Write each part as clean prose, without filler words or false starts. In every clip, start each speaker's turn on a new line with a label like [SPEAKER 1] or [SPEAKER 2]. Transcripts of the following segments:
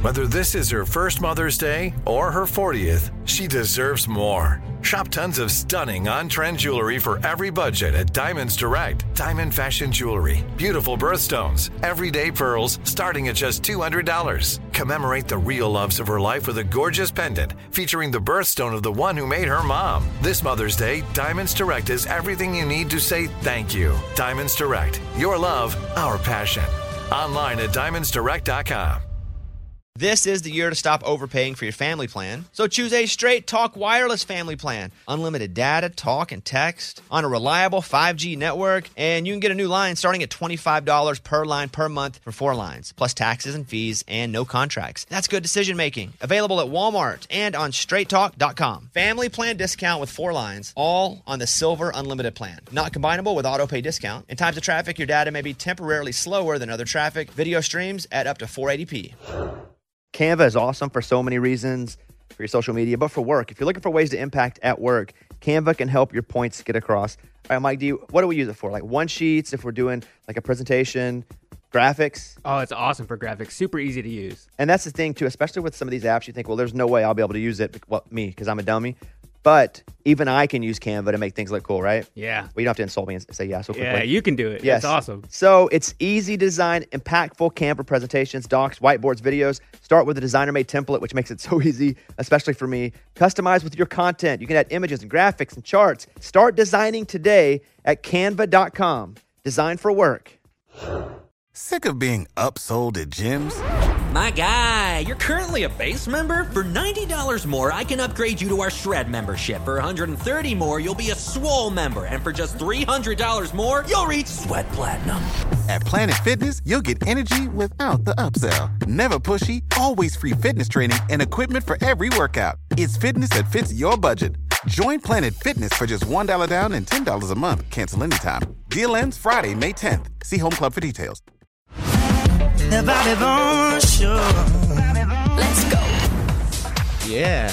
[SPEAKER 1] Whether this is her first Mother's Day or her 40th, she deserves more. Shop tons of stunning on-trend jewelry for every budget at Diamonds Direct. Diamond fashion jewelry, beautiful birthstones, everyday pearls starting at just $200. Commemorate the real loves of her life with a gorgeous pendant featuring the birthstone of the one who made her mom. This Mother's Day, Diamonds Direct is everything you need to say thank you. Diamonds Direct. Your love, our passion. Online at diamondsdirect.com.
[SPEAKER 2] This is the year to stop overpaying for your family plan. So choose a Straight Talk Wireless family plan. Unlimited data, talk, and text on a reliable 5G network. And you can get a new line starting at $25 per line per month for 4 lines, plus taxes and fees and no contracts. That's good decision making. Available at Walmart and on straighttalk.com. Family plan discount with 4 lines, all on the Silver Unlimited plan. Not combinable with auto pay discount. In times of traffic, your data may be temporarily slower than other traffic. Video streams at up to 480p. Canva is awesome for so many reasons, for your social media, but for work. If you're looking for ways to impact at work, Canva can help your points get across. All right, Mike, what do we use it for? Like one-sheets, if we're doing like a presentation, graphics?
[SPEAKER 3] Oh, it's awesome for graphics. Super easy to use.
[SPEAKER 2] And that's the thing, too, especially with some of these apps, you think, well, there's no way I'll be able to use it, well, me, because I'm a dummy. But even I can use Canva to make things look cool, right?
[SPEAKER 3] Yeah.
[SPEAKER 2] Well, you don't have to insult me and say yes so quickly.
[SPEAKER 3] Yeah, you can do it.
[SPEAKER 2] Yes.
[SPEAKER 3] It's awesome.
[SPEAKER 2] So it's easy design, impactful Canva presentations, docs, whiteboards, videos. Start with a designer-made template, which makes it so easy, especially for me. Customize with your content. You can add images and graphics and charts. Start designing today at canva.com. Design for work.
[SPEAKER 4] Sick of being upsold at gyms?
[SPEAKER 5] My guy, you're currently a base member? For $90 more, I can upgrade you to our Shred membership. For $130 more, you'll be a Swole member. And for just $300 more, you'll reach Sweat Platinum.
[SPEAKER 4] At Planet Fitness, you'll get energy without the upsell. Never pushy, always free fitness training and equipment for every workout. It's fitness that fits your budget. Join Planet Fitness for just $1 down and $10 a month. Cancel anytime. Deal ends Friday, May 10th. See Home Club for details.
[SPEAKER 6] The Bobby Bones Show. Let's go.
[SPEAKER 2] Yeah.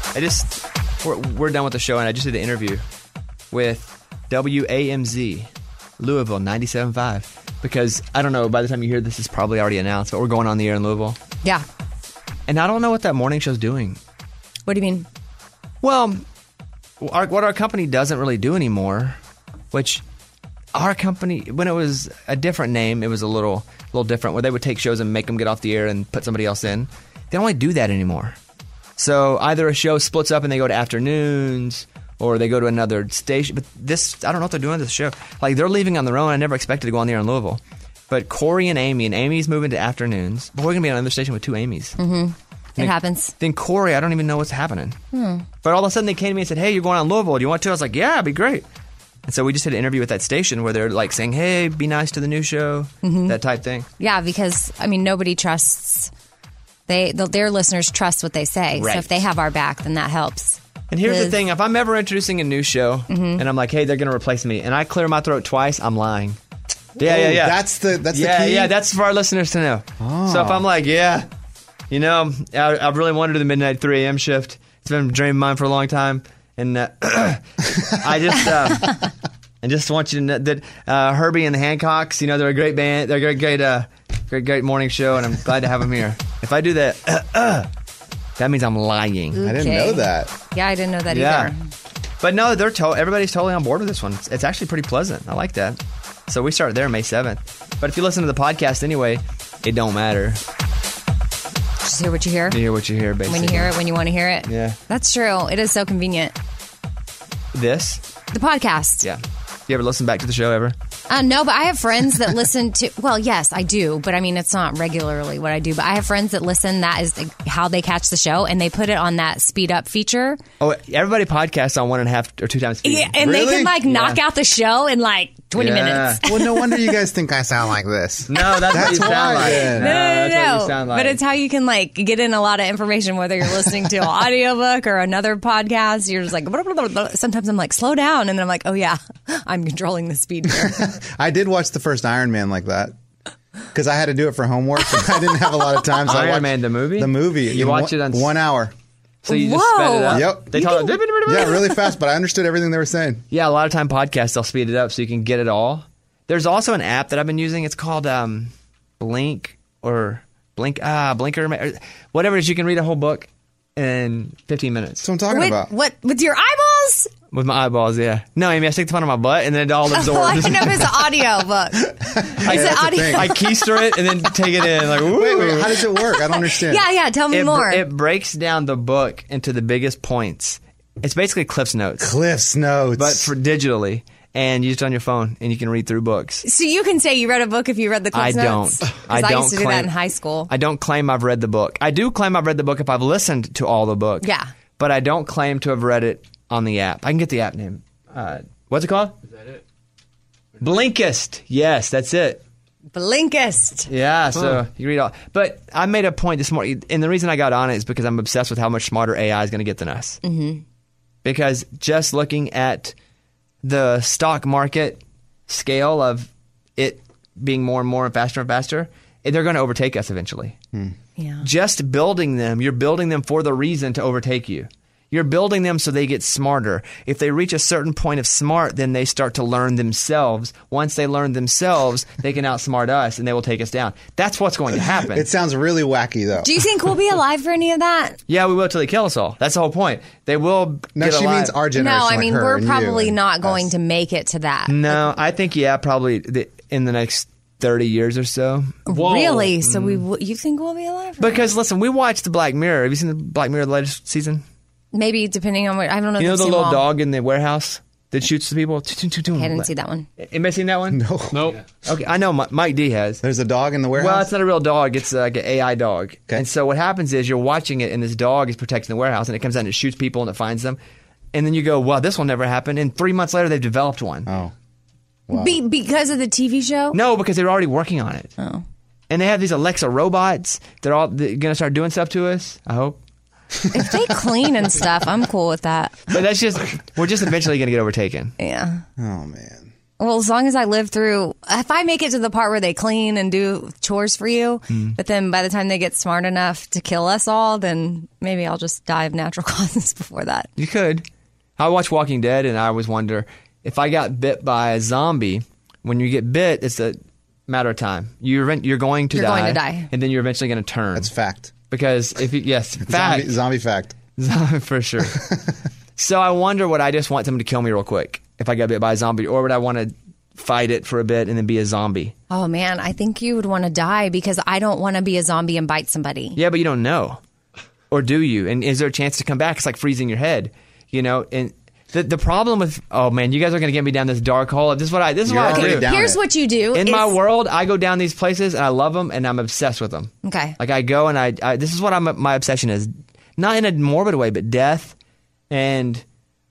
[SPEAKER 2] We're done with the show, and I just did an interview with WAMZ, Louisville 97.5. Because, I don't know, by the time you hear this, it's probably already announced, but we're going on the air in Louisville.
[SPEAKER 7] Yeah.
[SPEAKER 2] And I don't know what that morning show's doing.
[SPEAKER 7] What do you mean?
[SPEAKER 2] Well, what our company doesn't really do anymore, which our company, when it was a different name, it was a little different, where they would take shows and make them get off the air and put somebody else in. They don't really do that anymore. So either a show splits up and they go to afternoons, or they go to another station. But this, I don't know what they're doing with this show. Like, they're leaving on their own. I never expected to go on the air in Louisville. But Corey and Amy's moving to afternoons. But we're going to be on another station with 2 Amy's.
[SPEAKER 7] Mm-hmm. It happens.
[SPEAKER 2] Then Corey, I don't even know what's happening. But all of a sudden they came to me and said, hey, you're going on Louisville. Do you want to? I was like, yeah, it'd be great. And so we just had an interview with that station where they're like saying, hey, be nice to the new show, that type thing.
[SPEAKER 7] Yeah, because, I mean, nobody trusts, their listeners trust what they say.
[SPEAKER 2] Right.
[SPEAKER 7] So if they have our back, then that helps.
[SPEAKER 2] And here's the thing. If I'm ever introducing a new show and I'm like, hey, they're going to replace me, and I clear my throat twice, I'm lying. Yeah.
[SPEAKER 8] That's the key?
[SPEAKER 2] Yeah, that's for our listeners to know.
[SPEAKER 8] Oh.
[SPEAKER 2] So if I'm like, yeah, you know, I've really wanted to do the midnight 3 a.m. shift. It's been a dream of mine for a long time. And I just want you to know that Herbie and the Hancocks, you know, they're a great band. They're a great morning show, and I'm glad to have them here. If I do that, that means I'm lying.
[SPEAKER 7] Okay.
[SPEAKER 8] I didn't know that.
[SPEAKER 7] Yeah, I didn't know that either.
[SPEAKER 2] But no, everybody's totally on board with this one. It's actually pretty pleasant. I like that. So we started there May 7th. But if you listen to the podcast anyway, it don't matter.
[SPEAKER 7] Just hear what you hear.
[SPEAKER 2] You hear what you hear, basically.
[SPEAKER 7] When you hear it, when you want to hear it.
[SPEAKER 2] Yeah.
[SPEAKER 7] That's true. It is so convenient.
[SPEAKER 2] This?
[SPEAKER 7] The podcast.
[SPEAKER 2] Yeah. You ever listen back to the show ever?
[SPEAKER 7] No, but I have friends that listen to, well, yes, I do. But I mean, it's not regularly what I do. But I have friends that listen. That is how they catch the show. And they put it on that speed up feature.
[SPEAKER 2] Oh, everybody podcasts on 1.5 or 2 times speed.
[SPEAKER 7] Yeah, and
[SPEAKER 8] Really?
[SPEAKER 7] they can knock out the show in like 20 minutes.
[SPEAKER 8] Well, no wonder you guys think I sound like this.
[SPEAKER 2] No, that's what you sound
[SPEAKER 8] why,
[SPEAKER 2] like.
[SPEAKER 8] then.
[SPEAKER 7] No.
[SPEAKER 2] That's what you sound like.
[SPEAKER 7] But it's how you can like get in a lot of information, whether you're listening to an audiobook or another podcast. You're just like, blah, blah, blah, blah. Sometimes I'm like, slow down. And then I'm like, oh yeah, I'm controlling the speed here.
[SPEAKER 8] I did watch the first Iron Man like that because I had to do it for homework. And I didn't have a lot of time. So I
[SPEAKER 2] Iron
[SPEAKER 8] watched
[SPEAKER 2] Man, the movie?
[SPEAKER 8] The movie.
[SPEAKER 2] You watch it on
[SPEAKER 8] 1 hour.
[SPEAKER 2] So you just sped it up.
[SPEAKER 8] Yep.
[SPEAKER 2] They talk
[SPEAKER 8] Yeah, really fast, but I understood everything they were saying.
[SPEAKER 2] Yeah, a lot of time podcasts, they'll speed it up so you can get it all. There's also an app that I've been using. It's called Blink or Blinker, whatever it is. You can read a whole book in 15 minutes.
[SPEAKER 8] That's what I'm talking about.
[SPEAKER 7] What with your eyeballs?
[SPEAKER 2] With my eyeballs, yeah. No, Amy, I stick the phone on my butt and then it all
[SPEAKER 7] I
[SPEAKER 2] absorbs.
[SPEAKER 7] don't know if it's an audio book.
[SPEAKER 2] I keister it and then take it in. Like, woo.
[SPEAKER 8] Wait, how does it work? I don't understand.
[SPEAKER 7] Yeah, tell me more.
[SPEAKER 2] It breaks down the book into the biggest points. It's basically Cliff's Notes.
[SPEAKER 8] Cliff's Notes.
[SPEAKER 2] But for digitally. And you just on your phone and you can read through books.
[SPEAKER 7] So you can say you read a book if you read the Cliff's Notes?
[SPEAKER 2] I don't.
[SPEAKER 7] I used to do that in high school.
[SPEAKER 2] I don't claim I've read the book. I do claim I've read the book if I've listened to all the book.
[SPEAKER 7] Yeah.
[SPEAKER 2] But I don't claim to have read it on the app. I can get the app name. What's it called?
[SPEAKER 3] Is that it?
[SPEAKER 2] Blinkist. Yes, that's it.
[SPEAKER 7] Blinkist.
[SPEAKER 2] Yeah, so you read all. But I made a point this morning, and the reason I got on it is because I'm obsessed with how much smarter AI is going to get than us. Mm-hmm. Because just looking at the stock market scale of it being more and more and faster, they're going to overtake us eventually.
[SPEAKER 7] Yeah.
[SPEAKER 2] Just building them, you're building them for the reason to overtake you. You're building them so they get smarter. If they reach a certain point of smart, then they start to learn themselves. Once they learn themselves, they can outsmart us and they will take us down. That's what's going to happen.
[SPEAKER 8] It sounds really wacky, though.
[SPEAKER 7] Do you think we'll be alive for any of that?
[SPEAKER 2] Yeah, we will till they kill us all. That's the whole point. They will
[SPEAKER 8] No,
[SPEAKER 2] get
[SPEAKER 8] she
[SPEAKER 2] alive.
[SPEAKER 8] means our generation.
[SPEAKER 7] No, I
[SPEAKER 8] like
[SPEAKER 7] mean,
[SPEAKER 8] her
[SPEAKER 7] we're
[SPEAKER 8] and
[SPEAKER 7] probably
[SPEAKER 8] you and
[SPEAKER 7] not going
[SPEAKER 8] us.
[SPEAKER 7] to make it to that.
[SPEAKER 2] No, I think, probably in the next 30 years or so.
[SPEAKER 7] Really? So you think we'll be alive?
[SPEAKER 2] Because, listen, we watched the Black Mirror. Have you seen the Black Mirror the latest season?
[SPEAKER 7] Maybe, depending on what. I don't know.
[SPEAKER 2] You know
[SPEAKER 7] if
[SPEAKER 2] the
[SPEAKER 7] I've seen
[SPEAKER 2] little
[SPEAKER 7] them all.
[SPEAKER 2] dog in the warehouse that shoots the people?
[SPEAKER 7] I didn't see that one.
[SPEAKER 2] Anybody seen that one?
[SPEAKER 8] No.
[SPEAKER 3] Nope.
[SPEAKER 2] Okay, I know Mike D has.
[SPEAKER 8] There's a dog in the warehouse?
[SPEAKER 2] Well, it's not a real dog. It's like an AI dog.
[SPEAKER 8] Okay.
[SPEAKER 2] And so what happens is you're watching it, and this dog is protecting the warehouse, and it comes out and it shoots people, and it finds them. And then you go, well, this will never happen. And 3 months later, they've developed one.
[SPEAKER 8] Oh. Wow.
[SPEAKER 7] Because of the TV show?
[SPEAKER 2] No, because they're already working on it.
[SPEAKER 7] Oh.
[SPEAKER 2] And they have these Alexa robots. They're going to start doing stuff to us, I hope.
[SPEAKER 7] If they clean and stuff, I'm cool with that.
[SPEAKER 2] But we're just eventually going to get overtaken.
[SPEAKER 7] Yeah.
[SPEAKER 8] Oh, man.
[SPEAKER 7] Well, as long as I live through, if I make it to the part where they clean and do chores for you, but then by the time they get smart enough to kill us all, then maybe I'll just die of natural causes before that.
[SPEAKER 2] You could. I watch Walking Dead, and I always wonder, if I got bit by a zombie, when you get bit, it's a matter of time. You're going to
[SPEAKER 7] You're
[SPEAKER 2] die.
[SPEAKER 7] going to die.
[SPEAKER 2] And then you're eventually going to turn.
[SPEAKER 8] That's fact.
[SPEAKER 2] Because fact.
[SPEAKER 8] Zombie fact.
[SPEAKER 2] For sure. So I wonder, would I just want someone to kill me real quick if I got bit by a zombie, or would I want to fight it for a bit and then be a zombie?
[SPEAKER 7] Oh, man, I think you would want to die because I don't want to be a zombie and bite somebody.
[SPEAKER 2] Yeah, but you don't know. Or do you? And is there a chance to come back? It's like freezing your head, and the problem with, oh man, you guys are going to get me down this dark hole. This is what I do.
[SPEAKER 7] Here's what you do.
[SPEAKER 2] In my world, I go down these places and I love them and I'm obsessed with them.
[SPEAKER 7] Okay.
[SPEAKER 2] Like I go and I this is what my obsession is. Not in a morbid way, but death and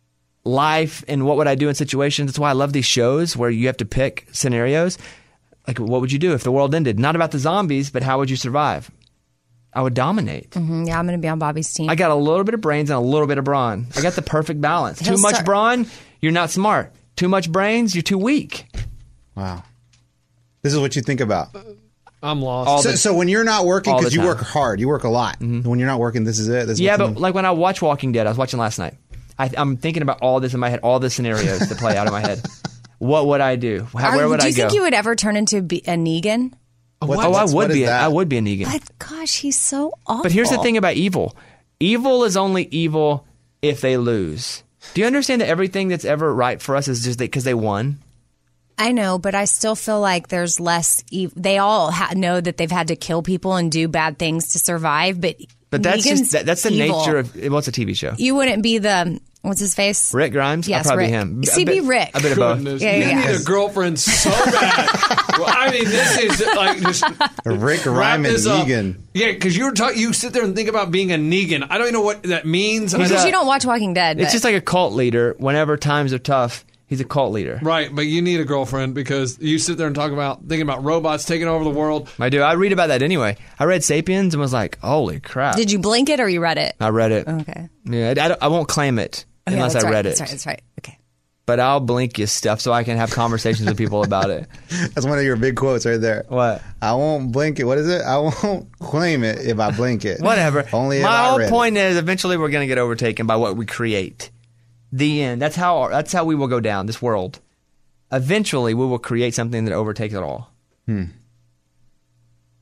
[SPEAKER 2] life and what would I do in situations. That's why I love these shows where you have to pick scenarios. Like, what would you do if the world ended? Not about the zombies, but how would you survive? I would dominate.
[SPEAKER 7] Mm-hmm. Yeah, I'm going to be on Bobby's team.
[SPEAKER 2] I got a little bit of brains and a little bit of brawn. I got the perfect balance. Too much brawn, you're not smart. Too much brains, you're too weak.
[SPEAKER 8] Wow. This is what you think about.
[SPEAKER 3] I'm lost.
[SPEAKER 8] So when you're not working,
[SPEAKER 2] all
[SPEAKER 8] because
[SPEAKER 2] the
[SPEAKER 8] you
[SPEAKER 2] time.
[SPEAKER 8] work hard, you work a lot.
[SPEAKER 2] Mm-hmm.
[SPEAKER 8] When you're not working, this is it. This is
[SPEAKER 2] Yeah,
[SPEAKER 8] what's
[SPEAKER 2] but
[SPEAKER 8] in the-
[SPEAKER 2] like when I watch Walking Dead, I was watching last night. I'm thinking about all this in my head, all the scenarios that play out in my head. What would I do? Where would I go?
[SPEAKER 7] Do you think you would ever turn into a Negan?
[SPEAKER 2] I would be. I would be a Negan.
[SPEAKER 7] But gosh, he's so awful.
[SPEAKER 2] But here's the thing about evil. Evil is only evil if they lose. Do you understand that everything that's ever right for us is just because they won?
[SPEAKER 7] I know, but I still feel like there's less. They all know that they've had to kill people and do bad things to survive. But
[SPEAKER 2] that's
[SPEAKER 7] Negan's
[SPEAKER 2] just that's the
[SPEAKER 7] evil.
[SPEAKER 2] nature of what's a TV show.
[SPEAKER 7] You wouldn't be the what's his face?
[SPEAKER 2] Rick Grimes.
[SPEAKER 7] Yes,
[SPEAKER 2] I'll probably
[SPEAKER 7] Rick.
[SPEAKER 2] be him.
[SPEAKER 7] CB Rick.
[SPEAKER 2] A bit of both.
[SPEAKER 3] Goodness.
[SPEAKER 7] Yeah,
[SPEAKER 3] You
[SPEAKER 7] yeah.
[SPEAKER 3] need a girlfriend so bad. Well, I mean, this is like just
[SPEAKER 8] Rick
[SPEAKER 3] wrap
[SPEAKER 8] Ryman
[SPEAKER 3] this up.
[SPEAKER 8] Negan.
[SPEAKER 3] Yeah, because you sit there and think about being a Negan. I don't even know what that means.
[SPEAKER 7] Because you don't watch Walking Dead.
[SPEAKER 2] It's
[SPEAKER 7] but-
[SPEAKER 2] just like a cult leader. Whenever times are tough, he's a cult leader.
[SPEAKER 3] Right, but you need a girlfriend because you sit there and thinking about robots taking over the world.
[SPEAKER 2] I do. I read about that anyway. I read Sapiens and was like, holy crap.
[SPEAKER 7] Did you blink it or you read it?
[SPEAKER 2] I read it.
[SPEAKER 7] Okay.
[SPEAKER 2] Yeah, I won't claim it
[SPEAKER 7] Oh,
[SPEAKER 2] unless I read it.
[SPEAKER 7] That's right. Okay.
[SPEAKER 2] But I'll blink you stuff so I can have conversations with people about it.
[SPEAKER 8] That's one of your big quotes right there.
[SPEAKER 2] What?
[SPEAKER 8] I won't blink it. What is it? I won't claim it if I blink it.
[SPEAKER 2] Whatever.
[SPEAKER 8] Only if
[SPEAKER 2] My
[SPEAKER 8] I
[SPEAKER 2] whole
[SPEAKER 8] read
[SPEAKER 2] point is eventually we're going to get overtaken by what we create. The end. That's how we will go down, this world. Eventually we will create something that overtakes it all.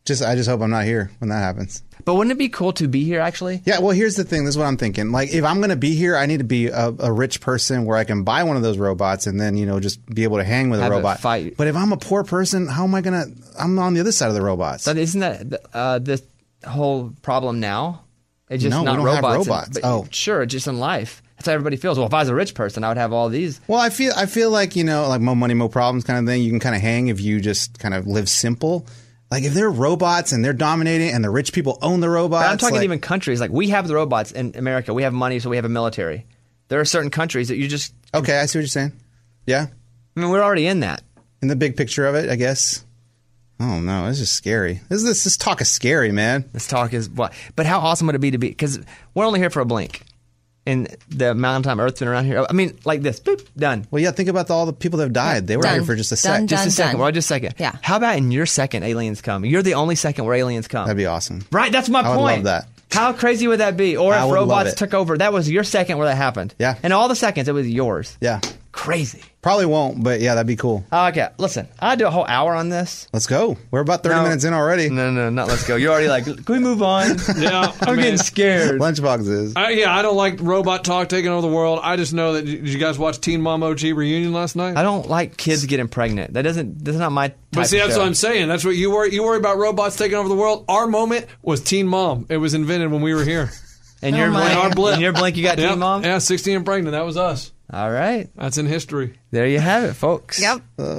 [SPEAKER 8] I just hope I'm not here when that happens.
[SPEAKER 2] But wouldn't it be cool to be here, actually?
[SPEAKER 8] Yeah, well, here's the thing. This is what I'm thinking. Like, if I'm going to be here, I need to be a rich person where I can buy one of those robots and then, just be able to hang with a robot.
[SPEAKER 2] Fight.
[SPEAKER 8] But if I'm a poor person, how am I going to... I'm on the other side of the robots.
[SPEAKER 2] But isn't that the whole problem now? It's just
[SPEAKER 8] No,
[SPEAKER 2] not
[SPEAKER 8] we don't have
[SPEAKER 2] robots.
[SPEAKER 8] robots.
[SPEAKER 2] Sure, just in life. That's how everybody feels. Well, if I was a rich person, I would have all these.
[SPEAKER 8] Well, I feel like, like more money, more problems kind of thing. You can kind of hang if you just kind of live simple. Like, if they're robots and they're dominating and the rich people own the robots.
[SPEAKER 2] But I'm talking even countries. Like, we have the robots in America. We have money, so we have a military. There are certain countries that you just...
[SPEAKER 8] Okay, I see what you're saying. Yeah.
[SPEAKER 2] I mean, we're already in that.
[SPEAKER 8] In the big picture of it, I guess. Oh, no, this is scary. This talk is scary, man.
[SPEAKER 2] This talk is... what? But how awesome would it be to be... Because we're only here for a blink. In the amount of time Earth's been around here. I mean, like this. Boop, done.
[SPEAKER 8] Well, yeah, think about all the people that have died. They were here for just a second.
[SPEAKER 2] Just a second. Well, just a second.
[SPEAKER 7] Yeah.
[SPEAKER 2] How about in your second aliens come? You're the only second where aliens come.
[SPEAKER 8] That'd be awesome.
[SPEAKER 2] Right, that's my point.
[SPEAKER 8] I would love that.
[SPEAKER 2] How crazy would that be? Or
[SPEAKER 8] I
[SPEAKER 2] if
[SPEAKER 8] would love
[SPEAKER 2] robots
[SPEAKER 8] it.
[SPEAKER 2] took over. That was your second where that happened.
[SPEAKER 8] Yeah.
[SPEAKER 2] And all the seconds, it was yours.
[SPEAKER 8] Yeah.
[SPEAKER 2] Crazy.
[SPEAKER 8] Probably won't, but yeah, that'd be cool.
[SPEAKER 2] Okay, listen. I'd do a whole hour on this.
[SPEAKER 8] Let's go. We're about 30 minutes in already.
[SPEAKER 2] No, not let's go. You're already like, can we move on?
[SPEAKER 3] Yeah,
[SPEAKER 2] I'm getting scared.
[SPEAKER 8] Lunchbox is.
[SPEAKER 3] I don't like robot talk taking over the world. I just know that. Did you guys watch Teen Mom OG reunion last night?
[SPEAKER 2] I don't like kids getting pregnant. That's not my type
[SPEAKER 3] But see,
[SPEAKER 2] of
[SPEAKER 3] that's
[SPEAKER 2] show.
[SPEAKER 3] what I'm saying. That's what you worry. You worry about robots taking over the world. Our moment was Teen Mom. It was invented when we were here.
[SPEAKER 2] And your blink, you got
[SPEAKER 3] Yep.
[SPEAKER 2] Teen Mom?
[SPEAKER 3] Yeah, 16 and pregnant. That was us.
[SPEAKER 2] All right.
[SPEAKER 3] That's in history.
[SPEAKER 2] There you have it, folks.
[SPEAKER 7] Yep.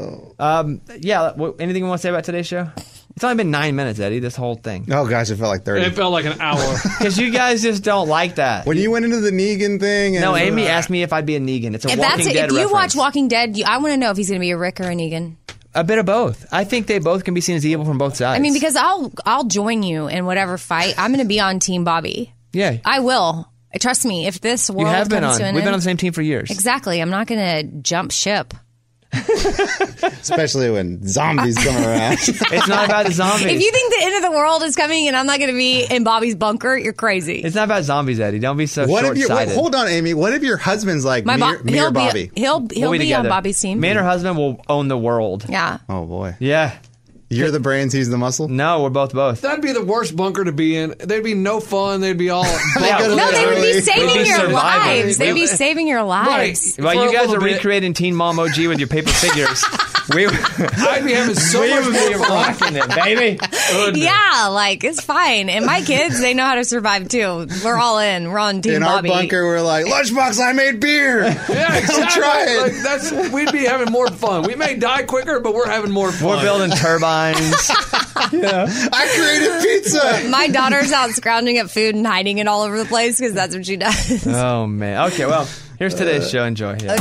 [SPEAKER 2] Anything we want to say about today's show? It's only been 9 minutes, Eddie, this whole thing.
[SPEAKER 8] Oh, gosh, it felt like 30.
[SPEAKER 3] It felt like an hour.
[SPEAKER 2] Because you guys just don't like that.
[SPEAKER 8] When you went into the Negan thing. And
[SPEAKER 2] No, Amy asked me if I'd be a Negan. It's a
[SPEAKER 7] If
[SPEAKER 2] Walking Dead
[SPEAKER 7] if you
[SPEAKER 2] reference.
[SPEAKER 7] watch Walking Dead, I want to know if he's going to be a Rick or a Negan.
[SPEAKER 2] A bit of both. I think they both can be seen as evil from both sides.
[SPEAKER 7] I mean, because I'll join you in whatever fight. I'm going to be on Team Bobby.
[SPEAKER 2] Yeah.
[SPEAKER 7] I will. Trust me. If this world
[SPEAKER 2] You have been
[SPEAKER 7] comes
[SPEAKER 2] on.
[SPEAKER 7] to an
[SPEAKER 2] We've been
[SPEAKER 7] end-
[SPEAKER 2] on the same team for years.
[SPEAKER 7] Exactly. I'm not going to jump ship.
[SPEAKER 8] Especially when zombies come around.
[SPEAKER 2] It's not about the zombies.
[SPEAKER 7] If you think the end of the world is coming and I'm not going to be in Bobby's bunker, you're crazy.
[SPEAKER 2] It's not about zombies, Eddie. Don't be so
[SPEAKER 8] What if
[SPEAKER 2] short-sighted.
[SPEAKER 8] hold on, Amy. What if your husband's like me or Bobby?
[SPEAKER 7] He'll
[SPEAKER 2] We'll
[SPEAKER 7] be
[SPEAKER 2] together.
[SPEAKER 7] on Bobby's team.
[SPEAKER 2] Me and her husband will own the world.
[SPEAKER 7] Yeah.
[SPEAKER 8] Oh, boy.
[SPEAKER 2] Yeah.
[SPEAKER 8] You're the brains, he's the muscle?
[SPEAKER 2] No, we're both.
[SPEAKER 3] That'd be the worst bunker to be in. There'd be no fun. They'd be all.
[SPEAKER 7] No, they would be saving
[SPEAKER 2] We'd be
[SPEAKER 7] your
[SPEAKER 2] surviving.
[SPEAKER 7] lives. They'd be saving your lives.
[SPEAKER 2] While
[SPEAKER 3] For
[SPEAKER 2] you
[SPEAKER 3] a
[SPEAKER 2] guys
[SPEAKER 3] little
[SPEAKER 2] are
[SPEAKER 3] bit.
[SPEAKER 2] recreating Teen Mom OG with your paper figures,
[SPEAKER 3] I'd be having so
[SPEAKER 2] we
[SPEAKER 3] much
[SPEAKER 2] would be
[SPEAKER 3] more fun.
[SPEAKER 2] rocking it, baby.
[SPEAKER 7] Yeah, like it's fine. And my kids, they know how to survive too. We're all in. We're on Team
[SPEAKER 8] In
[SPEAKER 7] Bobby.
[SPEAKER 8] our bunker, we're like, Lunchbox, I made beer.
[SPEAKER 3] Yeah, exactly.
[SPEAKER 8] Come try it.
[SPEAKER 3] Like, we'd be having more fun. We may die quicker, but we're having more fun.
[SPEAKER 2] We're building turbines.
[SPEAKER 8] I created pizza.
[SPEAKER 7] My daughter's out scrounging up food and hiding it all over the place because that's what she does.
[SPEAKER 2] Oh, man. Okay, well, here's today's show. Enjoy. Yeah.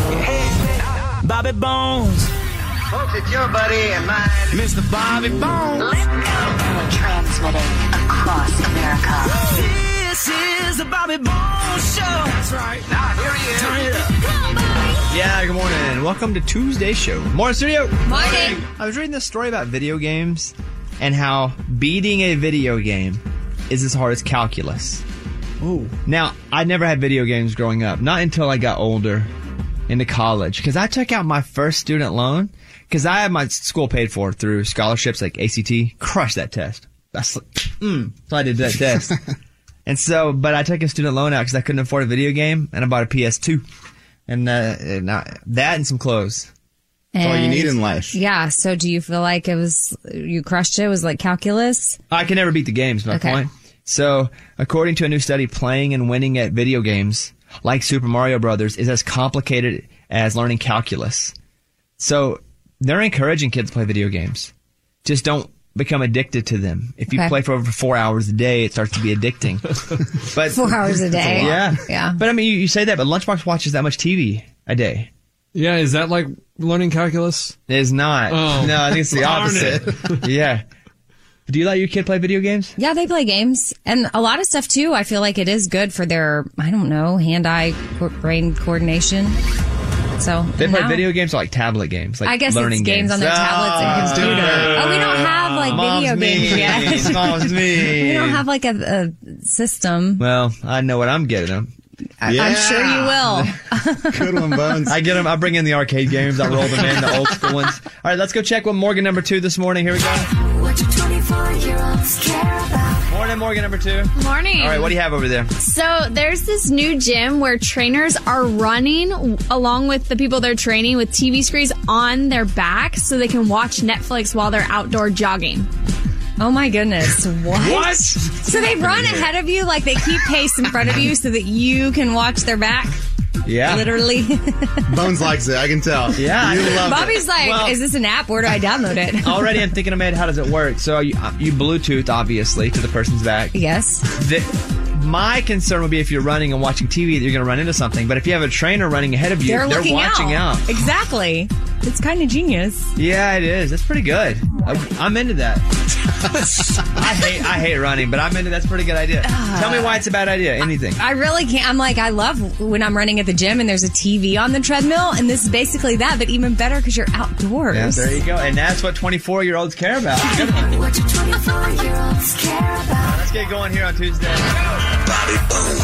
[SPEAKER 6] Bobby Bones.
[SPEAKER 9] Folks, it's your buddy and mine,
[SPEAKER 6] Mr. Bobby Bones.
[SPEAKER 9] Let's go.
[SPEAKER 10] Transmitting across America.
[SPEAKER 6] This is the Bobby Bones Show. That's right.
[SPEAKER 9] Now, here he is.
[SPEAKER 6] Turn it up.
[SPEAKER 2] Yeah, good morning, and welcome to Tuesday's show. Morning, studio.
[SPEAKER 7] Morning.
[SPEAKER 2] I was reading this story about video games and how beating a video game is as hard as calculus.
[SPEAKER 3] Ooh.
[SPEAKER 2] Now, I never had video games growing up, not until I got older into college, because I took out my first student loan because I had my school paid for through scholarships like ACT. Crushed that test. So I did that test. And so, but I took a student loan out because I couldn't afford a video game, and I bought a PS2. And that and some clothes.
[SPEAKER 8] That's all you need in life.
[SPEAKER 7] Yeah. So do you feel like you crushed it? It was like calculus?
[SPEAKER 2] I can never beat the games, my point. So, according to a new study, playing and winning at video games like Super Mario Brothers is as complicated as learning calculus. So, they're encouraging kids to play video games. Just don't become addicted to them. If you play for over 4 hours a day, it starts to be addicting. But
[SPEAKER 7] 4 hours a day.
[SPEAKER 2] Yeah.
[SPEAKER 7] Yeah.
[SPEAKER 2] But I mean, you say that, but Lunchbox watches that much TV a day.
[SPEAKER 3] Yeah, is that like learning calculus?
[SPEAKER 2] It is not.
[SPEAKER 3] Oh.
[SPEAKER 2] No, I think it's the
[SPEAKER 3] Darn
[SPEAKER 2] opposite. Yeah. Do you let your kid play video games?
[SPEAKER 7] Yeah, they play games. And a lot of stuff, too. I feel like it is good for their, I don't know, hand-eye brain coordination. So
[SPEAKER 2] They play video games or like tablet games, like
[SPEAKER 7] I guess
[SPEAKER 2] learning
[SPEAKER 7] it's games on their tablets and computer. Oh, we don't have like video games yet.
[SPEAKER 2] Mom's me.
[SPEAKER 7] We don't have like a system.
[SPEAKER 2] Well, I know what I'm getting them.
[SPEAKER 7] I'm sure you will.
[SPEAKER 8] Good one, Bones.
[SPEAKER 2] I get them. I bring in the arcade games. I roll them in, the old school ones. All right, let's go check with Morgan number 2 this morning. Here we go.
[SPEAKER 10] What you 24-year-old
[SPEAKER 2] morning, Morgan number 2.
[SPEAKER 11] Morning.
[SPEAKER 2] All right, what do you have over there?
[SPEAKER 11] So there's this new gym where trainers are running along with the people they're training with TV screens on their back so they can watch Netflix while they're outdoor jogging.
[SPEAKER 7] Oh my goodness. What? So they run
[SPEAKER 2] Pretty good.
[SPEAKER 7] ahead of you, like they keep pace in front of you so that you can watch their back?
[SPEAKER 2] Yeah.
[SPEAKER 7] Literally.
[SPEAKER 8] Bones likes it, I can tell.
[SPEAKER 2] Yeah.
[SPEAKER 8] You love
[SPEAKER 7] Bobby's
[SPEAKER 8] it.
[SPEAKER 7] like,
[SPEAKER 2] Well-
[SPEAKER 7] is this an app? Where do I download it?
[SPEAKER 2] Already I'm thinking in my head, how does it work? So you Bluetooth, obviously, to the person's back.
[SPEAKER 7] Yes.
[SPEAKER 2] My concern would be if you're running and watching TV that you're going to run into something. But if you have a trainer running ahead of you, they're
[SPEAKER 7] looking
[SPEAKER 2] watching out.
[SPEAKER 7] Exactly. It's kind of genius.
[SPEAKER 2] Yeah, it is. That's pretty good. I'm into that. I hate running, but I'm into that's a pretty good idea. Tell me why it's a bad idea. Anything.
[SPEAKER 7] I really can't. I'm like, I love when I'm running at the gym and there's a TV on the treadmill, and this is basically that, but even better because you're outdoors.
[SPEAKER 2] Yeah, there you go. And that's what 24-year-olds care about. Good one.
[SPEAKER 6] What do 24-year-olds care about?
[SPEAKER 2] Let's get going here on Tuesday.
[SPEAKER 12] Bobby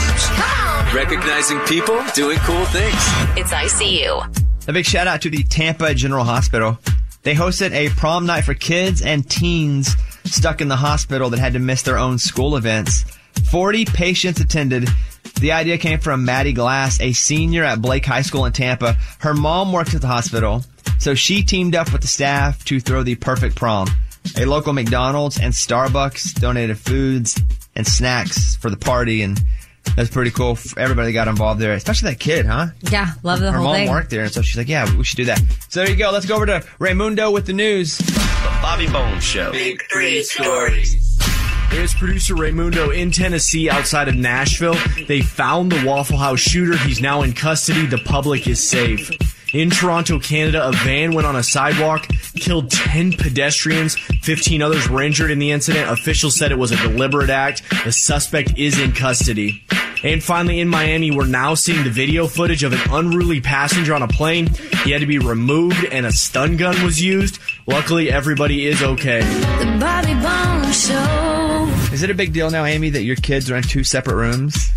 [SPEAKER 12] Bones. Recognizing people doing cool things.
[SPEAKER 10] It's ICU.
[SPEAKER 2] A big shout out to the Tampa General Hospital. They hosted a prom night for kids and teens stuck in the hospital that had to miss their own school events. 40 patients attended. The idea came from Maddie Glass, a senior at Blake High School in Tampa. Her mom works at the hospital, so she teamed up with the staff to throw the perfect prom. A local McDonald's and Starbucks donated foods and snacks for the party, and that's pretty cool. Everybody got involved there, especially that kid, huh?
[SPEAKER 7] Yeah, love the
[SPEAKER 2] Her
[SPEAKER 7] whole
[SPEAKER 2] mom
[SPEAKER 7] thing.
[SPEAKER 2] worked there, and so she's like, yeah, we should do that. So there you go. Let's go over to Raymundo with the news.
[SPEAKER 12] The Bobby Bones Show. Big 3 stories.
[SPEAKER 13] Here's producer Raymundo in Tennessee outside of Nashville. They found the Waffle House shooter. He's now in custody. The public is safe. In Toronto, Canada, a van went on a sidewalk, killed 10 pedestrians. 15 others were injured in the incident. Officials said it was a deliberate act. The suspect is in custody. And finally, in Miami, we're now seeing the video footage of an unruly passenger on a plane. He had to be removed and a stun gun was used. Luckily, everybody is okay.
[SPEAKER 6] The Bobby Bones Show.
[SPEAKER 2] Is it a big deal now, Amy, that your kids are in 2 separate rooms?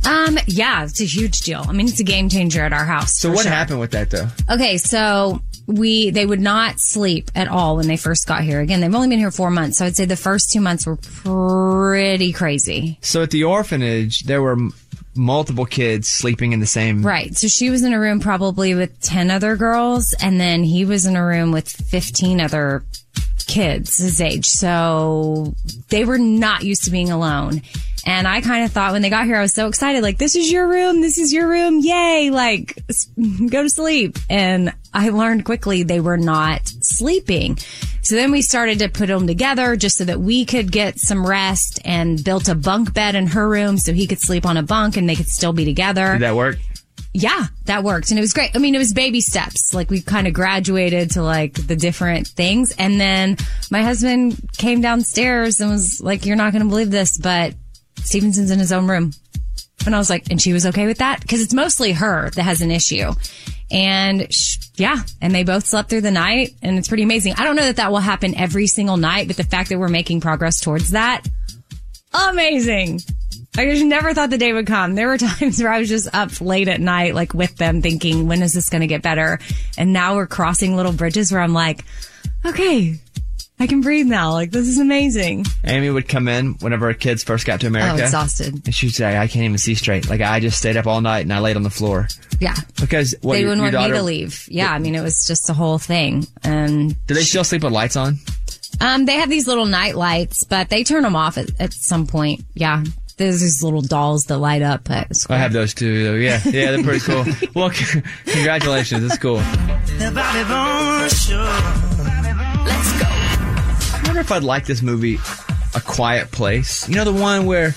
[SPEAKER 7] Yeah, it's a huge deal. I mean, it's a game changer at our house.
[SPEAKER 2] So what happened with that, though?
[SPEAKER 7] Okay, so they would not sleep at all when they first got here. Again, they've only been here 4 months, so I'd say the first 2 months were pretty crazy.
[SPEAKER 2] So at the orphanage, there were multiple kids sleeping in the same...
[SPEAKER 7] Right. So she was in a room probably with 10 other girls, and then he was in a room with 15 other kids his age. So they were not used to being alone. And I kind of thought when they got here, I was so excited. Like, this is your room. This is your room. Yay. Like, go to sleep. And I learned quickly they were not sleeping. So then we started to put them together just so that we could get some rest, and built a bunk bed in her room so he could sleep on a bunk and they could still be together.
[SPEAKER 2] Did that work?
[SPEAKER 7] Yeah, that worked. And it was great. I mean, it was baby steps. Like, we kind of graduated to like the different things. And then my husband came downstairs and was like, you're not going to believe this, but Stevenson's in his own room. And I was like, and she was okay with that? Because it's mostly her that has an issue. And and they both slept through the night, and it's pretty amazing. I don't know that will happen every single night, but the fact that we're making progress towards that, amazing. I just never thought the day would come. There were times where I was just up late at night, like with them, thinking, when is this going to get better? And now we're crossing little bridges where I'm like, okay, I can breathe now. Like, this is amazing.
[SPEAKER 2] Amy would come in whenever her kids first got to America.
[SPEAKER 7] Oh, exhausted.
[SPEAKER 2] And she'd say, I can't even see straight. Like, I just stayed up all night and I laid on the floor.
[SPEAKER 7] Yeah.
[SPEAKER 2] Because
[SPEAKER 7] they wouldn't want me to leave. Yeah, I mean, it was just a whole thing. And
[SPEAKER 2] do they still sleep with lights on?
[SPEAKER 7] They have these little night lights, but they turn them off at some point. Yeah. There's these little dolls that light up.
[SPEAKER 2] I have those too, though. Yeah, they're pretty cool. Well, congratulations. That's cool.
[SPEAKER 6] The Bobby Bones Show. Let's go.
[SPEAKER 2] I wonder if I'd like this movie, A Quiet Place. You know, the one where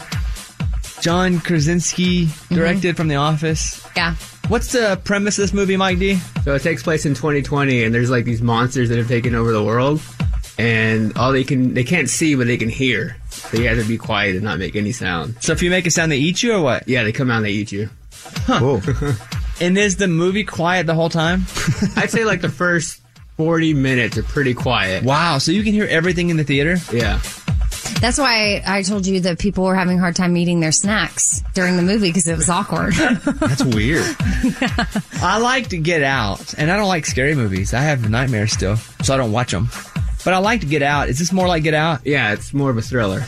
[SPEAKER 2] John Krasinski directed from The Office?
[SPEAKER 7] Yeah.
[SPEAKER 2] What's the premise of this movie, Mike D?
[SPEAKER 14] So it takes place in 2020, and there's like these monsters that have taken over the world, and they can't see, but they can hear. So you have to be quiet and not make any sound.
[SPEAKER 2] So if you make a sound, they eat you or what?
[SPEAKER 14] Yeah, they come out and they eat you.
[SPEAKER 2] Huh. And is the movie quiet the whole time?
[SPEAKER 14] I'd say like the first 40 minutes are pretty quiet.
[SPEAKER 2] Wow, so you can hear everything in the theater?
[SPEAKER 14] Yeah.
[SPEAKER 7] That's why I told you that people were having a hard time eating their snacks during the movie because it was awkward.
[SPEAKER 2] That's weird. Yeah. I like to Get Out, and I don't like scary movies. I have nightmares still, so I don't watch them. But I like to Get Out. Is this more like Get Out?
[SPEAKER 14] Yeah, it's more of a thriller.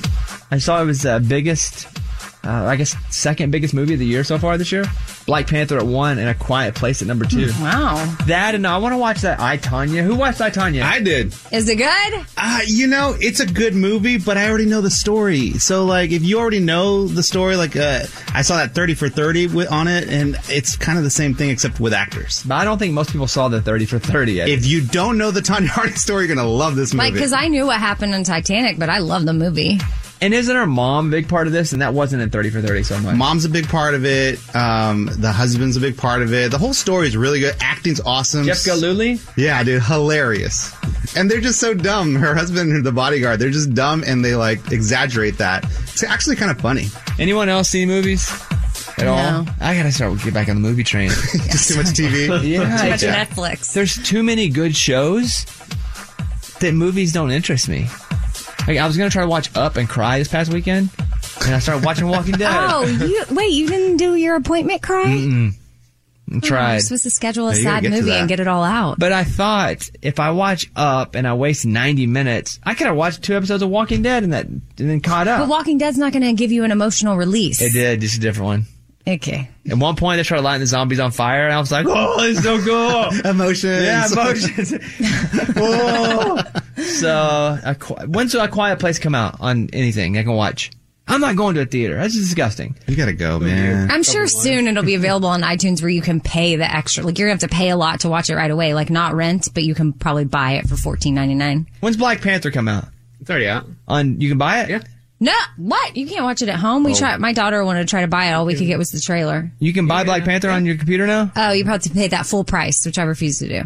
[SPEAKER 2] I saw it was the biggest, I guess, second biggest movie of the year so far this year. Black Panther at 1 and A Quiet Place at number 2.
[SPEAKER 7] Wow.
[SPEAKER 2] That, and I want to watch that I, Tonya. Who watched I, Tonya?
[SPEAKER 8] I did.
[SPEAKER 7] Is it good?
[SPEAKER 8] It's a good movie, but I already know the story. So, like, if you already know the story, like, I saw that 30 for 30 on it, and it's kind of the same thing except with actors.
[SPEAKER 2] But I don't think most people saw the 30 for 30 yet.
[SPEAKER 8] If you don't know the Tonya Harding story, you're going to love this movie.
[SPEAKER 7] Like, because I knew what happened in Titanic, but I love the movie.
[SPEAKER 2] And isn't her mom a big part of this? And that wasn't in 30 for 30 so much.
[SPEAKER 8] Mom's a big part of it. The husband's a big part of it. The whole story is really good. Acting's awesome.
[SPEAKER 2] Jessica Lully?
[SPEAKER 8] Yeah, dude. Hilarious. And they're just so dumb. Her husband and the bodyguard, they're just dumb and they, like, exaggerate that. It's actually kind of funny.
[SPEAKER 2] Anyone else see movies at all? I gotta get back on the movie train.
[SPEAKER 8] Just too much TV?
[SPEAKER 2] Yeah.
[SPEAKER 7] Too much Netflix.
[SPEAKER 2] There's too many good shows that movies don't interest me. Like, I was going to try to watch Up and cry this past weekend, and I started watching Walking Dead.
[SPEAKER 7] Oh, you didn't do your appointment cry?
[SPEAKER 2] Mm-mm. I tried.
[SPEAKER 7] You're supposed to schedule a sad movie and get it all out.
[SPEAKER 2] But I thought, if I watch Up and I waste 90 minutes, I could have watched 2 episodes of Walking Dead and then caught up.
[SPEAKER 7] But Walking Dead's not going to give you an emotional release.
[SPEAKER 2] It did, just a different one.
[SPEAKER 7] Okay.
[SPEAKER 2] At one point, they started lighting the zombies on fire, and I was like, oh, it's so cool.
[SPEAKER 8] Emotions.
[SPEAKER 2] Yeah, emotions. Oh. So, when's A Quiet Place come out on anything I can watch? I'm not going to a theater. That's disgusting.
[SPEAKER 8] You gotta go, man.
[SPEAKER 7] I'm sure soon it'll be available on iTunes where you can pay the extra. Like, you're going to have to pay a lot to watch it right away. Like, not rent, but you can probably buy it for $14.99.
[SPEAKER 2] When's Black Panther come out?
[SPEAKER 14] It's already out.
[SPEAKER 2] You can buy it?
[SPEAKER 14] Yeah.
[SPEAKER 7] No, what? You can't watch it at home. My daughter wanted to try to buy it. All we could get was the trailer.
[SPEAKER 2] You can buy Black Panther on your computer now?
[SPEAKER 7] Oh, you probably have to pay that full price, which I refuse to do.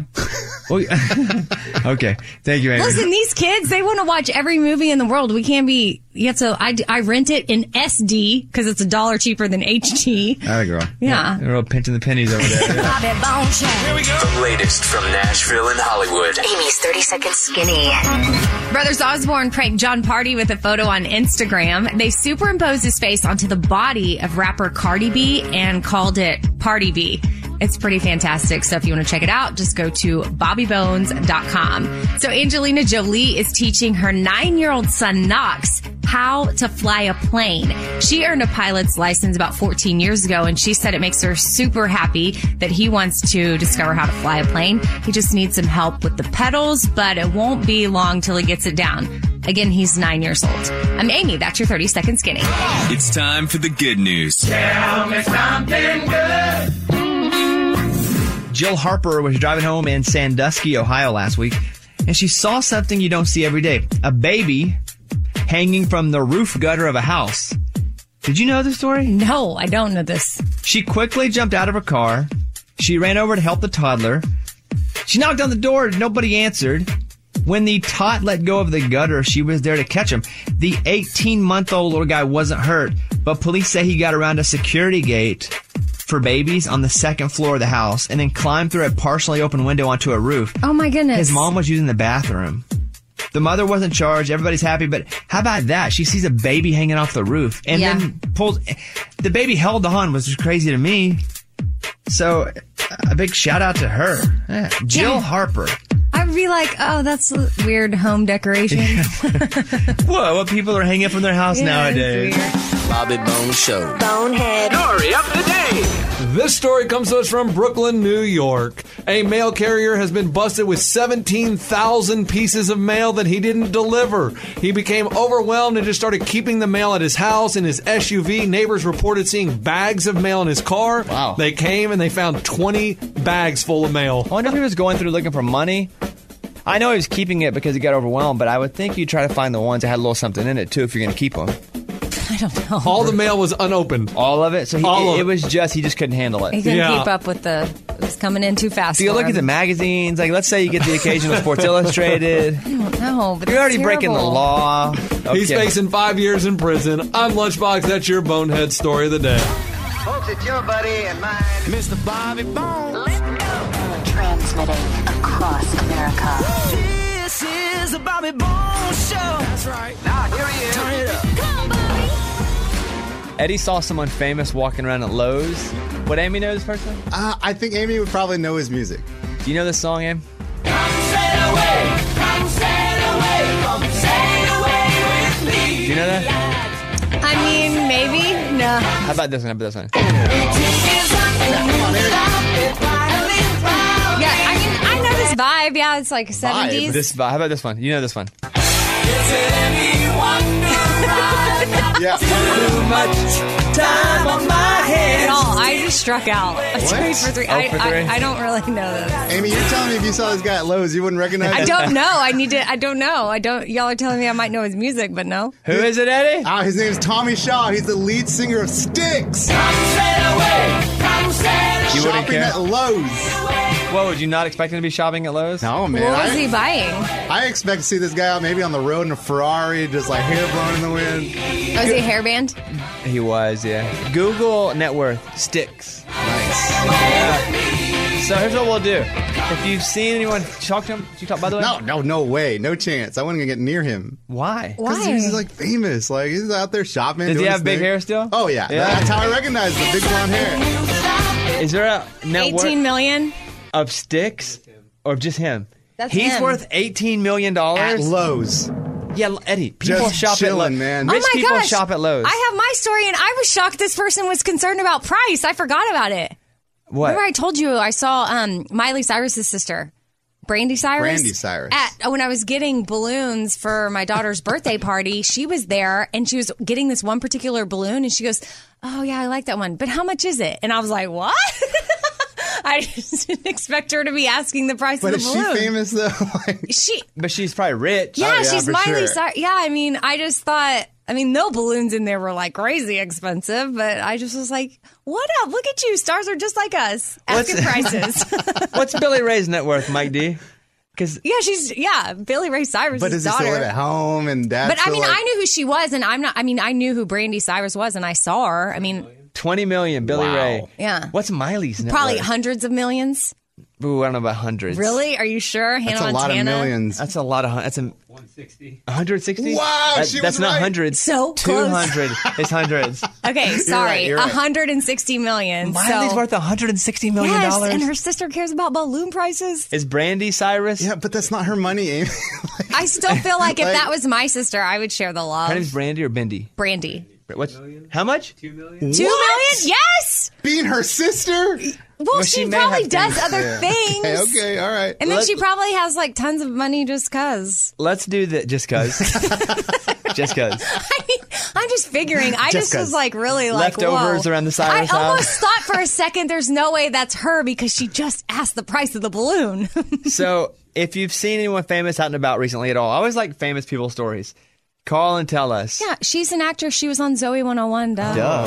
[SPEAKER 2] Okay. Thank you, Amy.
[SPEAKER 7] Listen, these kids, they want to watch every movie in the world. We can't be... I rent it in SD because it's $1 cheaper than HD.
[SPEAKER 8] Atta girl.
[SPEAKER 7] Yeah.
[SPEAKER 2] They're all pinching the pennies over there.
[SPEAKER 12] Here we go. The latest from Nashville and Hollywood.
[SPEAKER 10] Amy's 30 Second Skinny.
[SPEAKER 7] Brothers Osborne pranked John Party with a photo on Instagram. They superimposed his face onto the body of rapper Cardi B and called it Party B. It's pretty fantastic. So if you want to check it out, just go to bobbybones.com. So Angelina Jolie is teaching her 9-year-old son Knox how to fly a plane. She earned a pilot's license about 14 years ago, and she said it makes her super happy that he wants to discover how to fly a plane. He just needs some help with the pedals, but it won't be long till he gets it down. Again, he's 9 years old. I'm Amy. That's your 30 Second Skinny.
[SPEAKER 12] It's time for the good news.
[SPEAKER 6] Tell me something good.
[SPEAKER 2] Jill Harper was driving home in Sandusky, Ohio last week, and she saw something you don't see every day. A baby hanging from the roof gutter of a house. Did you know this story?
[SPEAKER 7] No, I don't know this.
[SPEAKER 2] She quickly jumped out of her car. She ran over to help the toddler. She knocked on the door. Nobody answered. When the tot let go of the gutter, she was there to catch him. The 18-month-old little guy wasn't hurt, but police say he got around a security gate for babies on the second floor of the house and then climbed through a partially open window onto a roof.
[SPEAKER 7] Oh, my goodness.
[SPEAKER 2] His mom was using the bathroom. The mother wasn't charged. Everybody's happy. But how about that? She sees a baby hanging off the roof and then pulls. The baby held on, which was crazy to me. So a big shout out to her. Yeah. Jill Harper.
[SPEAKER 7] I'd be like, oh, that's a weird home decoration.
[SPEAKER 2] Whoa, what people are hanging from their house nowadays.
[SPEAKER 12] Bobby Bones Show.
[SPEAKER 10] Bonehead.
[SPEAKER 12] Story of the day.
[SPEAKER 3] This story comes to us from Brooklyn, New York. A mail carrier has been busted with 17,000 pieces of mail that he didn't deliver. He became overwhelmed and just started keeping the mail at his house in his SUV. Neighbors reported seeing bags of mail in his car.
[SPEAKER 2] Wow.
[SPEAKER 3] They came and they found 20 bags full of mail.
[SPEAKER 2] I wonder if he was going through looking for money. I know he was keeping it because he got overwhelmed, but I would think you'd try to find the ones that had a little something in it, too, if you're going to keep them.
[SPEAKER 7] I don't know.
[SPEAKER 3] All the mail was unopened.
[SPEAKER 2] All of it? So it was just, he just couldn't handle it.
[SPEAKER 7] He couldn't keep up with it was coming in too fast.
[SPEAKER 2] So you look at the magazines, like let's say you get the occasional Sports Illustrated.
[SPEAKER 7] I don't know, but
[SPEAKER 2] you're already breaking the law. Okay.
[SPEAKER 3] He's facing 5 years in prison. I'm Lunchbox. That's your Bonehead Story of the Day.
[SPEAKER 9] Folks, it's your buddy and mine, Mr. Bobby Bones.
[SPEAKER 10] Let's go. Transmitting across America.
[SPEAKER 6] This is the Bobby Bones Show. That's right.
[SPEAKER 9] Now, here he is.
[SPEAKER 6] Turn it up.
[SPEAKER 10] Come on, Bobby.
[SPEAKER 2] Eddie saw someone famous walking around at Lowe's. Would Amy know this person?
[SPEAKER 8] I think Amy would probably know his music.
[SPEAKER 2] Do you know this song, Amy?
[SPEAKER 6] Come sail away. Come sail away. Come sail away with me.
[SPEAKER 2] Do you know that?
[SPEAKER 7] I mean, maybe. No.
[SPEAKER 2] How about this one?
[SPEAKER 7] Yeah, I mean, I know this vibe. Yeah, it's like 70s.
[SPEAKER 2] This vibe. How about this one? You know this one.
[SPEAKER 6] Yeah.
[SPEAKER 2] Too much time on my hands.
[SPEAKER 7] No, I just struck out.
[SPEAKER 8] What?
[SPEAKER 7] 3 for 3.
[SPEAKER 8] Oh, for 3?
[SPEAKER 7] I don't really know this.
[SPEAKER 8] Amy, you're telling me if you saw this guy at Lowe's, you wouldn't recognize him?
[SPEAKER 7] I don't know. I don't know. Y'all are telling me I might know his music, but no.
[SPEAKER 2] Who is it, Eddie?
[SPEAKER 8] His name is Tommy Shaw. He's the lead singer of Styx.
[SPEAKER 2] You wouldn't
[SPEAKER 8] Shopping
[SPEAKER 2] care?
[SPEAKER 8] at Lowe's.
[SPEAKER 2] What, would you not expect him to be shopping at Lowe's?
[SPEAKER 8] No, man.
[SPEAKER 7] What was he buying?
[SPEAKER 8] I expect to see this guy out maybe on the road in a Ferrari, just like hair blowing in the wind.
[SPEAKER 7] Was he a hairband?
[SPEAKER 2] He was, yeah. Google net worth, Styx.
[SPEAKER 8] Nice.
[SPEAKER 2] So here's what we'll do. If you've seen anyone talk to him, did you talk, by the way?
[SPEAKER 8] No way. No chance. I wouldn't get near him.
[SPEAKER 2] Why?
[SPEAKER 8] Because he's like famous. Like he's out there shopping.
[SPEAKER 2] Does he
[SPEAKER 8] doing
[SPEAKER 2] have
[SPEAKER 8] his
[SPEAKER 2] big
[SPEAKER 8] thing.
[SPEAKER 2] hair still?
[SPEAKER 8] Oh, yeah. That's how I recognize the big blonde hair.
[SPEAKER 2] Is there a net worth
[SPEAKER 7] 18 million?
[SPEAKER 2] of Styx or just him?
[SPEAKER 7] That's
[SPEAKER 2] He's
[SPEAKER 7] him.
[SPEAKER 2] worth $18 million?
[SPEAKER 8] At Lowe's.
[SPEAKER 2] Yeah, Eddie, people
[SPEAKER 8] Just
[SPEAKER 2] shop
[SPEAKER 8] chilling,
[SPEAKER 2] at Lowe's.
[SPEAKER 8] man.
[SPEAKER 7] Oh
[SPEAKER 2] Rich
[SPEAKER 7] my
[SPEAKER 2] people
[SPEAKER 7] gosh.
[SPEAKER 2] shop at Lowe's.
[SPEAKER 7] I have my story, and I was shocked this person was concerned about price. I forgot about it.
[SPEAKER 2] What?
[SPEAKER 7] Remember I told you I saw Miley Cyrus's sister, Brandy Cyrus?
[SPEAKER 8] Brandy Cyrus.
[SPEAKER 7] When I was getting balloons for my daughter's birthday party, she was there, and she was getting this one particular balloon, and she goes, oh, yeah, I like that one. But how much is it? And I was like, what? I just didn't expect her to be asking the price
[SPEAKER 8] But
[SPEAKER 7] of the
[SPEAKER 8] is
[SPEAKER 7] balloon.
[SPEAKER 8] she famous, though?
[SPEAKER 2] But she's probably rich.
[SPEAKER 7] Yeah,
[SPEAKER 8] yeah,
[SPEAKER 7] she's
[SPEAKER 8] for
[SPEAKER 7] Miley
[SPEAKER 8] sure.
[SPEAKER 7] Cyrus. Yeah, I mean, I just thought, no balloons in there were like crazy expensive, but I just was like, what up? Look at you. Stars are just like us. Asking prices.
[SPEAKER 2] What's Billy Ray's net worth, Mike D?
[SPEAKER 7] Yeah, Billy Ray Cyrus'
[SPEAKER 8] But does he
[SPEAKER 7] daughter.
[SPEAKER 8] still live at home? And that's
[SPEAKER 7] But I mean, I knew who she was, and I knew who Brandy Cyrus was, and I saw her. I mean,
[SPEAKER 2] $20 million, Billy
[SPEAKER 8] Wow.
[SPEAKER 2] Ray.
[SPEAKER 7] yeah.
[SPEAKER 2] What's Miley's net
[SPEAKER 7] Probably
[SPEAKER 2] worth?
[SPEAKER 7] hundreds of millions.
[SPEAKER 2] Ooh, I don't know about hundreds.
[SPEAKER 7] Really? Are you sure?
[SPEAKER 8] That's
[SPEAKER 7] Hannah
[SPEAKER 8] a lot of
[SPEAKER 7] Montana?
[SPEAKER 8] millions.
[SPEAKER 2] That's a lot of. That's a 160. 160?
[SPEAKER 8] Wow, she
[SPEAKER 2] That's
[SPEAKER 8] was
[SPEAKER 2] not
[SPEAKER 8] right.
[SPEAKER 2] hundreds.
[SPEAKER 7] So close.
[SPEAKER 2] 200. It's hundreds.
[SPEAKER 7] Okay, sorry.
[SPEAKER 8] you're right.
[SPEAKER 7] 160 million.
[SPEAKER 2] Miley's
[SPEAKER 7] so,
[SPEAKER 2] worth $160 million.
[SPEAKER 7] yes, and her sister cares about balloon prices.
[SPEAKER 2] Is Brandy Cyrus?
[SPEAKER 8] Yeah, but that's not her money, Amy.
[SPEAKER 7] I still feel like if
[SPEAKER 8] Like-
[SPEAKER 7] that was my sister, I would share the love.
[SPEAKER 2] Her name's Brandy or Bendy?
[SPEAKER 7] Brandy.
[SPEAKER 2] What's how much?
[SPEAKER 14] 2 million.
[SPEAKER 7] 2 million? Yes!
[SPEAKER 8] Being her sister?
[SPEAKER 7] Well,
[SPEAKER 2] she
[SPEAKER 7] she
[SPEAKER 2] may
[SPEAKER 7] probably
[SPEAKER 2] have
[SPEAKER 7] does
[SPEAKER 2] things.
[SPEAKER 7] other things.
[SPEAKER 8] Okay, all right.
[SPEAKER 7] And then
[SPEAKER 2] Let-
[SPEAKER 7] she probably has like tons of money just cuz.
[SPEAKER 2] Let's do that just cuz. Just cuz.
[SPEAKER 7] I mean, I'm just figuring. I
[SPEAKER 8] Just
[SPEAKER 7] just was
[SPEAKER 8] 'cause.
[SPEAKER 7] like really like
[SPEAKER 2] Leftovers
[SPEAKER 7] whoa.
[SPEAKER 2] around the Cyrus
[SPEAKER 7] I almost
[SPEAKER 2] house.
[SPEAKER 7] thought for a second there's no way that's her because she just asked the price of the balloon.
[SPEAKER 2] So, if you've seen anyone famous out and about recently at all, I always like famous people's stories. Call and tell us.
[SPEAKER 7] Yeah, she's an actress. She was on Zoe 101. Duh.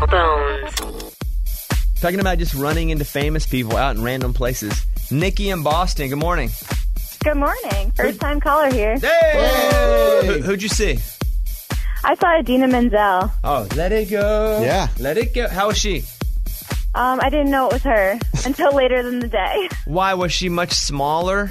[SPEAKER 2] Talking about just running into famous people out in random places. Nikki in Boston, good morning.
[SPEAKER 15] Good morning. First time caller here.
[SPEAKER 2] Hey! Who'd you see?
[SPEAKER 15] I saw Idina Menzel.
[SPEAKER 2] Oh, let it go.
[SPEAKER 8] Yeah.
[SPEAKER 2] Let it go. How was she?
[SPEAKER 15] I didn't know it was her until later in the day.
[SPEAKER 2] Why was she much smaller?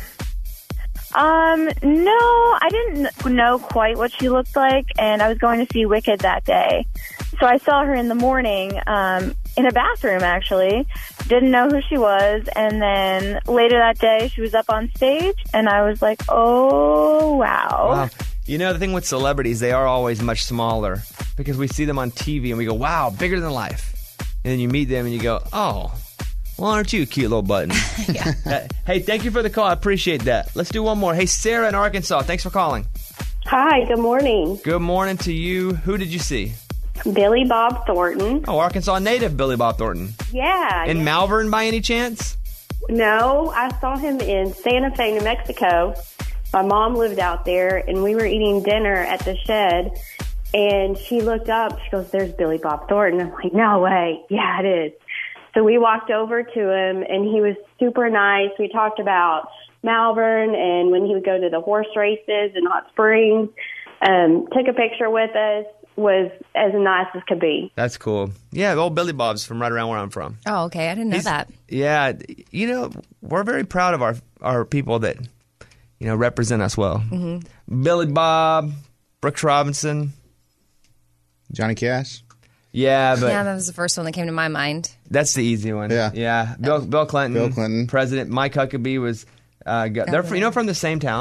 [SPEAKER 15] No, I didn't know quite what she looked like, and I was going to see Wicked that day. So I saw her in the morning, in a bathroom, actually. Didn't know who she was, and then later that day, she was up on stage, and I was like, oh, wow.
[SPEAKER 2] Wow. You know, the thing with celebrities, they are always much smaller because we see them on TV and we go, wow, bigger than life. And then you meet them and you go, oh, well, aren't you a cute little button? Hey, thank you for the call. I appreciate that. Let's do one more. Hey, Sarah in Arkansas, thanks for calling.
[SPEAKER 16] Hi, good morning.
[SPEAKER 2] Good morning to you. Who did you see?
[SPEAKER 16] Billy Bob Thornton.
[SPEAKER 2] Oh, Arkansas native Billy Bob Thornton.
[SPEAKER 16] Yeah.
[SPEAKER 2] In
[SPEAKER 16] yeah.
[SPEAKER 2] Malvern by any chance?
[SPEAKER 16] No, I saw him in Santa Fe, New Mexico. My mom lived out there, and we were eating dinner at the Shed, and she looked up. She goes, there's Billy Bob Thornton. I'm like, no way. Yeah, it is. So we walked over to him, and he was super nice. We talked about Malvern and when he would go to the horse races in Hot Springs. Took a picture with us. Was as nice as could be.
[SPEAKER 2] That's cool. Yeah, old Billy Bob's from right around where I'm from.
[SPEAKER 7] Oh, okay. I didn't know that.
[SPEAKER 2] Yeah, you know, we're very proud of our people that, you know, represent us well.
[SPEAKER 7] Mm-hmm.
[SPEAKER 2] Billy Bob, Brooks Robinson.
[SPEAKER 8] Johnny Cash?
[SPEAKER 2] Yeah, but
[SPEAKER 7] Yeah, that was the first one that came to my mind.
[SPEAKER 2] that's the easy one.
[SPEAKER 8] Yeah.
[SPEAKER 2] Bill Clinton.
[SPEAKER 8] Bill Clinton.
[SPEAKER 2] President Mike Huckabee was, they're from the same town.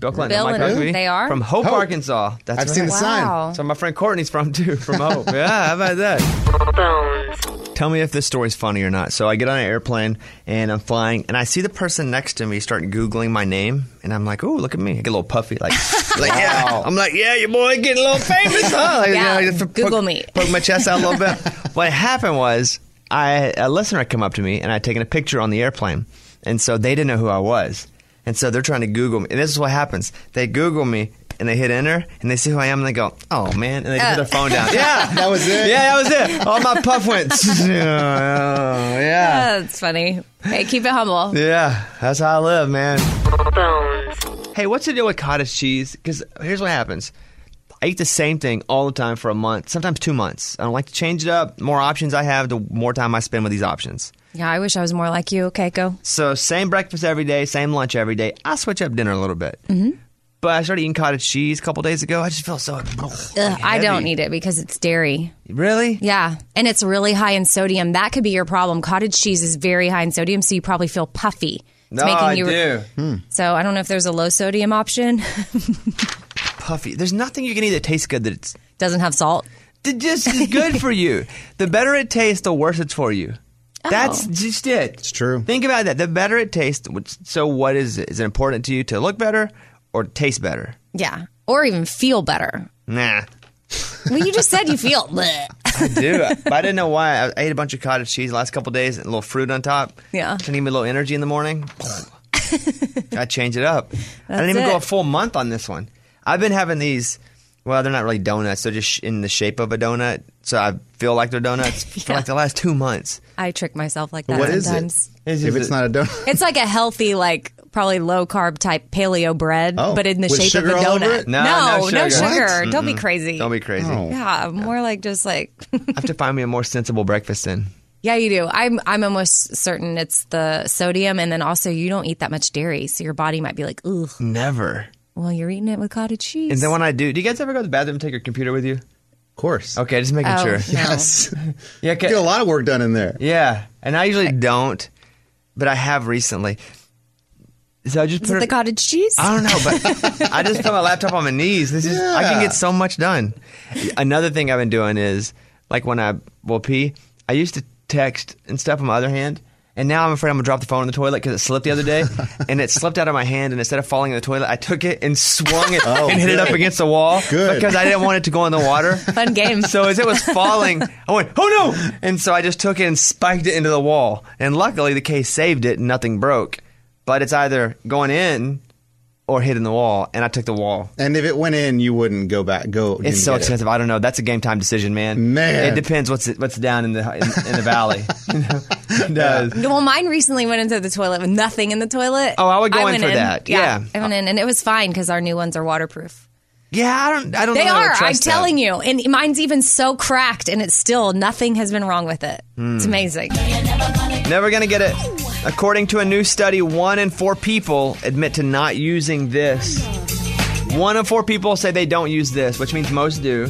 [SPEAKER 2] Bill Clinton.
[SPEAKER 7] Bill
[SPEAKER 2] Mike
[SPEAKER 7] and
[SPEAKER 2] Huckabee.
[SPEAKER 7] they are?
[SPEAKER 2] From Hope,
[SPEAKER 8] Hope.
[SPEAKER 2] Arkansas. That's
[SPEAKER 8] I've
[SPEAKER 2] right.
[SPEAKER 8] seen the sign.
[SPEAKER 7] Wow.
[SPEAKER 2] So my friend Courtney's from too, from Hope. Yeah, how about that? Tell me if this story's funny or not. So I get on an airplane and I'm flying, and I see the person next to me start Googling my name, and I'm like, "Oh, look at me!" I get a little puffy, like yeah. I'm like, "Yeah, your boy getting a little famous, huh?" Like,
[SPEAKER 7] Yeah,
[SPEAKER 2] you know, just
[SPEAKER 7] Google me.
[SPEAKER 2] Poke my chest out a little bit. What happened was, a listener had come up to me, and I'd taken a picture on the airplane, and so they didn't know who I was, and so they're trying to Google me, and this is what happens: they Google me. And they hit enter, and they see who I am, and they go, "Oh man!" And they put their phone down. Yeah,
[SPEAKER 8] That was it?
[SPEAKER 2] Yeah, that was it. All my puff went. Yeah,
[SPEAKER 7] That's funny. Hey, keep it humble.
[SPEAKER 2] yeah. That's how I live, man. Hey, what's the deal with cottage cheese? Because here's what happens: I eat the same thing all the time for a month, sometimes 2 months. I don't like to change it up. The more options I have, the more time I spend with these options.
[SPEAKER 7] Yeah, I wish I was more like you. Okay, go.
[SPEAKER 2] So same breakfast every day, same lunch every day. I switch up dinner a little bit.
[SPEAKER 7] Mm-hmm.
[SPEAKER 2] But I started eating cottage cheese a couple days ago. I just feel so
[SPEAKER 7] I don't eat it because it's dairy.
[SPEAKER 2] Really?
[SPEAKER 7] Yeah, and it's really high in sodium. That could be your problem. Cottage cheese is very high in sodium, so you probably feel puffy. It's
[SPEAKER 2] No, I
[SPEAKER 7] you
[SPEAKER 2] do.
[SPEAKER 7] So I don't know if there's a low sodium option.
[SPEAKER 2] Puffy. There's nothing you can eat that tastes good that it's
[SPEAKER 7] Doesn't have salt.
[SPEAKER 2] just is good for you. The better it tastes, the worse it's for you. That's just it.
[SPEAKER 8] It's true.
[SPEAKER 2] Think about that. The better it tastes. So what is it? Is it important to you to look better or taste better?
[SPEAKER 7] Yeah, or even feel better.
[SPEAKER 2] Nah.
[SPEAKER 7] Well, you just said you feel. Bleh.
[SPEAKER 2] I do. But I didn't know why. I ate a bunch of cottage cheese the last couple of days and a little fruit on top.
[SPEAKER 7] Yeah.
[SPEAKER 2] To give me a little energy in the morning. I change it up. I didn't even
[SPEAKER 7] it.
[SPEAKER 2] go a full month on this one. I've been having these. Well, they're not really donuts. They're just in the shape of a donut. So I feel like they're donuts for like the last 2 months.
[SPEAKER 7] I trick myself like that
[SPEAKER 8] What is
[SPEAKER 7] sometimes.
[SPEAKER 8] it? If it's not a donut.
[SPEAKER 7] It's like a healthy, like probably low carb type paleo bread,
[SPEAKER 8] Oh,
[SPEAKER 7] but in the
[SPEAKER 8] with
[SPEAKER 7] shape of a
[SPEAKER 8] sugar all over
[SPEAKER 7] donut.
[SPEAKER 8] it?
[SPEAKER 2] No
[SPEAKER 7] no
[SPEAKER 2] sugar.
[SPEAKER 7] sugar.
[SPEAKER 2] What?
[SPEAKER 7] Don't be crazy.
[SPEAKER 2] Don't be crazy.
[SPEAKER 8] Oh.
[SPEAKER 7] Yeah, more like just like.
[SPEAKER 2] I have to find me a more sensible breakfast then.
[SPEAKER 7] Yeah, you do. I'm almost certain it's the sodium, and then also you don't eat that much dairy, so your body might be like, ugh.
[SPEAKER 2] Never.
[SPEAKER 7] Well, you're eating it with cottage cheese.
[SPEAKER 2] And then when I do you guys ever go to the bathroom and take your computer with you?
[SPEAKER 8] Of course.
[SPEAKER 2] Okay, just making
[SPEAKER 7] Oh,
[SPEAKER 2] sure.
[SPEAKER 7] no.
[SPEAKER 8] Yes.
[SPEAKER 2] Yeah,
[SPEAKER 8] Get a lot of work done in there.
[SPEAKER 2] yeah, and I usually don't, but I have recently. So I just
[SPEAKER 7] Is
[SPEAKER 2] put
[SPEAKER 7] it the cottage cheese?
[SPEAKER 2] I don't know, but I just put my laptop on my knees. This is I can
[SPEAKER 8] Yeah.
[SPEAKER 2] get so much done. Another thing I've been doing is like when I will pee, I used to text and stuff on my other hand. And now I'm afraid I'm going to drop the phone in the toilet because it slipped the other day. And it slipped out of my hand. And instead of falling in the toilet, I took it and swung it and hit it up against the wall.
[SPEAKER 8] Good.
[SPEAKER 2] Because I didn't want it to go in the water.
[SPEAKER 7] Fun game.
[SPEAKER 2] So as it was falling, I went, "Oh no!" And so I just took it and spiked it into the wall. And luckily the case saved it and nothing broke. But it's either going in or hitting the wall. And I took the wall.
[SPEAKER 8] And if it went in, you wouldn't go back.
[SPEAKER 2] It's so expensive. I don't know. That's a game time decision, man.
[SPEAKER 8] Man.
[SPEAKER 2] It depends what's down in the valley. It does.
[SPEAKER 7] Well, mine recently went into the toilet with nothing in the toilet.
[SPEAKER 2] Oh, I would go in
[SPEAKER 7] went
[SPEAKER 2] for that. Yeah.
[SPEAKER 7] I went in, and it was fine because our new ones are waterproof.
[SPEAKER 2] Yeah, I don't know.
[SPEAKER 7] They
[SPEAKER 2] that I would
[SPEAKER 7] are. I'm
[SPEAKER 2] trust that.
[SPEAKER 7] telling you. And mine's even so cracked, and it's still nothing has been wrong with it.
[SPEAKER 2] Hmm.
[SPEAKER 7] It's amazing.
[SPEAKER 2] Never gonna get it. According to a new study, 1 in 4 people admit to not using this. 1 in 4 people say they don't use this, which means most do.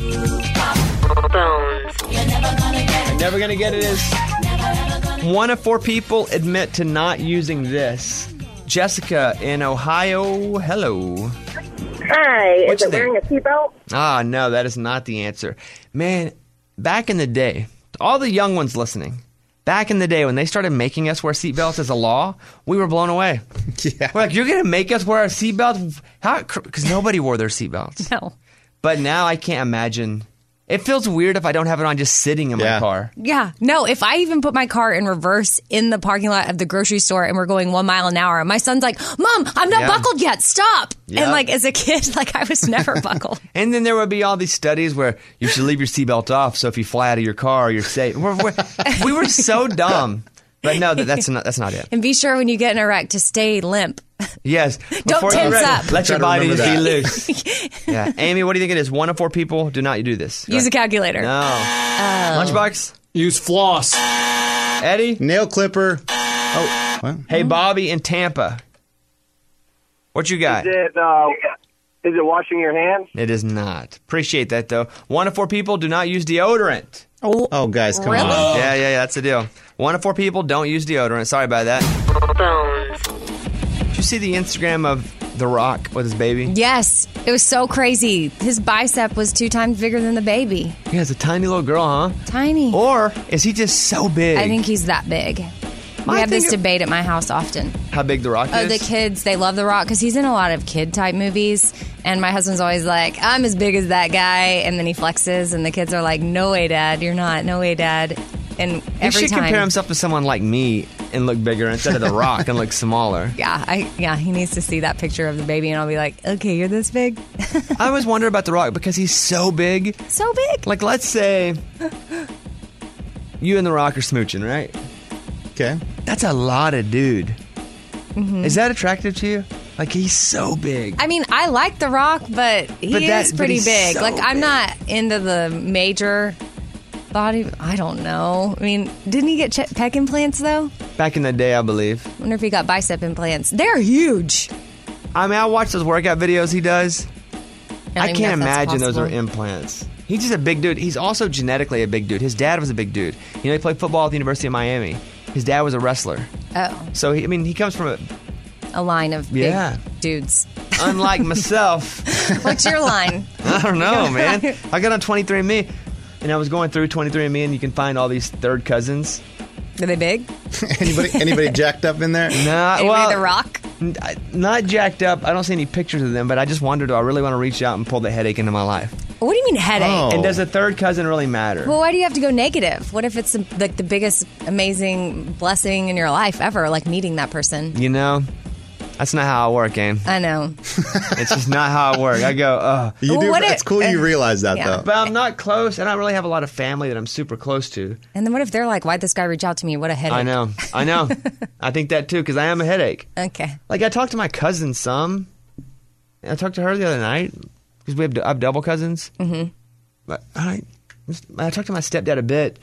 [SPEAKER 2] Never gonna get it is 1 in 4 people admit to not using this. Jessica in Ohio, hello.
[SPEAKER 17] Hi,
[SPEAKER 2] What's
[SPEAKER 17] is it
[SPEAKER 2] your
[SPEAKER 17] wearing a seatbelt?
[SPEAKER 2] Ah, no, that is not the answer. Man, back in the day, all the young ones listening, back in the day when they started making us wear seatbelts as a law, we were blown away.
[SPEAKER 8] Yeah.
[SPEAKER 2] We're like, you're going to make us wear a seatbelt? How? Because nobody wore their seatbelts.
[SPEAKER 7] No.
[SPEAKER 2] But now I can't imagine. It feels weird if I don't have it on just sitting in my car.
[SPEAKER 7] Yeah. No, if I even put my car in reverse in the parking lot of the grocery store and we're going 1 mile an hour, my son's like, Mom, I'm not buckled yet. Stop.
[SPEAKER 2] Yeah.
[SPEAKER 7] And like as a kid, like I was never buckled.
[SPEAKER 2] And then there would be all these studies where you should leave your seatbelt off so if you fly out of your car, you're safe. We were so dumb. But no, that's not it.
[SPEAKER 7] And be sure when you get in a wreck to stay limp.
[SPEAKER 2] Yes.
[SPEAKER 7] Don't
[SPEAKER 2] Before you're
[SPEAKER 7] tense
[SPEAKER 2] ready,
[SPEAKER 7] up.
[SPEAKER 2] let your
[SPEAKER 8] Try to
[SPEAKER 2] body
[SPEAKER 8] remember
[SPEAKER 2] be
[SPEAKER 8] that.
[SPEAKER 2] loose. Yeah. Amy, what do you think it is? 1 in 4 people do not do this.
[SPEAKER 7] Use a calculator.
[SPEAKER 2] No. Lunchbox?
[SPEAKER 3] Use floss.
[SPEAKER 2] Eddie?
[SPEAKER 8] Nail clipper. Oh, well.
[SPEAKER 2] Hey, Bobby in Tampa. What you got?
[SPEAKER 17] Is it washing your hands?
[SPEAKER 2] It is not. Appreciate that, though. 1 in 4 people do not use deodorant.
[SPEAKER 8] Oh, guys, come
[SPEAKER 7] Really?
[SPEAKER 8] on.
[SPEAKER 2] Yeah, that's the deal. 1 in 4 people don't use deodorant. Sorry about that. Did you see the Instagram of The Rock with his baby?
[SPEAKER 7] Yes. It was so crazy. His bicep was 2 times bigger than the baby.
[SPEAKER 2] He has a tiny little girl, huh?
[SPEAKER 7] Tiny.
[SPEAKER 2] Or is he just so big?
[SPEAKER 7] I think he's that big. We have this debate at my house often.
[SPEAKER 2] How big The Rock is?
[SPEAKER 7] Oh, the kids, they love The Rock because he's in a lot of kid-type movies. And my husband's always like, I'm as big as that guy. And then he flexes, and the kids are like, no way, Dad, you're not. No way, Dad. And
[SPEAKER 2] he
[SPEAKER 7] every
[SPEAKER 2] should
[SPEAKER 7] time,
[SPEAKER 2] compare himself to someone like me and look bigger instead of The Rock and look smaller.
[SPEAKER 7] Yeah, he needs to see that picture of the baby, and I'll be like, okay, you're this big?
[SPEAKER 2] I always wonder about The Rock because he's so big.
[SPEAKER 7] So big.
[SPEAKER 2] Like, let's say you and The Rock are smooching, right?
[SPEAKER 8] Okay.
[SPEAKER 2] That's a lot of dude.
[SPEAKER 7] Mm-hmm.
[SPEAKER 2] Is that attractive to you? Like, he's so big.
[SPEAKER 7] I mean, I like The Rock, but he is pretty
[SPEAKER 2] he's
[SPEAKER 7] big.
[SPEAKER 2] so
[SPEAKER 7] Like, I'm
[SPEAKER 2] big.
[SPEAKER 7] not into the major body. I don't know. I mean, didn't he get pec implants, though?
[SPEAKER 2] Back in the day, I believe.
[SPEAKER 7] I wonder if he got bicep implants. They're huge.
[SPEAKER 2] I mean, I watch those workout videos he does.
[SPEAKER 7] I
[SPEAKER 2] I
[SPEAKER 7] don't even
[SPEAKER 2] can't
[SPEAKER 7] know if that's
[SPEAKER 2] imagine those are
[SPEAKER 7] possible.
[SPEAKER 2] implants. He's just a big dude. He's also genetically a big dude. His dad was a big dude. You know, he played football at the University of Miami. His dad was a wrestler.
[SPEAKER 7] Oh,
[SPEAKER 2] So, he comes from
[SPEAKER 7] a line of big dudes.
[SPEAKER 2] unlike myself.
[SPEAKER 7] What's your line?
[SPEAKER 2] I don't know, man. I got on 23andMe, and I was going through 23andMe, and you can find all these third cousins.
[SPEAKER 7] Are they big?
[SPEAKER 8] Anybody jacked up in there?
[SPEAKER 2] Nah,
[SPEAKER 7] Anybody The Rock?
[SPEAKER 2] Not jacked up. I don't see any pictures of them, but I just wondered, do I really want to reach out and pull the headache into my life?
[SPEAKER 7] What do you mean headache?
[SPEAKER 2] And does a third cousin really matter?
[SPEAKER 7] Well, why do you have to go negative? What if it's like the biggest amazing blessing in your life ever, like meeting that person?
[SPEAKER 2] You know, that's not how I work, Aim.
[SPEAKER 7] I know.
[SPEAKER 2] It's just not how I work. I go, ugh.
[SPEAKER 8] You do. It's cool you realize that, though.
[SPEAKER 2] But I'm not close, and I don't really have a lot of family that I'm super close to.
[SPEAKER 7] And then what if they're like, why'd this guy reach out to me? What a headache.
[SPEAKER 2] I know. I think that, too, because I am a headache.
[SPEAKER 7] Okay.
[SPEAKER 2] Like, I talked to my cousin some. I talked to her the other night, because I have double cousins.
[SPEAKER 7] Mm-hmm.
[SPEAKER 2] But I talked to my stepdad a bit,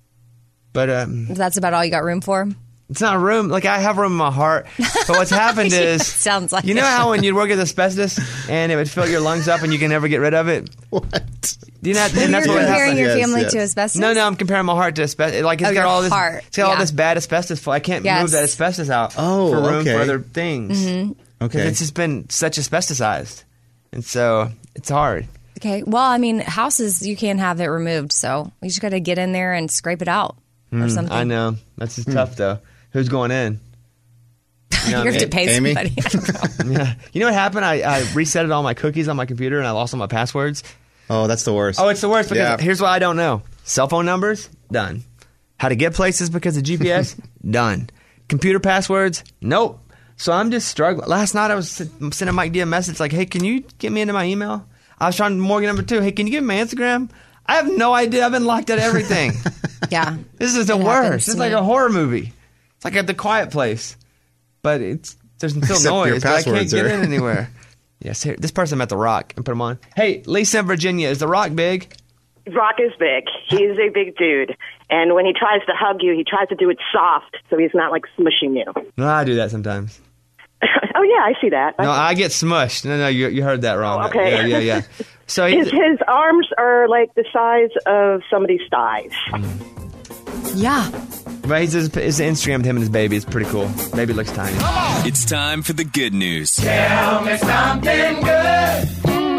[SPEAKER 2] but
[SPEAKER 7] That's about all you got room for?
[SPEAKER 2] it's not room. Like, I have room in my heart. But what's happened is,
[SPEAKER 7] sounds like
[SPEAKER 2] you know
[SPEAKER 7] it.
[SPEAKER 2] how when you work with asbestos and it would fill your lungs up and you can never get rid of it?
[SPEAKER 8] What?
[SPEAKER 2] Do you not?
[SPEAKER 7] You're
[SPEAKER 2] And that's what
[SPEAKER 7] comparing
[SPEAKER 2] happened.
[SPEAKER 7] your family to asbestos?
[SPEAKER 2] No, I'm comparing my heart to asbestos. Like, it's
[SPEAKER 7] Oh,
[SPEAKER 2] got
[SPEAKER 7] your
[SPEAKER 2] all this.
[SPEAKER 7] heart.
[SPEAKER 2] It's got all
[SPEAKER 7] Yeah.
[SPEAKER 2] this bad asbestos. I can't
[SPEAKER 7] Yes.
[SPEAKER 2] move that asbestos out.
[SPEAKER 8] Oh,
[SPEAKER 2] for room
[SPEAKER 8] okay.
[SPEAKER 2] for other things.
[SPEAKER 7] Mm-hmm.
[SPEAKER 8] Okay.
[SPEAKER 2] It's just been such asbestosized, and so it's hard.
[SPEAKER 7] Okay. Well, I mean, houses, you can't have it removed, so you just got to get in there and scrape it out or something.
[SPEAKER 2] I know that's just tough though. Who's going in? You know
[SPEAKER 7] You
[SPEAKER 2] what I
[SPEAKER 7] have to
[SPEAKER 2] mean?
[SPEAKER 7] pay
[SPEAKER 8] Amy?
[SPEAKER 7] somebody. I don't know.
[SPEAKER 2] Yeah. You know what happened? I resetted all my cookies on my computer and I lost all my passwords.
[SPEAKER 8] Oh, that's the worst.
[SPEAKER 2] Oh, it's the worst because
[SPEAKER 8] Yeah.
[SPEAKER 2] here's what I don't know. Cell phone numbers? Done. How to get places because of GPS? Done. Computer passwords? Nope. So I'm just struggling. Last night I was sending Mike D a message like, hey, can you get me into my email? I was trying Morgan number 2. Hey, can you give me my Instagram? I have no idea. I've been locked out of everything.
[SPEAKER 7] Yeah.
[SPEAKER 2] This is the
[SPEAKER 7] It happens
[SPEAKER 2] worst.
[SPEAKER 7] to
[SPEAKER 2] It's like
[SPEAKER 7] me.
[SPEAKER 2] a horror movie. It's like at The Quiet Place. But there's still
[SPEAKER 8] Except your
[SPEAKER 2] noise. But I can't
[SPEAKER 8] passwords
[SPEAKER 2] get
[SPEAKER 8] are-
[SPEAKER 2] in anywhere. Yes, here, this person met The Rock and put him on. Hey, Lisa in Virginia, is The Rock big?
[SPEAKER 18] Rock is big. He's a big dude. And when he tries to hug you, he tries to do it soft so he's not like smushing you.
[SPEAKER 2] No, I do that sometimes.
[SPEAKER 18] Oh, yeah, I see that.
[SPEAKER 2] No, I get smushed. No, you heard that wrong.
[SPEAKER 18] Oh, okay.
[SPEAKER 2] Yeah. So
[SPEAKER 18] His arms are like the size of somebody's thighs.
[SPEAKER 7] Yeah.
[SPEAKER 2] But his Instagram with him and his baby is pretty cool. Baby looks tiny.
[SPEAKER 12] It's time for the good news.
[SPEAKER 6] Tell me something good.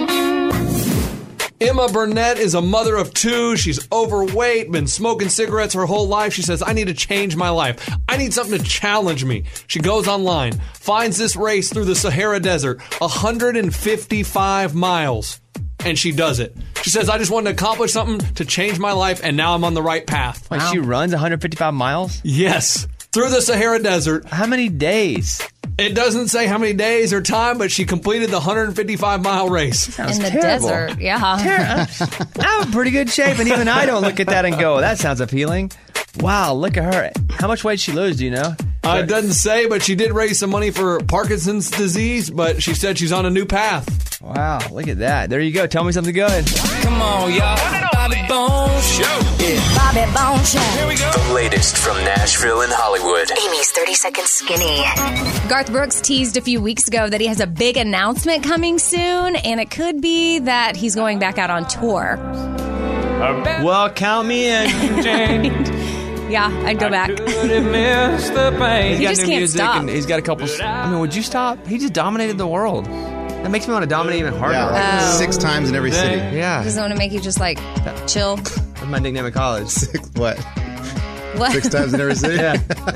[SPEAKER 3] Emma Burnett is a mother of 2. She's overweight, been smoking cigarettes her whole life. She says, I need to change my life. I need something to challenge me. She goes online, finds this race through the Sahara Desert, 155 miles, and she does it. She says, I just wanted to accomplish something to change my life, and now I'm on the right path.
[SPEAKER 2] Wait, she runs 155 miles?
[SPEAKER 3] Yes. Through the Sahara Desert.
[SPEAKER 2] How many days?
[SPEAKER 3] It doesn't say how many days or time, but she completed the 155-mile race.
[SPEAKER 7] In the desert. Yeah.
[SPEAKER 2] I'm in pretty good shape, and even I don't look at that and go, that sounds appealing. Wow, look at her. How much weight she lose, do you know?
[SPEAKER 3] It doesn't say, but she did raise some money for Parkinson's disease, but she said she's on a new path.
[SPEAKER 2] Wow, look at that. There you go. Tell me something good.
[SPEAKER 6] Come on, y'all. Bobby Bones Show. Yeah.
[SPEAKER 10] Bobby Bones Show.
[SPEAKER 6] Here we go.
[SPEAKER 12] The latest from Nashville and Hollywood.
[SPEAKER 10] Amy's 30 Second Skinny.
[SPEAKER 7] Garth Brooks teased a few weeks ago that he has a big announcement coming soon, and it could be that he's going back out on tour.
[SPEAKER 2] Well, count me in.
[SPEAKER 7] Yeah, I'd go back.
[SPEAKER 2] He
[SPEAKER 7] He just can't stop.
[SPEAKER 2] And he's got a couple. I mean, would you stop? He just dominated the world. That makes me want to dominate even harder.
[SPEAKER 8] Yeah, like 6 times in every city.
[SPEAKER 2] Yeah.
[SPEAKER 7] Doesn't want to make you just like chill.
[SPEAKER 2] That's my nickname in college.
[SPEAKER 8] What?
[SPEAKER 7] What?
[SPEAKER 8] 6 times in every city?
[SPEAKER 2] Yeah.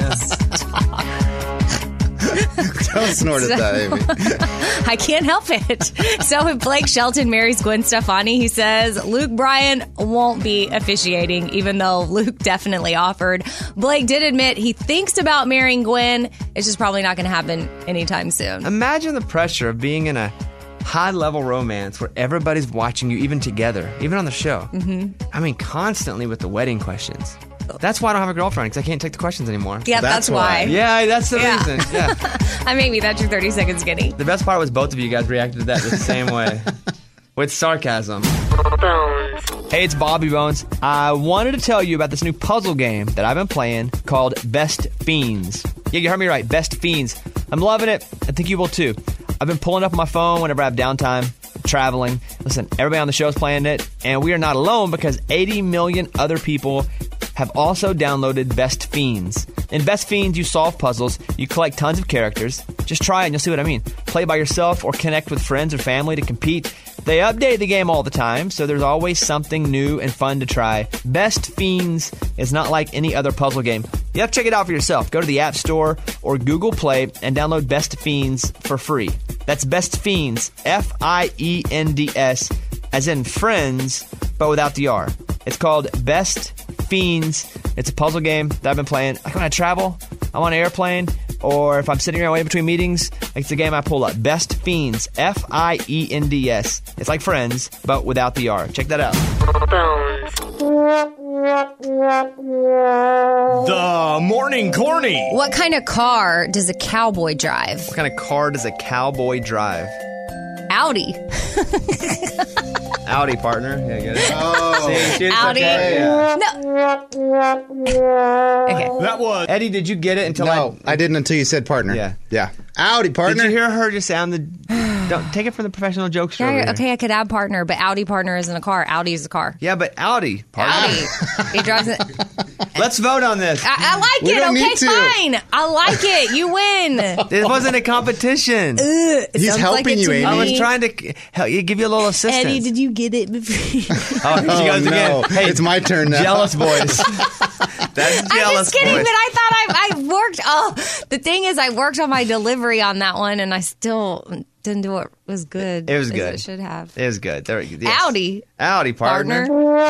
[SPEAKER 8] Don't snort at that, Amy.
[SPEAKER 7] I can't help it. So if Blake Shelton marries Gwen Stefani, he says Luke Bryan won't be officiating, even though Luke definitely offered. Blake did admit he thinks about marrying Gwen. It's just probably not going to happen anytime soon.
[SPEAKER 2] Imagine the pressure of being in a high-level romance where everybody's watching you, even together, even on the show.
[SPEAKER 7] Mm-hmm.
[SPEAKER 2] I mean, constantly with the wedding questions. That's why I don't have a girlfriend, because I can't take the questions anymore.
[SPEAKER 7] Yeah, that's why.
[SPEAKER 2] Yeah, that's the reason. Yeah.
[SPEAKER 7] Maybe that's your 30 seconds skinny.
[SPEAKER 2] The best part was both of you guys reacted to that the same way. With sarcasm. Hey, it's Bobby Bones. I wanted to tell you about this new puzzle game that I've been playing called Best Fiends. Yeah, you heard me right. Best Fiends. I'm loving it. I think you will too. I've been pulling up on my phone whenever I have downtime, traveling. Listen, everybody on the show is playing it, and we are not alone because 80 million other people have also downloaded Best Fiends. In Best Fiends, you solve puzzles, you collect tons of characters. Just try it and you'll see what I mean. Play by yourself or connect with friends or family to compete. They update the game all the time, so there's always something new and fun to try. Best Fiends is not like any other puzzle game. You have to check it out for yourself. Go to the App Store or Google Play and download Best Fiends for free. That's Best Fiends, F-I-E-N-D-S, as in friends, but without the R. It's called Best Fiends. It's a puzzle game that I've been playing. Like when I travel, I'm on an airplane, or if I'm sitting around waiting between meetings, it's a game I pull up. Best Fiends, F-I-E-N-D-S. It's like friends, but without the R. Check that out.
[SPEAKER 13] The Morning Corny.
[SPEAKER 7] What kind of car does a cowboy drive?
[SPEAKER 2] What kind of car does a cowboy drive?
[SPEAKER 7] Audi.
[SPEAKER 2] Audi, partner. Yeah, get it.
[SPEAKER 8] Oh.
[SPEAKER 2] See,
[SPEAKER 7] Audi.
[SPEAKER 2] Okay. Yeah.
[SPEAKER 7] Okay.
[SPEAKER 13] That was...
[SPEAKER 2] Eddie, did you get it until
[SPEAKER 8] I didn't until you said partner. Yeah. Audi, partner.
[SPEAKER 2] Did you hear her just sound the... Don't take it from the professional jokester.
[SPEAKER 7] Yeah, okay, I could add partner, but Audi partner isn't a car. Audi is a car.
[SPEAKER 2] Yeah, but Audi, partner.
[SPEAKER 7] Audi. He drives it.
[SPEAKER 2] Let's vote on this.
[SPEAKER 7] I like
[SPEAKER 8] We
[SPEAKER 7] it.
[SPEAKER 8] don't
[SPEAKER 7] Okay,
[SPEAKER 8] need to.
[SPEAKER 7] fine. I like it. You win.
[SPEAKER 2] This wasn't a competition.
[SPEAKER 8] He's helping you, Amy.
[SPEAKER 2] I was trying to give you a little assistance.
[SPEAKER 7] Eddie, did you get it?
[SPEAKER 2] Oh, she
[SPEAKER 8] Oh,
[SPEAKER 2] goes
[SPEAKER 8] no.
[SPEAKER 2] again. Hey,
[SPEAKER 8] It's my turn now.
[SPEAKER 2] Jealous boys. That's
[SPEAKER 7] I'm
[SPEAKER 2] jealous
[SPEAKER 7] just kidding,
[SPEAKER 2] boys.
[SPEAKER 7] but I thought I worked. Oh, the thing is, I worked on my delivery on that one, and I still didn't do what was good.
[SPEAKER 2] It was
[SPEAKER 7] as
[SPEAKER 2] good.
[SPEAKER 7] It should have.
[SPEAKER 2] It was good. There, yes.
[SPEAKER 7] Audi
[SPEAKER 2] partner.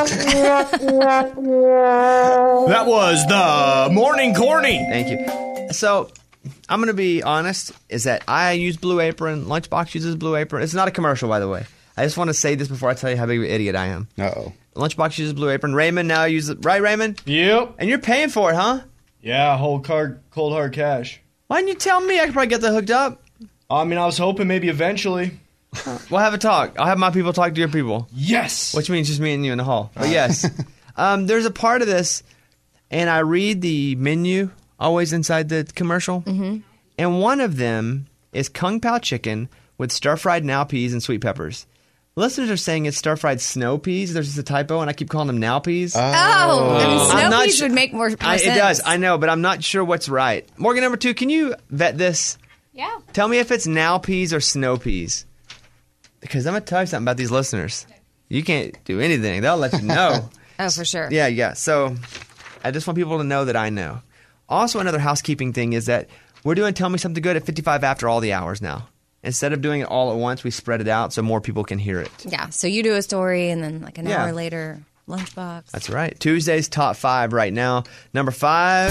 [SPEAKER 13] That was the Morning Corny.
[SPEAKER 2] Thank you. So, I'm going to be honest, is that I use Blue Apron. Lunchbox uses Blue Apron. It's not a commercial, by the way. I just want to say this before I tell you how big of an idiot I am.
[SPEAKER 8] Uh-oh.
[SPEAKER 2] Lunchbox uses Blue Apron. Raymond now uses it. Right, Raymond?
[SPEAKER 13] Yep.
[SPEAKER 2] And you're paying for it, huh?
[SPEAKER 13] Yeah, cold hard cash.
[SPEAKER 2] Why didn't you tell me? I could probably get that hooked up.
[SPEAKER 13] I mean, I was hoping maybe eventually.
[SPEAKER 2] We'll have a talk. I'll have my people talk to your people.
[SPEAKER 13] Yes.
[SPEAKER 2] Which means just me and you in the hall. But yes. There's a part of this, and I read the menu always inside the commercial. Mm-hmm. And one of them is Kung Pao chicken with stir-fried now peas and sweet peppers. Listeners are saying it's stir-fried snow peas. There's just a typo, and I keep calling them now peas.
[SPEAKER 7] Snow peas would make more sense.
[SPEAKER 2] It does, I know, but I'm not sure what's right. Morgan, number 2, can you vet this?
[SPEAKER 7] Yeah.
[SPEAKER 2] Tell me if it's now peas or snow peas. Because I'm going to tell you something about these listeners. You can't do anything. They'll let you know.
[SPEAKER 7] Oh, for sure.
[SPEAKER 2] Yeah. So I just want people to know that I know. Also, another housekeeping thing is that we're doing Tell Me Something Good at 55 after all the hours now. Instead of doing it all at once, we spread it out so more people can hear it.
[SPEAKER 7] Yeah, so you do a story, and then like an hour later, Lunchbox.
[SPEAKER 2] That's right. Tuesday's top 5 right now. Number 5,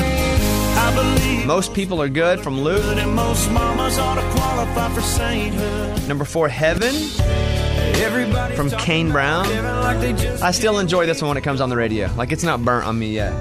[SPEAKER 2] Most People Are Good from Luke.
[SPEAKER 6] Most mamas ought to qualify for sainthood.
[SPEAKER 2] Number 4, Heaven from Kane Brown. I still enjoy this one when it comes on the radio. Like, it's not burnt on me yet.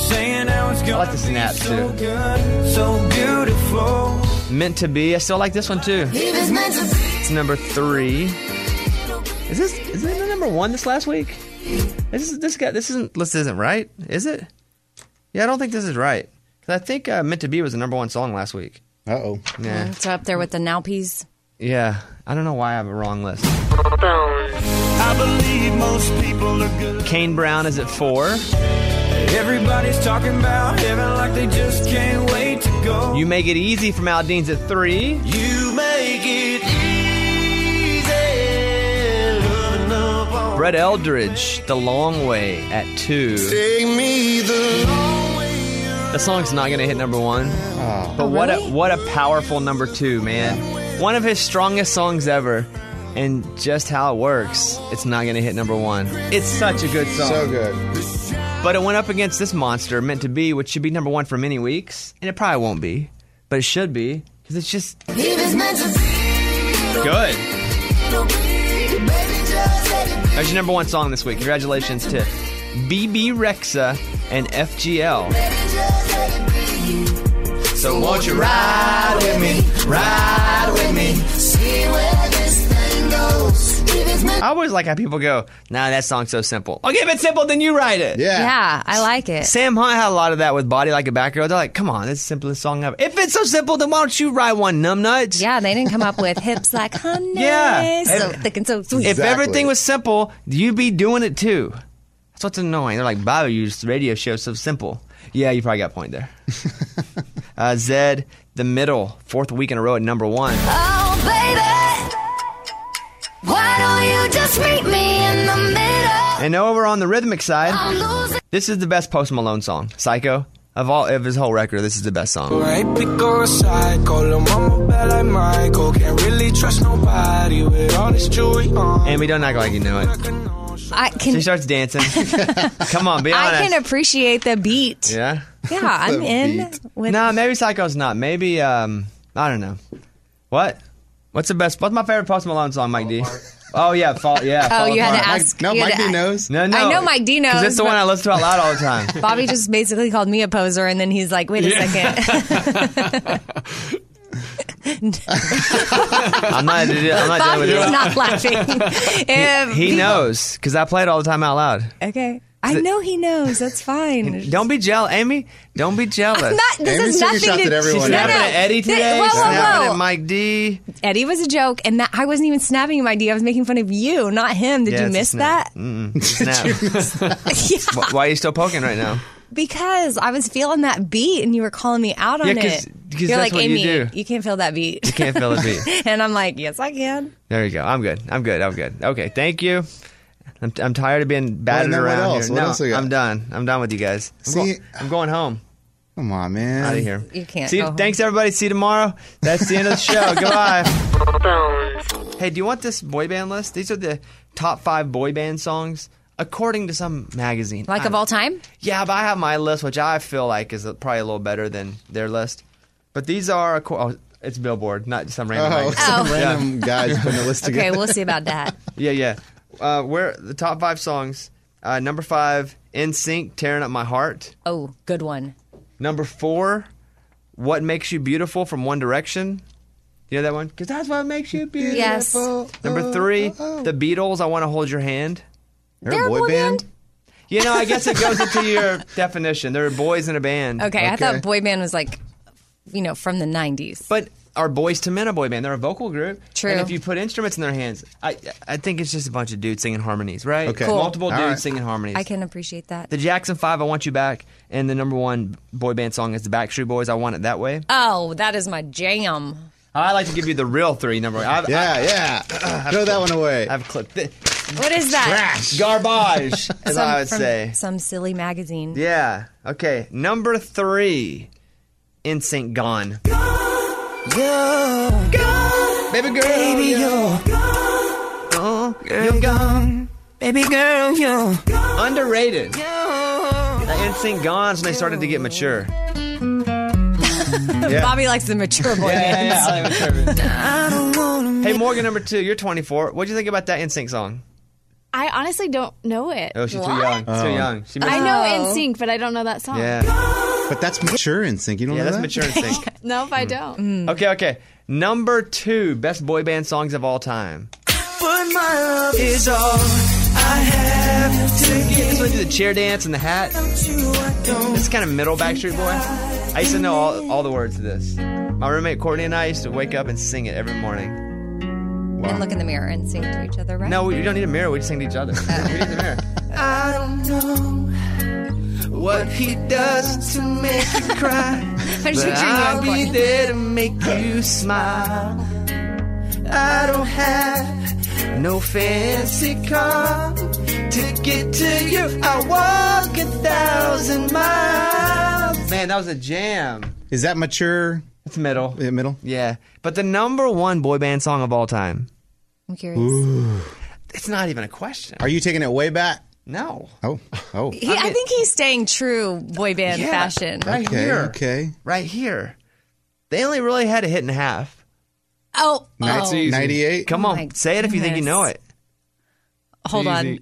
[SPEAKER 2] I like the snaps, too.
[SPEAKER 6] So beautiful.
[SPEAKER 2] Meant to Be. I still like this one, too. It's number 3. Is it the number 1 this last week? This isn't right, is it? Yeah, I don't think this is right. Because I think Meant to Be was the number 1 song last week.
[SPEAKER 8] Uh-oh.
[SPEAKER 2] Yeah.
[SPEAKER 7] It's up there with the now peas.
[SPEAKER 2] Yeah. I don't know why I have a wrong list.
[SPEAKER 6] I believe most people are good.
[SPEAKER 2] Kane Brown is at 4.
[SPEAKER 6] Everybody's Always talking about heaven like they just can't wait to go.
[SPEAKER 2] You Make It Easy from Aldean's at 3.
[SPEAKER 6] You make it easy. Loving up on
[SPEAKER 2] Brett Eldridge, The Long Way at 2.
[SPEAKER 6] Take me the long way.
[SPEAKER 2] The song's not going to hit number 1. But what a powerful number 2, man. One of his strongest songs ever. And just how it works, it's not going to hit number 1. It's such a good song.
[SPEAKER 19] So good.
[SPEAKER 2] But it went up against this monster, Meant to Be, which should be number 1 for many weeks. And it probably won't be. But it should be. Because it's just good. There's your number 1 song this week. Congratulations to BB Rexa and FGL.
[SPEAKER 6] So won't you ride with me, see where this thing goes.
[SPEAKER 2] I always like how people go, nah, that song's so simple. Okay, if it's simple, then you write it.
[SPEAKER 7] Yeah, I like it.
[SPEAKER 2] Sam Hunt had a lot of that with Body Like a Back Girl. They're like, come on, this is the simplest song ever. If it's so simple, then why don't you write one, numbnuts?
[SPEAKER 7] Yeah, they didn't come up with hips like honey.
[SPEAKER 2] Yeah.
[SPEAKER 7] So thick and so sweet.
[SPEAKER 2] If everything was simple, you'd be doing it too. That's what's annoying. They're like, Bobby, your radio show's so simple. Yeah, you probably got a point there. Zed, The Middle, 4th week in a row at number 1.
[SPEAKER 10] Oh, baby, why don't you just meet me in the middle?
[SPEAKER 2] And over on the rhythmic side,
[SPEAKER 10] I'm losing.
[SPEAKER 2] this is the best Post Malone song, Psycho. Of his whole record, this is the best song.
[SPEAKER 6] Right, pick on a psycho, lil' mama bad like Michael. Can't really trust nobody with all this jewelry on.
[SPEAKER 2] Amy, don't act like you knew it. She starts dancing. Come on, be honest.
[SPEAKER 7] I can appreciate the beat.
[SPEAKER 2] Yeah?
[SPEAKER 7] Yeah, I'm in. With
[SPEAKER 2] Nah, maybe Psycho's not. Maybe, I don't know. What? What's my favorite Post Malone song, Mike D? Oh, yeah. Fall
[SPEAKER 7] you had to ask.
[SPEAKER 19] Mike D knows.
[SPEAKER 2] No.
[SPEAKER 7] I know Mike D knows.
[SPEAKER 2] Because it's the one I listen to out loud all the time.
[SPEAKER 7] Bobby just basically called me a poser, and then he's like, wait a second.
[SPEAKER 2] I'm not dealing with it.
[SPEAKER 7] Bobby's not laughing.
[SPEAKER 2] He knows, because I play it all the time out loud.
[SPEAKER 7] Okay. I know he knows. That's fine.
[SPEAKER 2] Don't be jealous, Amy. Don't be jealous.
[SPEAKER 7] This has nothing to do.
[SPEAKER 2] She's snapping at Eddie today. Snapping at Mike D.
[SPEAKER 7] Eddie was a joke, and I wasn't even snapping at Mike D. I was making fun of you, not him. Did you miss that?
[SPEAKER 2] Snap. Why are you still poking right now?
[SPEAKER 7] Because I was feeling that beat, and you were calling me out on it.
[SPEAKER 2] Because
[SPEAKER 7] You're
[SPEAKER 2] that's
[SPEAKER 7] like,
[SPEAKER 2] what
[SPEAKER 7] Amy,
[SPEAKER 2] you do.
[SPEAKER 7] you can't feel that beat.
[SPEAKER 2] You can't feel the beat.
[SPEAKER 7] And I'm like, yes, I can.
[SPEAKER 2] There you go. I'm good. Okay, thank you. I'm tired of being batted around here.
[SPEAKER 19] What else we got?
[SPEAKER 2] I'm done. I'm done with you guys. I'm going home.
[SPEAKER 19] Come on, man.
[SPEAKER 2] Out of here.
[SPEAKER 7] You can't.
[SPEAKER 2] See, thanks everybody. See you tomorrow. That's the end of the show. Goodbye. Hey, do you want this boy band list? These are the top 5 boy band songs according to some magazine.
[SPEAKER 7] Like of all time?
[SPEAKER 2] Yeah, but I have my list, which I feel like is probably a little better than their list. But these are, it's Billboard, not some random magazine.
[SPEAKER 19] Some random guys putting a list together.
[SPEAKER 7] Okay, we'll see about that.
[SPEAKER 2] Yeah. We're the top 5 songs. Number 5, NSYNC, Tearing Up My Heart.
[SPEAKER 7] Oh, good one.
[SPEAKER 2] Number 4, What Makes You Beautiful from One Direction. You know that one? Because that's what makes you beautiful.
[SPEAKER 7] Yes.
[SPEAKER 2] Number 3, The Beatles, I Want to Hold Your Hand.
[SPEAKER 7] They're a boy band?
[SPEAKER 2] You know, I guess it goes into your definition. They're boys in a band.
[SPEAKER 7] Okay, I thought boy band was like, from the 90s.
[SPEAKER 2] But are Boys to Men a boy band? They're a vocal group.
[SPEAKER 7] True.
[SPEAKER 2] And if you put instruments in their hands, I think it's just a bunch of dudes singing harmonies, right?
[SPEAKER 19] Okay.
[SPEAKER 7] Cool.
[SPEAKER 2] Multiple dudes singing harmonies.
[SPEAKER 7] I can appreciate that.
[SPEAKER 2] The Jackson 5, I Want You Back, and the number 1 boy band song is the Backstreet Boys, I Want It That Way.
[SPEAKER 7] Oh, that is my jam.
[SPEAKER 2] I like to give you the real 3 number 1.
[SPEAKER 19] Yeah. Throw that one away.
[SPEAKER 2] I've clipped it.
[SPEAKER 7] What is that?
[SPEAKER 2] Trash. Garbage, as I would say.
[SPEAKER 7] Some silly magazine.
[SPEAKER 2] Yeah. Okay. Number 3, NSYNC, Gone.
[SPEAKER 6] You're gone.
[SPEAKER 2] Baby girl.
[SPEAKER 6] Baby, you're gone. You're gone. Baby girl, you're gone.
[SPEAKER 2] Underrated. The NSYNC Gone is when they started to get mature.
[SPEAKER 7] Bobby likes the mature boy bands.
[SPEAKER 2] Yeah, I like mature.
[SPEAKER 6] I don't wanna
[SPEAKER 2] Hey, Morgan, number 2, you're 24. What'd you think about that NSYNC song?
[SPEAKER 11] I honestly don't know it.
[SPEAKER 2] Oh, she's too young.
[SPEAKER 19] Oh.
[SPEAKER 2] Too young. She missed
[SPEAKER 11] I know NSYNC, but I don't know that song.
[SPEAKER 2] Yeah.
[SPEAKER 19] But that's mature NSYNC. You don't know
[SPEAKER 2] that's
[SPEAKER 19] that?
[SPEAKER 2] mature NSYNC.
[SPEAKER 11] No, if I don't.
[SPEAKER 2] Okay. Number 2, best boy band songs of all time.
[SPEAKER 6] But my love is all I have to
[SPEAKER 2] This
[SPEAKER 6] give.
[SPEAKER 2] one do the chair dance and the hat. This is kind of middle Backstreet Boy. I used to know all the words to this. My roommate Courtney and I used to wake up and sing it every morning.
[SPEAKER 7] And look in the mirror and sing to each other, right?
[SPEAKER 2] No, we don't need a mirror. We just sing to each other. We need the mirror.
[SPEAKER 6] I don't know
[SPEAKER 2] what he does to make you cry.
[SPEAKER 7] I'm just
[SPEAKER 2] But
[SPEAKER 7] picturing you
[SPEAKER 2] I'll
[SPEAKER 7] on
[SPEAKER 2] be
[SPEAKER 7] Courtney.
[SPEAKER 2] there to make you smile. I don't have no fancy car to get to you. I walk 1,000 miles. Man, that was a jam.
[SPEAKER 19] Is that mature?
[SPEAKER 2] It's middle.
[SPEAKER 19] Middle?
[SPEAKER 2] Yeah. But the number one boy band song of all time.
[SPEAKER 7] I'm curious.
[SPEAKER 19] Ooh.
[SPEAKER 2] It's not even a question.
[SPEAKER 19] Are you taking it way back?
[SPEAKER 2] No.
[SPEAKER 19] Oh.
[SPEAKER 7] I think he's staying true boy band fashion.
[SPEAKER 2] Right here. Right here. They only really had a hit and a half.
[SPEAKER 7] Oh.
[SPEAKER 2] That's easy.
[SPEAKER 19] 98?
[SPEAKER 2] Come
[SPEAKER 7] Oh
[SPEAKER 2] on.
[SPEAKER 7] my
[SPEAKER 2] Say it if you think you know it.
[SPEAKER 7] Hold on.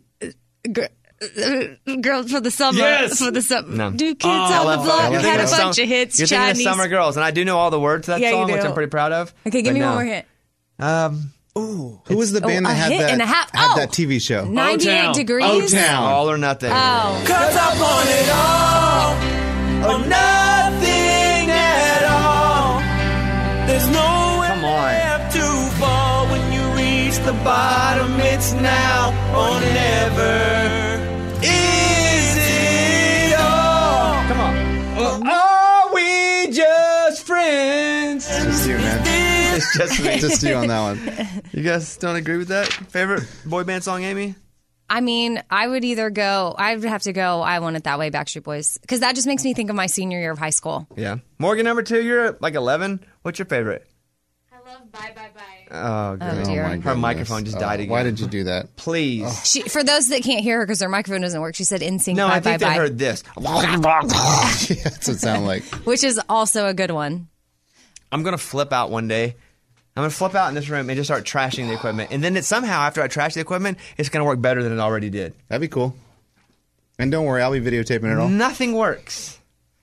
[SPEAKER 7] Girls for the summer.
[SPEAKER 2] Yes!
[SPEAKER 7] For the summer.
[SPEAKER 2] No.
[SPEAKER 7] Do kids on the block
[SPEAKER 2] You're
[SPEAKER 7] had a
[SPEAKER 2] thinking
[SPEAKER 7] bunch of hits.
[SPEAKER 2] You're
[SPEAKER 7] Chinese.
[SPEAKER 2] thinking of Summer Girls, and I do know all the words to that
[SPEAKER 7] Yeah, you
[SPEAKER 2] song, which
[SPEAKER 7] do.
[SPEAKER 2] I'm pretty proud of.
[SPEAKER 7] Okay, give
[SPEAKER 2] but
[SPEAKER 7] me
[SPEAKER 2] no.
[SPEAKER 7] one more hit.
[SPEAKER 19] Who was the band
[SPEAKER 7] a
[SPEAKER 19] that had
[SPEAKER 7] hit
[SPEAKER 19] that
[SPEAKER 7] and a half.
[SPEAKER 19] had
[SPEAKER 7] Oh!
[SPEAKER 19] that TV show?
[SPEAKER 7] 98 degrees.
[SPEAKER 19] O-Town.
[SPEAKER 2] All or nothing.
[SPEAKER 7] Oh.
[SPEAKER 6] 'Cause I want it all or nothing at all. There's nowhere to fall when you reach the bottom. It's now or never. Is it all?
[SPEAKER 2] Come on. Are we just friends?
[SPEAKER 19] Just you, man.
[SPEAKER 2] It's just me.
[SPEAKER 19] Just you on that one.
[SPEAKER 2] You guys don't agree with that? Favorite boy band song, Amy?
[SPEAKER 7] I mean, I would have to go I Want It That Way, Backstreet Boys. Because that just makes me think of my senior year of high school.
[SPEAKER 2] Yeah. Morgan, number 2, you're like 11. What's your favorite?
[SPEAKER 11] I love Bye Bye Bye.
[SPEAKER 2] Oh, good.
[SPEAKER 7] dear.
[SPEAKER 19] my
[SPEAKER 2] Her
[SPEAKER 19] goodness.
[SPEAKER 2] microphone just died again.
[SPEAKER 19] Why did you do that?
[SPEAKER 2] Please.
[SPEAKER 7] For those that can't hear her because their microphone doesn't work, she said NSYNC
[SPEAKER 2] No,
[SPEAKER 7] Bye
[SPEAKER 2] I
[SPEAKER 7] Bye
[SPEAKER 2] think they
[SPEAKER 7] Bye.
[SPEAKER 2] heard this.
[SPEAKER 19] Yeah, that's what it sounded like.
[SPEAKER 7] Which is also a good one.
[SPEAKER 2] I'm going to flip out one day. I'm going to flip out in this room and just start trashing the equipment. And then somehow, after I trash the equipment, it's going to work better than it already did.
[SPEAKER 19] That'd be cool. And don't worry, I'll be videotaping it all.
[SPEAKER 2] Nothing works.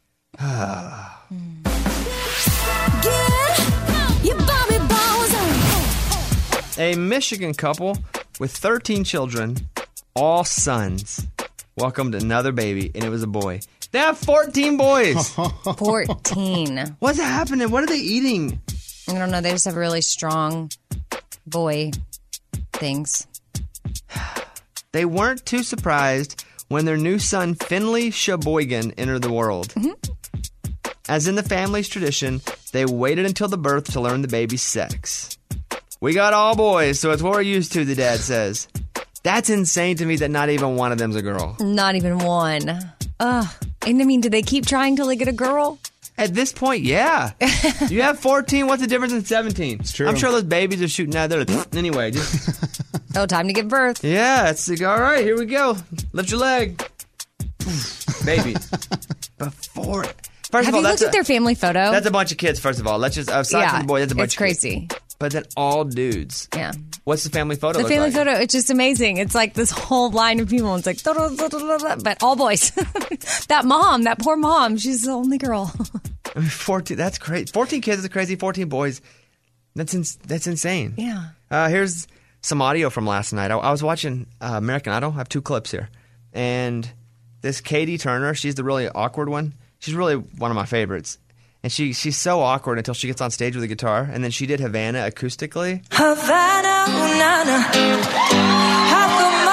[SPEAKER 2] A Michigan couple with 13 children, all sons, welcomed another baby, and it was a boy. They have 14 boys.
[SPEAKER 7] 14.
[SPEAKER 2] What's happening? What are they eating?
[SPEAKER 7] I don't know. They just have really strong boy things.
[SPEAKER 2] They weren't too surprised when their new son, Finley Sheboygan, entered the world.
[SPEAKER 7] Mm-hmm.
[SPEAKER 2] As in the family's tradition, they waited until the birth to learn the baby's sex. We got all boys, so it's what we're used to, the dad says. That's insane to me that not even one of them's a girl.
[SPEAKER 7] Not even one. Ugh. And I mean, do they keep trying till they get a girl?
[SPEAKER 2] At this point, yeah. You have 14, what's the difference in 17? It's
[SPEAKER 19] true.
[SPEAKER 2] I'm sure those babies are shooting out there. Anyway, just...
[SPEAKER 7] Oh, time to give birth.
[SPEAKER 2] Yeah, it's like, all right, here we go. Lift your leg. Baby. Before... First
[SPEAKER 7] Have
[SPEAKER 2] of all,
[SPEAKER 7] you looked at their family photo?
[SPEAKER 2] That's a bunch of kids, first of all. Let's just, aside from the boy, that's a bunch
[SPEAKER 7] it's
[SPEAKER 2] of
[SPEAKER 7] crazy.
[SPEAKER 2] kids. But then all dudes.
[SPEAKER 7] Yeah.
[SPEAKER 2] What's the family photo
[SPEAKER 7] The
[SPEAKER 2] look
[SPEAKER 7] family
[SPEAKER 2] like?
[SPEAKER 7] photo, it's just amazing. It's like this whole line of people. It's like, but all boys. That poor mom, she's the only girl.
[SPEAKER 2] 14, that's crazy. 14 kids is crazy, 14 boys. That's insane.
[SPEAKER 7] Yeah.
[SPEAKER 2] Here's some audio from last night. I was watching American Idol. I have 2 clips here. And this Katie Turner, she's the really awkward one. She's really one of my favorites. And she's so awkward until she gets on stage with a guitar. And then she did Havana acoustically.
[SPEAKER 6] Havana, ooh, nana. How come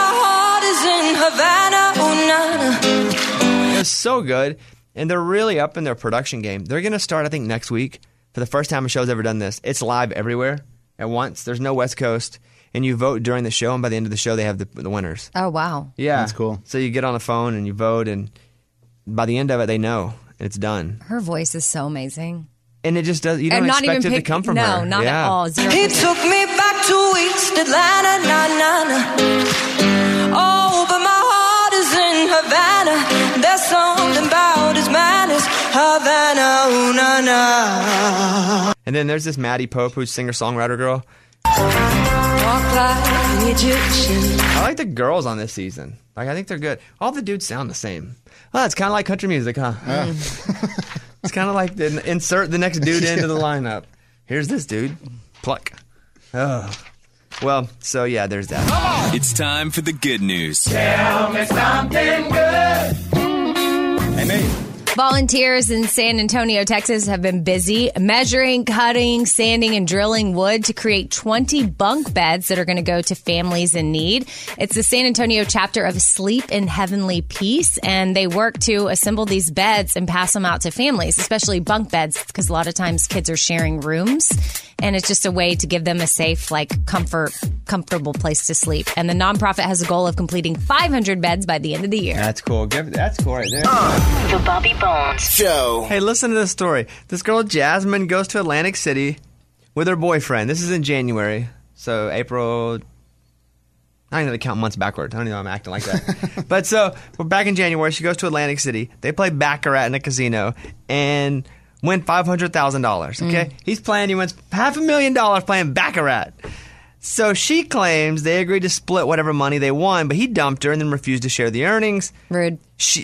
[SPEAKER 6] my heart is in Havana, ooh, nana.
[SPEAKER 2] It was so good. And they're really up in their production game. They're going to start, I think, next week. For the first time a show's ever done this. It's live everywhere at once. There's no West Coast. And you vote during the show. And by the end of the show, they have the winners.
[SPEAKER 7] Oh, wow.
[SPEAKER 2] Yeah.
[SPEAKER 19] That's cool.
[SPEAKER 2] So you get on the phone and you vote. And by the end of it, they know. It's done.
[SPEAKER 7] Her voice is so amazing.
[SPEAKER 2] And it just does. You don't
[SPEAKER 7] And not
[SPEAKER 2] expect
[SPEAKER 7] even
[SPEAKER 2] it to come from her.
[SPEAKER 7] No, not at all. 0%.
[SPEAKER 6] He took me back to East Atlanta, na-na-na. Oh, but my heart is in Havana. There's something about his manners. Havana, ooh, na-na.
[SPEAKER 2] And then there's this Maddie Pope, who's singer-songwriter girl.
[SPEAKER 6] Walk like an Egyptian.
[SPEAKER 2] I like the girls on this season. Like, I think they're good. All the dudes sound the same. Oh, it's kind of like country music, huh? It's kind of like insert the next dude into the lineup. Here's this dude. Pluck. Oh. Well, so yeah, there's that.
[SPEAKER 12] It's time for the good news.
[SPEAKER 6] Tell me something good.
[SPEAKER 19] Hey, mate.
[SPEAKER 7] Volunteers in San Antonio, Texas have been busy measuring, cutting, sanding, and drilling wood to create 20 bunk beds that are going to go to families in need. It's the San Antonio chapter of Sleep in Heavenly Peace, and they work to assemble these beds and pass them out to families, especially bunk beds, because a lot of times kids are sharing rooms, and it's just a way to give them a safe, comfortable place to sleep. And the nonprofit has a goal of completing 500 beds by the end of the year.
[SPEAKER 2] That's cool. That's cool right there.
[SPEAKER 20] The Bobby Bones Show.
[SPEAKER 2] Hey, listen to this story. This girl, Jasmine, goes to Atlantic City with her boyfriend. This is in January. So April... I don't even know to count months backward. I don't even know I'm acting like that. But so, we're back in January. She goes to Atlantic City. They play Baccarat in a casino and win $500,000. Okay? He wins $500,000 playing Baccarat. So she claims they agreed to split whatever money they won, but he dumped her and then refused to share the earnings.
[SPEAKER 7] Rude.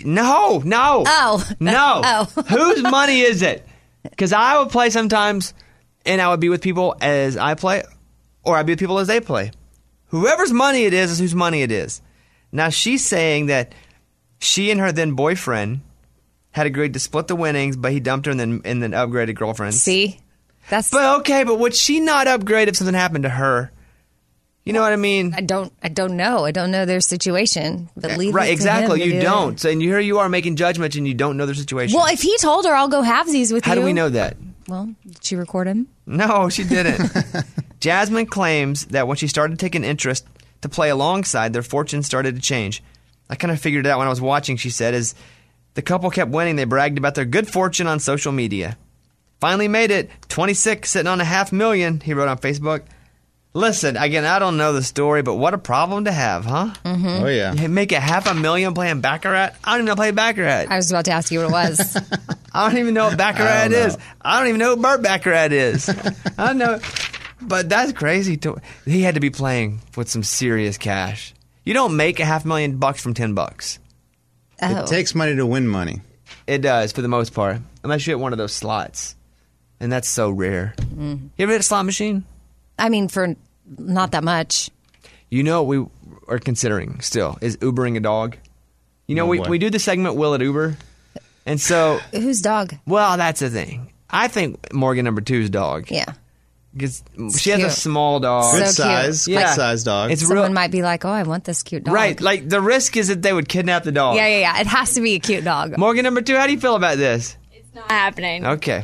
[SPEAKER 2] No.
[SPEAKER 7] Oh.
[SPEAKER 2] No.
[SPEAKER 7] Oh.
[SPEAKER 2] Whose money is it? Because I would play sometimes, and I would be with people as I play, or I'd be with people as they play. Whoever's money it is whose money it is. Now, she's saying that she and her then boyfriend had agreed to split the winnings, but he dumped her and then upgraded girlfriends.
[SPEAKER 7] See? But
[SPEAKER 2] would she not upgrade if something happened to her? You know what I mean?
[SPEAKER 7] I don't know. I don't know their situation. But leave
[SPEAKER 2] right,
[SPEAKER 7] it to
[SPEAKER 2] exactly.
[SPEAKER 7] him to
[SPEAKER 2] You
[SPEAKER 7] do
[SPEAKER 2] don't.
[SPEAKER 7] it.
[SPEAKER 2] So, and here you are making judgments and you don't know their situation.
[SPEAKER 7] Well, if he told her, I'll go halvesies with you.
[SPEAKER 2] How do we know that?
[SPEAKER 7] Well, did she record him?
[SPEAKER 2] No, she didn't. Jasmine claims that when she started taking interest to play alongside, their fortunes started to change. I kind of figured it out when I was watching, she said, as the couple kept winning, they bragged about their good fortune on social media. Finally made it, 26, sitting on $500,000, he wrote on Facebook. Listen, again, I don't know the story, but what a problem to have, huh?
[SPEAKER 7] Mm-hmm.
[SPEAKER 19] Oh, yeah.
[SPEAKER 2] You make it $500,000 playing Baccarat? I don't even know how to play Baccarat.
[SPEAKER 7] I was about to ask you what it was.
[SPEAKER 2] I don't even know what Baccarat is. I don't even know what Burt Baccarat is. I don't know. But that's crazy. He had to be playing with some serious cash. You don't make $500,000 from $10.
[SPEAKER 7] Oh.
[SPEAKER 19] It takes money to win money.
[SPEAKER 2] It does, for the most part. Unless you hit one of those slots. And that's so rare.
[SPEAKER 7] Mm.
[SPEAKER 2] You ever hit a slot machine?
[SPEAKER 7] I mean, for not that much.
[SPEAKER 2] You know what we are considering still is Ubering a dog. You know, we do the segment Will It Uber? And so...
[SPEAKER 7] Whose dog?
[SPEAKER 2] Well, that's the thing. I think Morgan number 2's dog.
[SPEAKER 7] Yeah.
[SPEAKER 2] Because she has a small dog.
[SPEAKER 19] Good size. Good size dog.
[SPEAKER 2] It's
[SPEAKER 7] Someone might be like, oh, I want this cute dog.
[SPEAKER 2] Right. Like, the risk is that they would kidnap the dog.
[SPEAKER 7] Yeah. It has to be a cute dog.
[SPEAKER 2] Morgan number 2, how do you feel about this?
[SPEAKER 11] It's not happening.
[SPEAKER 2] Okay.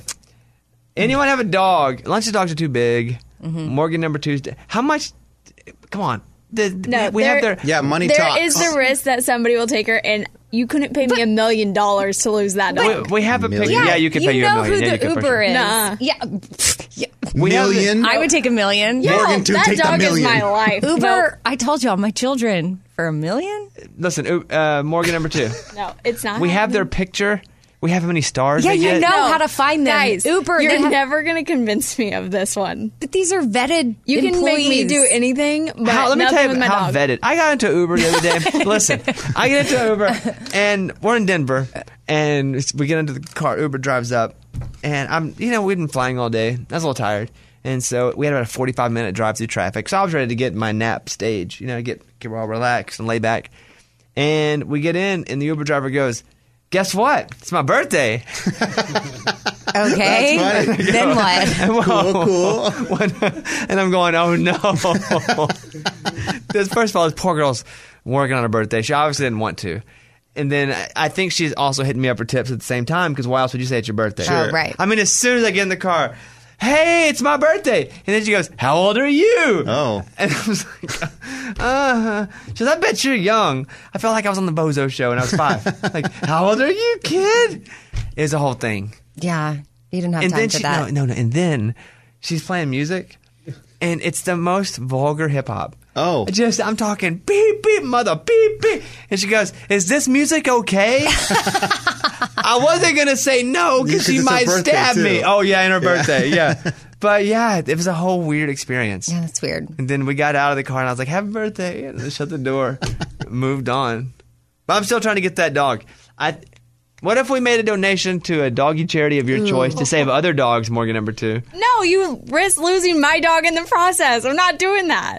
[SPEAKER 2] Anyone have a dog? Lunch's dogs are too big. Mm-hmm. Morgan number 2's... How much... Come on.
[SPEAKER 19] Yeah, money
[SPEAKER 11] there
[SPEAKER 19] talks.
[SPEAKER 11] There is the risk that somebody will take her, and you couldn't pay me $1 million to lose that dog.
[SPEAKER 2] We have a picture. Yeah, you can pay you $1 million.
[SPEAKER 7] You know who the Uber is.
[SPEAKER 11] Nah.
[SPEAKER 7] Yeah.
[SPEAKER 19] $1,000,000?
[SPEAKER 7] I would take $1 million.
[SPEAKER 19] Morgan, to
[SPEAKER 11] that
[SPEAKER 19] take
[SPEAKER 11] dog
[SPEAKER 19] the $1,000,000.
[SPEAKER 11] is my life.
[SPEAKER 7] Uber,
[SPEAKER 11] Nope.
[SPEAKER 7] I told you all my children for $1 million.
[SPEAKER 2] Listen, Morgan number 2.
[SPEAKER 11] No, it's not.
[SPEAKER 2] We have their picture. We have how many stars
[SPEAKER 7] Yeah,
[SPEAKER 2] they
[SPEAKER 7] you
[SPEAKER 2] get.
[SPEAKER 7] know how to find them.
[SPEAKER 11] Guys,
[SPEAKER 7] Uber,
[SPEAKER 11] you're never going to convince me of this one.
[SPEAKER 7] But these are vetted
[SPEAKER 11] You can
[SPEAKER 7] employees.
[SPEAKER 11] make me do anything, but
[SPEAKER 2] Let me
[SPEAKER 11] nothing
[SPEAKER 2] tell
[SPEAKER 11] with
[SPEAKER 2] you
[SPEAKER 11] my
[SPEAKER 2] how
[SPEAKER 11] dog.
[SPEAKER 2] vetted. I got into Uber the other day. Listen, I get into Uber, and we're in Denver, and we get into the car. Uber drives up, and we've been flying all day. I was a little tired, and so we had about a 45-minute drive through traffic. So I was ready to get in my nap stage, get all relaxed and lay back. And we get in, and the Uber driver goes, "Guess what? It's my birthday."
[SPEAKER 7] Okay. Then what?
[SPEAKER 19] Cool.
[SPEAKER 2] And I'm going, oh no. First of all, this poor girl's working on her birthday. She obviously didn't want to. And then I think she's also hitting me up for tips at the same time, because why else would you say it's your birthday?
[SPEAKER 7] Sure. Oh, right.
[SPEAKER 2] I mean, as soon as I get in the car, hey, it's my birthday. And then she goes, how old are you?
[SPEAKER 19] Oh.
[SPEAKER 2] And I was like, She goes, I bet you're young. I felt like I was on the Bozo show and I was 5. Like, how old are you, kid? It was a whole thing.
[SPEAKER 7] Yeah, you didn't have
[SPEAKER 2] And
[SPEAKER 7] time
[SPEAKER 2] then
[SPEAKER 7] for that.
[SPEAKER 2] No. And then she's playing music, and it's the most vulgar hip hop.
[SPEAKER 19] Oh.
[SPEAKER 2] I'm talking beep, beep, mother, beep, beep. And she goes, is this music okay? I wasn't going to say no because she
[SPEAKER 19] it's her
[SPEAKER 2] might
[SPEAKER 19] birthday,
[SPEAKER 2] stab me.
[SPEAKER 19] too.
[SPEAKER 2] Oh, yeah, in her birthday, yeah. But yeah, it was a whole weird experience.
[SPEAKER 7] Yeah, that's weird.
[SPEAKER 2] And then we got out of the car, and I was like, happy birthday. And I shut the door, moved on. But I'm still trying to get that dog. What if we made a donation to a doggy charity of your choice to save other dogs, Morgan number 2?
[SPEAKER 11] No, you risk losing my dog in the process. I'm not doing that.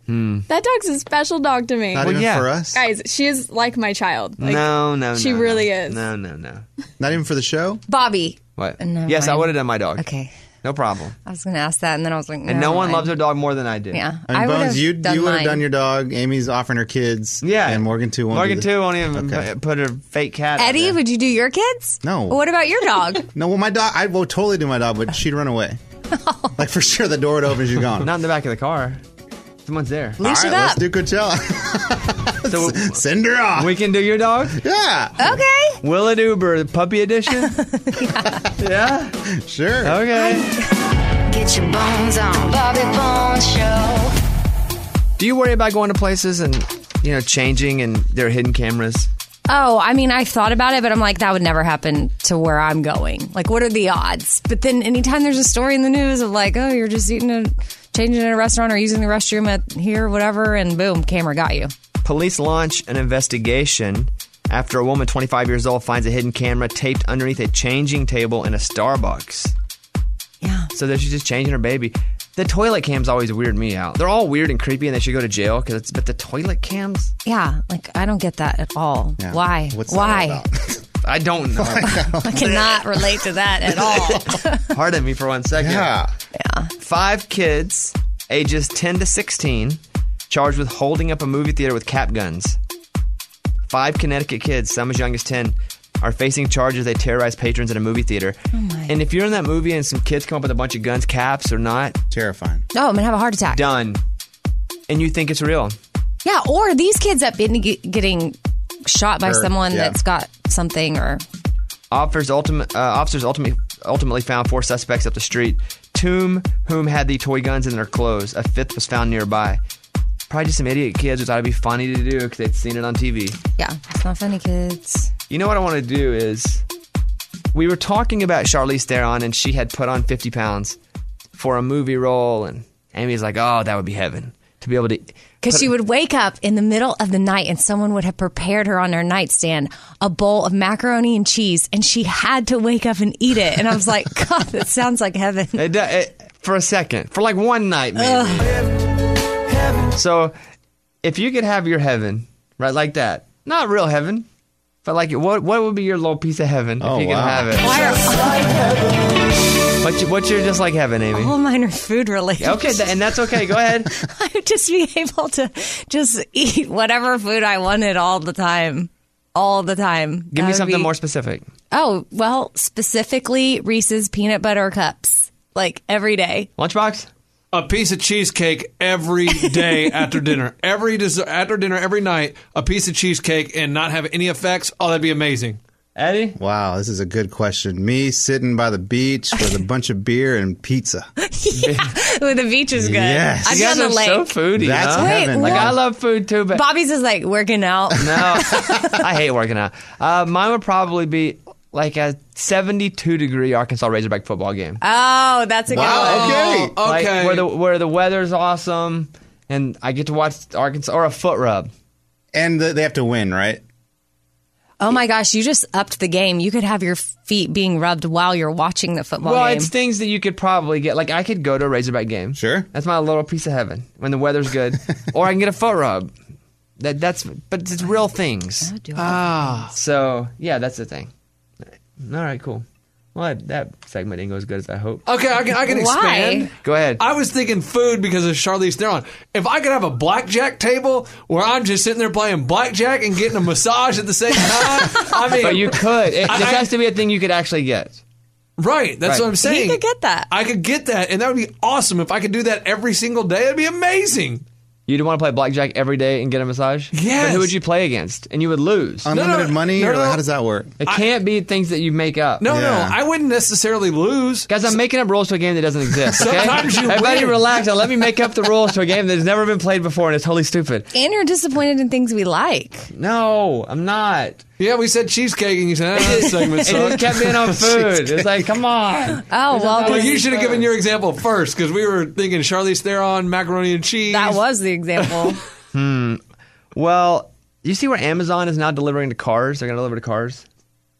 [SPEAKER 11] That dog's a special dog to me.
[SPEAKER 19] Not even for us?
[SPEAKER 11] Guys, she is like my child. Like,
[SPEAKER 2] No.
[SPEAKER 11] She really is.
[SPEAKER 2] No.
[SPEAKER 19] Not even for the show?
[SPEAKER 7] Bobby.
[SPEAKER 2] What?
[SPEAKER 7] Never
[SPEAKER 2] Yes, I
[SPEAKER 7] mind.
[SPEAKER 2] would have done my dog.
[SPEAKER 7] Okay.
[SPEAKER 2] No problem.
[SPEAKER 7] I was going to ask that, and then I was like,
[SPEAKER 2] And no one loves their dog more than I do.
[SPEAKER 7] Yeah.
[SPEAKER 19] And
[SPEAKER 7] I would
[SPEAKER 19] Bones,
[SPEAKER 7] have
[SPEAKER 19] you
[SPEAKER 7] done
[SPEAKER 19] would have
[SPEAKER 7] mine.
[SPEAKER 19] done your dog. Amy's offering her kids.
[SPEAKER 2] Yeah.
[SPEAKER 19] And Morgan, too, won't
[SPEAKER 2] Morgan,
[SPEAKER 19] do
[SPEAKER 2] too, won't even put her fake cat out
[SPEAKER 7] Eddie,
[SPEAKER 2] there.
[SPEAKER 7] would you do your kids?
[SPEAKER 19] No.
[SPEAKER 7] What about your dog?
[SPEAKER 19] No, well, my dog, I will totally do my dog, but she'd run away. Like, for sure, the door would open, she's gone.
[SPEAKER 2] Not in the back of the car. Someone's there.
[SPEAKER 7] Leash it
[SPEAKER 19] Let's
[SPEAKER 7] up.
[SPEAKER 19] do Coachella.
[SPEAKER 2] So
[SPEAKER 19] Send her off.
[SPEAKER 2] we can do your dog?
[SPEAKER 19] Yeah.
[SPEAKER 7] Okay.
[SPEAKER 2] Will it Uber puppy edition? Yeah?
[SPEAKER 19] Sure.
[SPEAKER 2] Okay.
[SPEAKER 10] Get your bones on. Bobby Bones Show.
[SPEAKER 2] Do you worry about going to places and, changing and there are hidden cameras?
[SPEAKER 7] Oh, I mean, I thought about it, but I'm like, that would never happen to where I'm going. Like, what are the odds? But then anytime there's a story in the news of like, oh, you're just changing in a restaurant or using the restroom at here or whatever, and boom, camera got you.
[SPEAKER 2] Police launch an investigation after a woman 25 years old finds a hidden camera taped underneath a changing table in a Starbucks.
[SPEAKER 7] Yeah.
[SPEAKER 2] So that she's just changing her baby. The toilet cams always weird me out. They're all weird and creepy and they should go to jail, but the toilet cams?
[SPEAKER 7] Yeah, like, I don't get that at all.
[SPEAKER 19] Yeah.
[SPEAKER 7] Why?
[SPEAKER 19] What's that
[SPEAKER 7] Why?
[SPEAKER 19] about?
[SPEAKER 2] I don't know.
[SPEAKER 7] I cannot relate to that at all.
[SPEAKER 2] Pardon me for 1 second.
[SPEAKER 19] Yeah.
[SPEAKER 2] 5 kids, ages 10 to 16, charged with holding up a movie theater with cap guns. 5 Connecticut kids, some as young as 10, are facing charges they terrorized patrons at a movie theater. And if you're in that movie and some kids come up with a bunch of guns, caps or not,
[SPEAKER 19] Terrifying.
[SPEAKER 7] Oh, I'm going to have a heart attack.
[SPEAKER 2] done. And you think it's real.
[SPEAKER 7] Yeah, or these kids up in getting shot by
[SPEAKER 19] Hurt,
[SPEAKER 7] someone
[SPEAKER 19] yeah.
[SPEAKER 7] that's got something or...
[SPEAKER 2] Officers ultimately found 4 suspects up the street, 2 whom had the toy guns in their clothes. A 5th was found nearby. Probably just some idiot kids who thought it'd be funny to do because they'd seen it on TV.
[SPEAKER 7] Yeah, it's not funny, kids.
[SPEAKER 2] You know what I want to do is, we were talking about Charlize Theron and she had put on 50 pounds for a movie role, and Amy's like, oh, that would be heaven. To be able to...
[SPEAKER 7] Because she would wake up in the middle of the night and someone would have prepared her on her nightstand a bowl of macaroni and cheese, and she had to wake up and eat it. And I was like, God, that sounds like heaven.
[SPEAKER 2] For a second. For like one night, maybe. So, if you could have your heaven, right, like that. Not real heaven, but like, what would be your little piece of heaven if you could have it? What's your just like heaven, Amy?
[SPEAKER 7] All mine are food related.
[SPEAKER 2] Okay, and that's okay. Go ahead.
[SPEAKER 7] I would just be able to just eat whatever food I wanted all the time. All the time.
[SPEAKER 2] Give me something more specific.
[SPEAKER 7] Oh, well, specifically Reese's peanut butter cups. Like every day.
[SPEAKER 2] Lunchbox?
[SPEAKER 3] A piece of cheesecake every day after dinner. After dinner, every night, a piece of cheesecake and not have any effects. Oh, that'd be amazing.
[SPEAKER 2] Eddie?
[SPEAKER 19] Wow, this is a good question. Me sitting by the beach with a bunch of beer and pizza.
[SPEAKER 7] Well, the beach is good.
[SPEAKER 19] Yes.
[SPEAKER 7] I'd
[SPEAKER 2] You
[SPEAKER 7] be
[SPEAKER 2] guys
[SPEAKER 7] on
[SPEAKER 2] are
[SPEAKER 7] the lake.
[SPEAKER 2] so foodie.
[SPEAKER 19] That's
[SPEAKER 2] huh?
[SPEAKER 19] heaven.
[SPEAKER 2] Like,
[SPEAKER 7] what?
[SPEAKER 2] I love food too, but
[SPEAKER 7] Bobby's is like working out.
[SPEAKER 2] no, I hate working out. Mine would probably be like a 72-degree Arkansas Razorback football game.
[SPEAKER 7] Oh, that's a good one.
[SPEAKER 19] Okay.
[SPEAKER 2] Like, where the weather's awesome and I get to watch Arkansas, or a foot rub.
[SPEAKER 19] And they have to win, right?
[SPEAKER 7] Oh my gosh, you just upped the game. You could have your feet being rubbed while you're watching the football
[SPEAKER 2] Well,
[SPEAKER 7] game.
[SPEAKER 2] it's things that you could probably get. Like, I could go to a Razorback game.
[SPEAKER 19] Sure.
[SPEAKER 2] That's my little piece of heaven when the weather's good. Or I can get a foot rub. But it's real things. So, yeah, that's the thing. All right, cool. Well, that segment didn't go as good as I hoped.
[SPEAKER 3] Okay, I can expand.
[SPEAKER 2] Go ahead.
[SPEAKER 3] I was thinking food because of Charlize Theron. If I could have a blackjack table where I'm just sitting there playing blackjack and getting a massage at the same time, I mean,
[SPEAKER 2] But you could. It has to be a thing you could actually get.
[SPEAKER 3] Right, that's
[SPEAKER 2] Right.
[SPEAKER 3] what I'm saying.
[SPEAKER 7] You could get that.
[SPEAKER 3] I could get that, and that would be awesome. If I could do that every single day, it'd be amazing.
[SPEAKER 2] You'd want to play blackjack every day and get a massage?
[SPEAKER 3] Yes.
[SPEAKER 2] But who would you play against? And you would lose.
[SPEAKER 19] Unlimited money?
[SPEAKER 3] no,
[SPEAKER 19] or
[SPEAKER 3] no.
[SPEAKER 19] how does that work?
[SPEAKER 2] It can't be things that you make up.
[SPEAKER 3] No,
[SPEAKER 19] Yeah.
[SPEAKER 3] I wouldn't necessarily lose.
[SPEAKER 2] Guys, I'm making up rules to a game that doesn't exist. Okay?
[SPEAKER 3] Sometimes you
[SPEAKER 2] Everybody
[SPEAKER 3] win.
[SPEAKER 2] relax and let me make up the rules to a game that has never been played before and it's totally stupid.
[SPEAKER 7] And you're disappointed in things we like.
[SPEAKER 2] No, I'm not.
[SPEAKER 3] Yeah, we said cheesecake, and you said, that segment
[SPEAKER 2] It just
[SPEAKER 3] sucked.
[SPEAKER 2] kept being on food. It's like, come on.
[SPEAKER 7] Oh, well,
[SPEAKER 3] Well, you should have given your example first, because we were thinking Charlize Theron, macaroni and cheese.
[SPEAKER 7] that was the example.
[SPEAKER 2] Well, you see where Amazon is now delivering to cars? They're going to deliver to cars?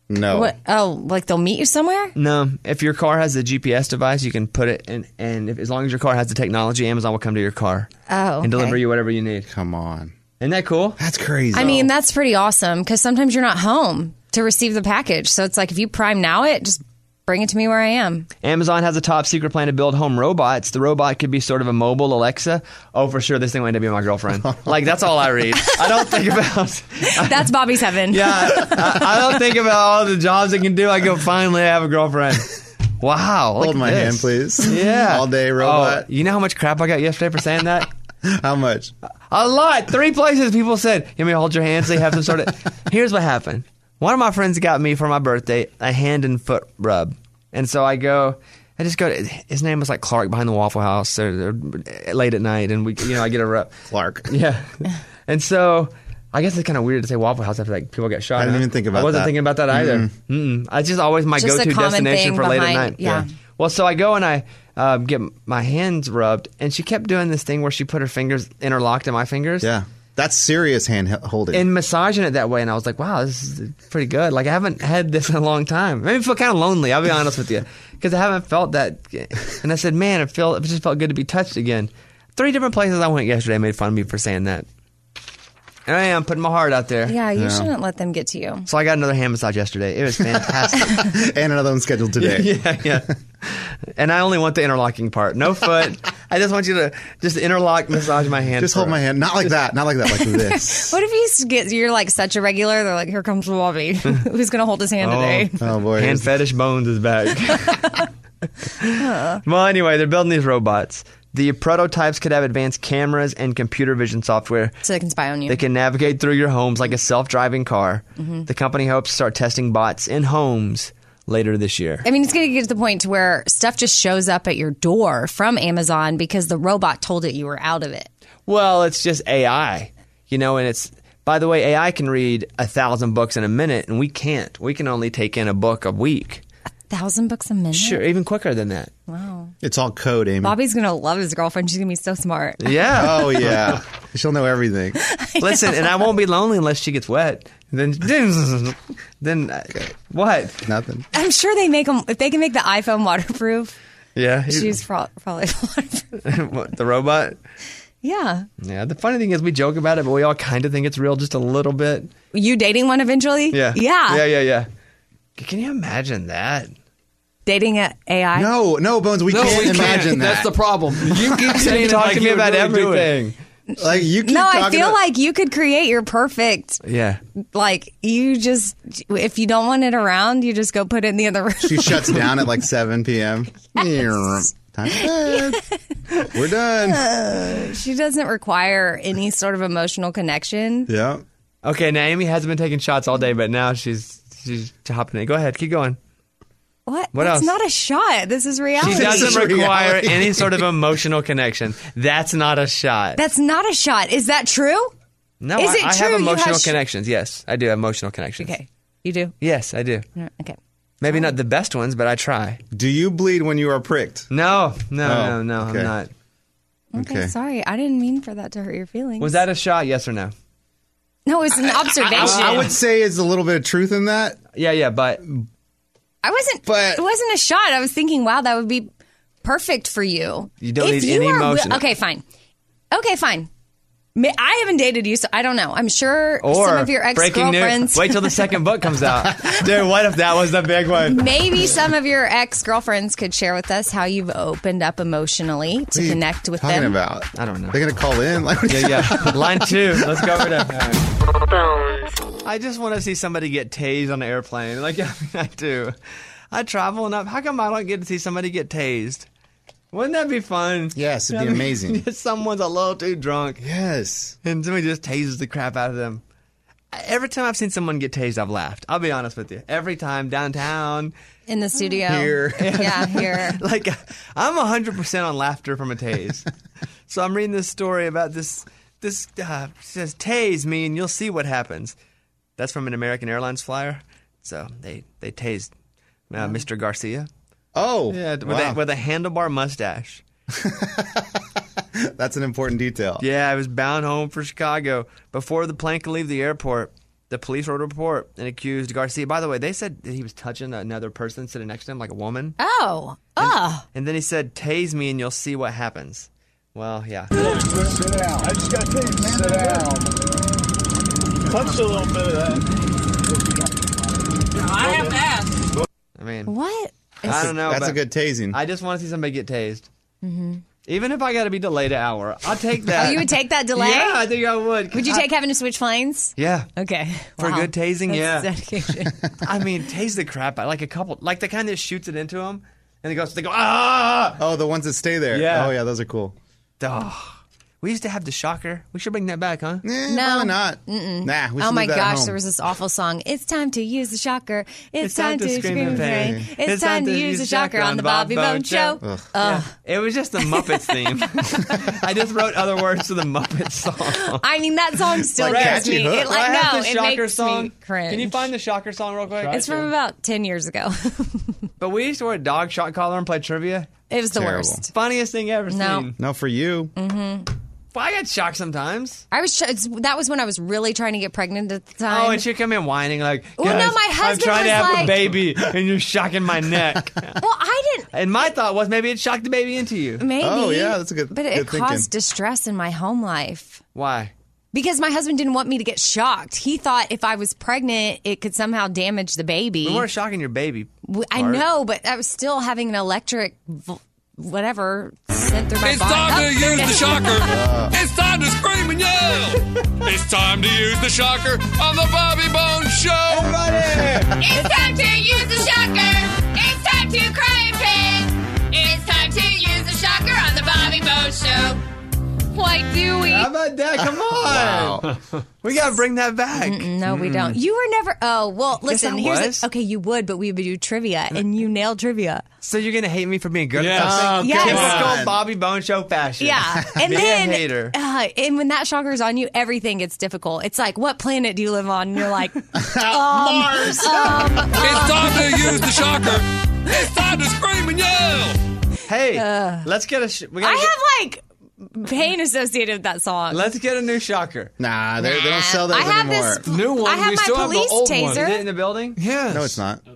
[SPEAKER 19] No.
[SPEAKER 7] What? Oh, like they'll meet you somewhere?
[SPEAKER 2] No. If your car has a GPS device, you can put it in, and as long as your car has the technology, Amazon will come to your car and deliver you whatever you need.
[SPEAKER 19] Come on.
[SPEAKER 2] Isn't that cool?
[SPEAKER 19] That's crazy.
[SPEAKER 7] I mean, that's pretty awesome because sometimes you're not home to receive the package. So it's like if you Prime Now it, just bring it to me where I am.
[SPEAKER 2] Amazon has a top secret plan to build home robots. The robot could be sort of a mobile Alexa. Oh, for sure, this thing will end up being my girlfriend. Like, that's all I read. I don't think about...
[SPEAKER 7] That's Bobby's heaven.
[SPEAKER 2] Yeah, I don't think about all the jobs it can do. I go, finally, I have a girlfriend. Wow.
[SPEAKER 19] Hold my hand, please.
[SPEAKER 2] Yeah.
[SPEAKER 19] All day robot.
[SPEAKER 2] Oh, you know how much crap I got yesterday for saying that?
[SPEAKER 19] How much?
[SPEAKER 2] A lot. 3 places people said, you want me to hold your hand so you have some sort of... Here's what happened. One of my friends got me for my birthday a hand and foot rub. And so I just go, his name was like Clark behind the Waffle House or late at night. And I get a rub.
[SPEAKER 19] Clark.
[SPEAKER 2] Yeah. And so I guess it's kind of weird to say Waffle House after like people get shot.
[SPEAKER 19] I didn't even think about that.
[SPEAKER 2] I wasn't thinking about that either. It's just always my
[SPEAKER 7] Just a
[SPEAKER 2] go-to
[SPEAKER 7] common
[SPEAKER 2] destination
[SPEAKER 7] thing
[SPEAKER 2] for late at
[SPEAKER 7] behind-
[SPEAKER 2] night.
[SPEAKER 7] yeah.
[SPEAKER 2] Well, so I go and I get my hands rubbed, and she kept doing this thing where she put her fingers interlocked in my fingers.
[SPEAKER 19] Yeah. That's serious hand holding.
[SPEAKER 2] And massaging it that way, and I was like, wow, this is pretty good. Like, I haven't had this in a long time. Maybe I feel kind of lonely, I'll be honest with you, because I haven't felt that. And I said, man, it just felt good to be touched again. 3 different places I went yesterday made fun of me for saying that. And I am putting my heart out there.
[SPEAKER 7] Yeah, you shouldn't let them get to you.
[SPEAKER 2] So I got another hand massage yesterday. It was fantastic.
[SPEAKER 19] And another one scheduled today.
[SPEAKER 2] Yeah. And I only want the interlocking part. No foot. I just want you to just interlock, massage my hand.
[SPEAKER 19] Just hold my hand. Not like that. Not like that. Like this.
[SPEAKER 7] What if you're like such a regular? They're like, here comes Bobby. Who's going to hold his hand today?
[SPEAKER 19] Oh, boy.
[SPEAKER 2] Hand fetish bones is back. Well, anyway, they're building these robots. The prototypes could have advanced cameras and computer vision software.
[SPEAKER 7] So they can spy on you.
[SPEAKER 2] They can navigate through your homes like a self-driving car.
[SPEAKER 7] Mm-hmm.
[SPEAKER 2] The company hopes to start testing bots in homes later this year.
[SPEAKER 7] I mean, it's going to get to the point to where stuff just shows up at your door from Amazon because the robot told it you were out of it.
[SPEAKER 2] Well, it's just AI, and it's, by the way, AI can read 1,000 books in a minute, and we can't. We can only take in a book a week.
[SPEAKER 7] 1,000 books a minute?
[SPEAKER 2] Sure, even quicker than that.
[SPEAKER 7] Wow.
[SPEAKER 19] It's all code, Amy.
[SPEAKER 7] Bobby's going to love his girlfriend. She's going to be so smart.
[SPEAKER 2] Yeah.
[SPEAKER 19] Oh, yeah. She'll know everything.
[SPEAKER 2] Listen, and I won't be lonely unless she gets wet. Then what?
[SPEAKER 19] Nothing.
[SPEAKER 7] I'm sure they make them, if they can make the iPhone waterproof.
[SPEAKER 2] Yeah.
[SPEAKER 7] She's probably waterproof.
[SPEAKER 2] What, the robot?
[SPEAKER 7] Yeah.
[SPEAKER 2] Yeah. The funny thing is we joke about it, but we all kind of think it's real just a little bit.
[SPEAKER 7] You dating one eventually?
[SPEAKER 2] Yeah.
[SPEAKER 7] Yeah.
[SPEAKER 2] Yeah. Can you imagine that?
[SPEAKER 7] Dating an AI?
[SPEAKER 19] No, Bones, we can't imagine that.
[SPEAKER 3] That's the problem. You keep saying
[SPEAKER 2] Talk
[SPEAKER 3] like
[SPEAKER 2] to me
[SPEAKER 3] you
[SPEAKER 2] about
[SPEAKER 3] would really do it.
[SPEAKER 2] everything.
[SPEAKER 19] Like you keep
[SPEAKER 7] No, I
[SPEAKER 19] talking
[SPEAKER 7] feel
[SPEAKER 19] about-
[SPEAKER 7] like you could create your perfect,
[SPEAKER 2] Yeah.
[SPEAKER 7] like, you just, if you don't want it around, you just go put it in the other room.
[SPEAKER 19] She shuts down at like 7 p.m. Time to bed. We're done.
[SPEAKER 7] She doesn't require any sort of emotional connection.
[SPEAKER 19] Yeah.
[SPEAKER 2] Okay, now Amy hasn't been taking shots all day, but now she's hopping in. Go ahead, keep going.
[SPEAKER 7] What?
[SPEAKER 2] What
[SPEAKER 7] That's
[SPEAKER 2] else?
[SPEAKER 7] not a shot. This is reality.
[SPEAKER 2] She doesn't
[SPEAKER 19] is
[SPEAKER 2] require
[SPEAKER 19] reality.
[SPEAKER 2] any sort of emotional connection. That's not a shot.
[SPEAKER 7] That's not a shot. Is that true?
[SPEAKER 2] No,
[SPEAKER 7] Is it
[SPEAKER 2] I
[SPEAKER 7] true
[SPEAKER 2] have
[SPEAKER 7] you
[SPEAKER 2] emotional
[SPEAKER 7] have
[SPEAKER 2] connections. Yes, I do have emotional connections.
[SPEAKER 7] Okay. You do?
[SPEAKER 2] Yes, I do.
[SPEAKER 7] Okay.
[SPEAKER 2] Maybe not the best ones, but I try.
[SPEAKER 19] Do you bleed when you are pricked?
[SPEAKER 2] No,
[SPEAKER 19] Oh,
[SPEAKER 2] I'm
[SPEAKER 19] okay.
[SPEAKER 2] not.
[SPEAKER 7] Okay, sorry. I didn't mean for that to hurt your feelings.
[SPEAKER 2] Was that a shot, yes or no?
[SPEAKER 7] No, it was an observation.
[SPEAKER 19] I would say it's a little bit of truth in that.
[SPEAKER 2] Yeah, but...
[SPEAKER 7] It wasn't a shot. I was thinking, wow, that would be perfect for you.
[SPEAKER 2] You don't
[SPEAKER 7] If
[SPEAKER 2] need
[SPEAKER 7] you
[SPEAKER 2] any
[SPEAKER 7] are
[SPEAKER 2] emotion.
[SPEAKER 7] Okay, fine. I haven't dated you, so I don't know. I'm sure
[SPEAKER 2] Or
[SPEAKER 7] some of your
[SPEAKER 2] breaking
[SPEAKER 7] ex-girlfriends...
[SPEAKER 2] news. Wait till the second book comes out. Dude, what if that was the big one?
[SPEAKER 7] Maybe some of your ex-girlfriends could share with us how you've opened up emotionally to connect with
[SPEAKER 19] Talking
[SPEAKER 7] them.
[SPEAKER 19] about?
[SPEAKER 2] I don't know.
[SPEAKER 19] They're gonna call in. Like,
[SPEAKER 2] Yeah. Line 2. Let's go over to... I just want to see somebody get tased on an airplane. Like, I do. I travel enough. How come I don't get to see somebody get tased? Wouldn't that be fun?
[SPEAKER 19] Yes, it'd be amazing.
[SPEAKER 2] Someone's a little too drunk.
[SPEAKER 19] Yes.
[SPEAKER 2] And somebody just tases the crap out of them. Every time I've seen someone get tased, I've laughed. I'll be honest with you. Every time downtown.
[SPEAKER 7] In the studio.
[SPEAKER 19] Here.
[SPEAKER 7] Yeah, here.
[SPEAKER 2] Like, I'm 100% on laughter from a tase. So I'm reading this story about this says, tase me and you'll see what happens. That's from an American Airlines flyer. So they tased Mr. Garcia.
[SPEAKER 19] Oh.
[SPEAKER 2] Yeah,
[SPEAKER 19] wow.
[SPEAKER 2] with a handlebar mustache.
[SPEAKER 19] That's an important detail.
[SPEAKER 2] Yeah, I was bound home for Chicago. Before the plane could leave the airport, The police wrote a report and accused Garcia. By the way, they said that he was touching another person sitting next to him, like a woman.
[SPEAKER 7] Oh.
[SPEAKER 2] And then he said, "Tase me and you'll see what happens." Well, yeah.
[SPEAKER 9] Sit down. I just got to tell you, man. Sit down. Touch a little bit of that.
[SPEAKER 21] I have to ask.
[SPEAKER 2] I mean,
[SPEAKER 7] what?
[SPEAKER 2] I don't know.
[SPEAKER 19] That's
[SPEAKER 2] but
[SPEAKER 19] a good tasing.
[SPEAKER 2] I just want to see somebody get tased.
[SPEAKER 7] Mm-hmm.
[SPEAKER 2] Even if I got to be delayed an hour, I'll take that.
[SPEAKER 7] Oh, you would take that delay?
[SPEAKER 2] Yeah, I think I would.
[SPEAKER 7] Would you take having to switch planes?
[SPEAKER 2] Yeah.
[SPEAKER 7] Okay.
[SPEAKER 2] For
[SPEAKER 7] Wow.
[SPEAKER 2] good tasing,
[SPEAKER 7] That's
[SPEAKER 2] yeah.
[SPEAKER 7] dedication.
[SPEAKER 2] I mean, tase the crap out. Like a couple, like the kind that shoots it into them, and they go, ah!
[SPEAKER 19] Oh, the ones that stay there.
[SPEAKER 2] Yeah.
[SPEAKER 19] Oh, yeah, those are cool.
[SPEAKER 2] Oh. We used to have the shocker. We should bring that back, huh?
[SPEAKER 19] No,
[SPEAKER 7] No.
[SPEAKER 19] probably not.
[SPEAKER 7] Mm-mm.
[SPEAKER 19] Nah, we should
[SPEAKER 7] Oh my
[SPEAKER 19] leave that at
[SPEAKER 7] gosh,
[SPEAKER 19] home.
[SPEAKER 7] there was this awful song. It's time to use the shocker. It's time to scream in pain. It's time to use the shocker on the Bobby Bone Show.
[SPEAKER 19] Ugh.
[SPEAKER 2] Yeah. It was just the Muppets theme. I just wrote other words to the Muppets song.
[SPEAKER 7] I mean, that song still
[SPEAKER 19] Like
[SPEAKER 7] gets
[SPEAKER 19] catchy
[SPEAKER 7] me.
[SPEAKER 19] hook.
[SPEAKER 7] It, like,
[SPEAKER 2] I have
[SPEAKER 7] no,
[SPEAKER 2] the
[SPEAKER 7] it
[SPEAKER 2] shocker
[SPEAKER 7] makes
[SPEAKER 2] song.
[SPEAKER 7] me cringe.
[SPEAKER 2] Can you find the shocker song real quick?
[SPEAKER 7] It's from about 10 years ago.
[SPEAKER 2] But we used to wear a dog shot collar and play trivia.
[SPEAKER 7] It was the
[SPEAKER 19] Terrible.
[SPEAKER 7] worst.
[SPEAKER 2] Funniest thing ever
[SPEAKER 7] No.
[SPEAKER 2] seen.
[SPEAKER 19] No, for you.
[SPEAKER 2] Well, I get shocked sometimes.
[SPEAKER 7] That was when I was really trying to get pregnant at the time.
[SPEAKER 2] Oh, and she'd come in whining like,
[SPEAKER 7] Well, no,
[SPEAKER 2] "Guys,
[SPEAKER 7] my
[SPEAKER 2] I'm
[SPEAKER 7] husband
[SPEAKER 2] trying to
[SPEAKER 7] was
[SPEAKER 2] have
[SPEAKER 7] like-
[SPEAKER 2] a baby, and you're shocking my neck."
[SPEAKER 7] Well, I didn't.
[SPEAKER 2] And my thought was maybe it shocked the baby into you.
[SPEAKER 7] Maybe.
[SPEAKER 19] Oh, yeah, that's a good
[SPEAKER 7] But
[SPEAKER 19] good
[SPEAKER 7] it
[SPEAKER 19] thinking.
[SPEAKER 7] caused distress in my home life.
[SPEAKER 2] Why?
[SPEAKER 7] Because my husband didn't want me to get shocked. He thought if I was pregnant, it could somehow damage the baby.
[SPEAKER 2] We weren't shocking your baby.
[SPEAKER 7] I
[SPEAKER 2] part.
[SPEAKER 7] know, but I was still having an electric, whatever, sent through my
[SPEAKER 3] It's
[SPEAKER 7] body.
[SPEAKER 3] time to
[SPEAKER 7] Oh, there
[SPEAKER 3] use
[SPEAKER 7] it
[SPEAKER 3] the
[SPEAKER 7] is.
[SPEAKER 3] shocker. It's time to scream and yell. It's time to use the shocker on the Bobby Bones Show.
[SPEAKER 21] It's time to use the shocker. It's time to cry and pain. It's time to use the shocker on the Bobby Bones Show.
[SPEAKER 7] Why do we?
[SPEAKER 2] How about that? Come on. We got to bring that back.
[SPEAKER 7] No, we don't. You were never. Oh, well,
[SPEAKER 2] Yes,
[SPEAKER 7] listen.
[SPEAKER 2] I
[SPEAKER 7] Here's
[SPEAKER 2] was.
[SPEAKER 7] okay. You would, but we would do trivia, and you nailed trivia.
[SPEAKER 2] So you're going to hate me for being good
[SPEAKER 3] Yes.
[SPEAKER 2] at something?
[SPEAKER 7] Yes.
[SPEAKER 2] Typical Bobby Bone Show fashion.
[SPEAKER 7] Yeah, and
[SPEAKER 2] Be
[SPEAKER 7] then
[SPEAKER 2] a hater.
[SPEAKER 7] and when that shocker's on you, everything gets difficult. It's like, what planet do you live on? And you're like, Mars.
[SPEAKER 3] It's time to use the shocker. It's time to scream and yell.
[SPEAKER 2] Hey, let's get a... we
[SPEAKER 7] I
[SPEAKER 2] gotta
[SPEAKER 7] have like pain associated with that song.
[SPEAKER 2] let's get a new shocker.
[SPEAKER 19] Nah, they don't sell those
[SPEAKER 7] I have
[SPEAKER 19] anymore.
[SPEAKER 7] this.
[SPEAKER 3] New one.
[SPEAKER 7] I have
[SPEAKER 3] we
[SPEAKER 7] my
[SPEAKER 3] still have the
[SPEAKER 7] police
[SPEAKER 3] old one.
[SPEAKER 2] Is it
[SPEAKER 7] taser.
[SPEAKER 2] in the building?
[SPEAKER 3] Yes.
[SPEAKER 19] No, it's not.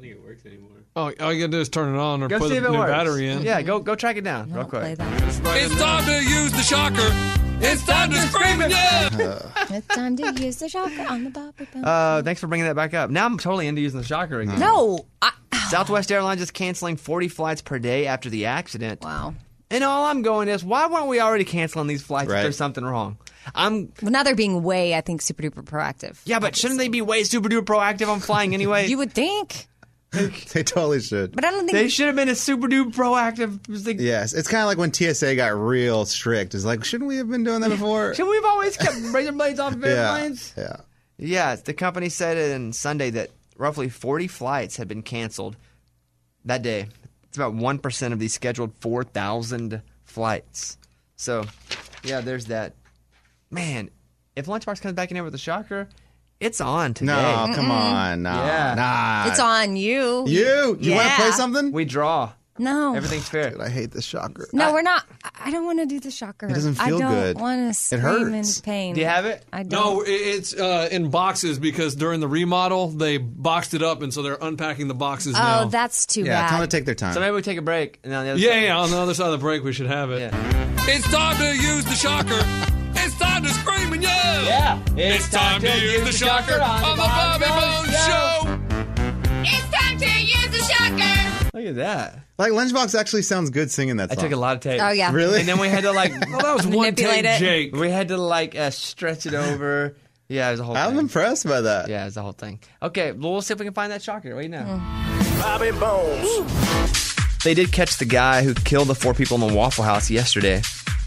[SPEAKER 3] Oh, all you gotta do is turn it on or
[SPEAKER 2] Go
[SPEAKER 3] put
[SPEAKER 2] see
[SPEAKER 3] a
[SPEAKER 2] if it
[SPEAKER 3] new
[SPEAKER 2] works.
[SPEAKER 3] battery in.
[SPEAKER 2] Yeah, go track it down real
[SPEAKER 7] Don't play
[SPEAKER 2] quick.
[SPEAKER 7] that.
[SPEAKER 3] It's time to use the shocker. It's time to scream and yell.
[SPEAKER 7] It's time to use the shocker on the Bobby Bone.
[SPEAKER 2] Thanks for bringing that back up. Now I'm totally into using the shocker again.
[SPEAKER 7] No.
[SPEAKER 2] Southwest Airlines is canceling 40 flights per day after the accident.
[SPEAKER 7] Wow.
[SPEAKER 2] And all I'm going is, why weren't we already canceling these flights
[SPEAKER 19] Right.
[SPEAKER 2] if there's something wrong?
[SPEAKER 7] Well, now they're being way, I think, super duper proactive.
[SPEAKER 2] Yeah, but shouldn't they be way super duper proactive on flying anyway?
[SPEAKER 7] You would think,
[SPEAKER 19] They totally should.
[SPEAKER 7] but I don't think
[SPEAKER 2] They should have been a super duper proactive. It was like,
[SPEAKER 19] Yes, it's kind of like when TSA got real strict. It's like, shouldn't we have been doing that before?
[SPEAKER 2] Shouldn't we have always kept razor blades off of
[SPEAKER 19] Yeah,
[SPEAKER 2] airplanes?
[SPEAKER 19] yeah.
[SPEAKER 2] Yeah, the company said it on Sunday that roughly 40 flights had been canceled that day. It's about 1% of the scheduled 4,000 flights. So, yeah, there's that. Man, if Lunchbox comes back in here with a shocker, it's on today.
[SPEAKER 19] No, come on, nah,
[SPEAKER 2] Yeah.
[SPEAKER 19] nah.
[SPEAKER 7] it's on you.
[SPEAKER 19] You want to
[SPEAKER 7] Yeah.
[SPEAKER 19] play something?
[SPEAKER 2] We draw.
[SPEAKER 7] No.
[SPEAKER 2] Everything's fair.
[SPEAKER 19] Dude, I hate this shocker.
[SPEAKER 7] No, we're not. I don't want to do the shocker.
[SPEAKER 19] It doesn't feel
[SPEAKER 7] I don't
[SPEAKER 19] good.
[SPEAKER 7] want to
[SPEAKER 19] It
[SPEAKER 7] scream
[SPEAKER 19] hurts.
[SPEAKER 7] in pain.
[SPEAKER 2] Do you have it?
[SPEAKER 7] I don't.
[SPEAKER 3] No, it's in boxes because during the remodel they boxed it up, and so they're unpacking the boxes now.
[SPEAKER 7] Oh, that's too
[SPEAKER 19] Yeah,
[SPEAKER 7] bad.
[SPEAKER 19] tell them to take their time.
[SPEAKER 2] So maybe we take a break. And on the other
[SPEAKER 3] Yeah,
[SPEAKER 2] side-
[SPEAKER 3] yeah. On the other side of the break, we should have it.
[SPEAKER 2] Yeah.
[SPEAKER 3] It's time to use the shocker. It's time to scream and yell.
[SPEAKER 2] Yeah.
[SPEAKER 3] It's time to use the shocker on the Bobby Bones Show.
[SPEAKER 21] It's time to use the shocker.
[SPEAKER 2] Look at that.
[SPEAKER 19] Like, Lunchbox actually sounds good singing that
[SPEAKER 2] I
[SPEAKER 19] song.
[SPEAKER 2] took a lot of tapes.
[SPEAKER 7] Oh, yeah.
[SPEAKER 19] Really?
[SPEAKER 2] And then we had to like,
[SPEAKER 3] Well, that was one
[SPEAKER 7] Manipulate
[SPEAKER 3] take,
[SPEAKER 7] it.
[SPEAKER 3] Jake.
[SPEAKER 2] we had to like stretch it over. Yeah, it was a whole
[SPEAKER 19] I'm
[SPEAKER 2] thing.
[SPEAKER 19] impressed by that.
[SPEAKER 2] Yeah, it's the whole thing. Okay, well, we'll see if we can find that shocker. Wait now.
[SPEAKER 9] Bobby Bones.
[SPEAKER 2] They did catch the guy who killed the 4 people in the Waffle House yesterday.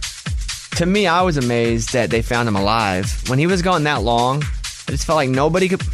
[SPEAKER 2] To me, I was amazed that they found him alive. When he was gone that long, I just felt like nobody could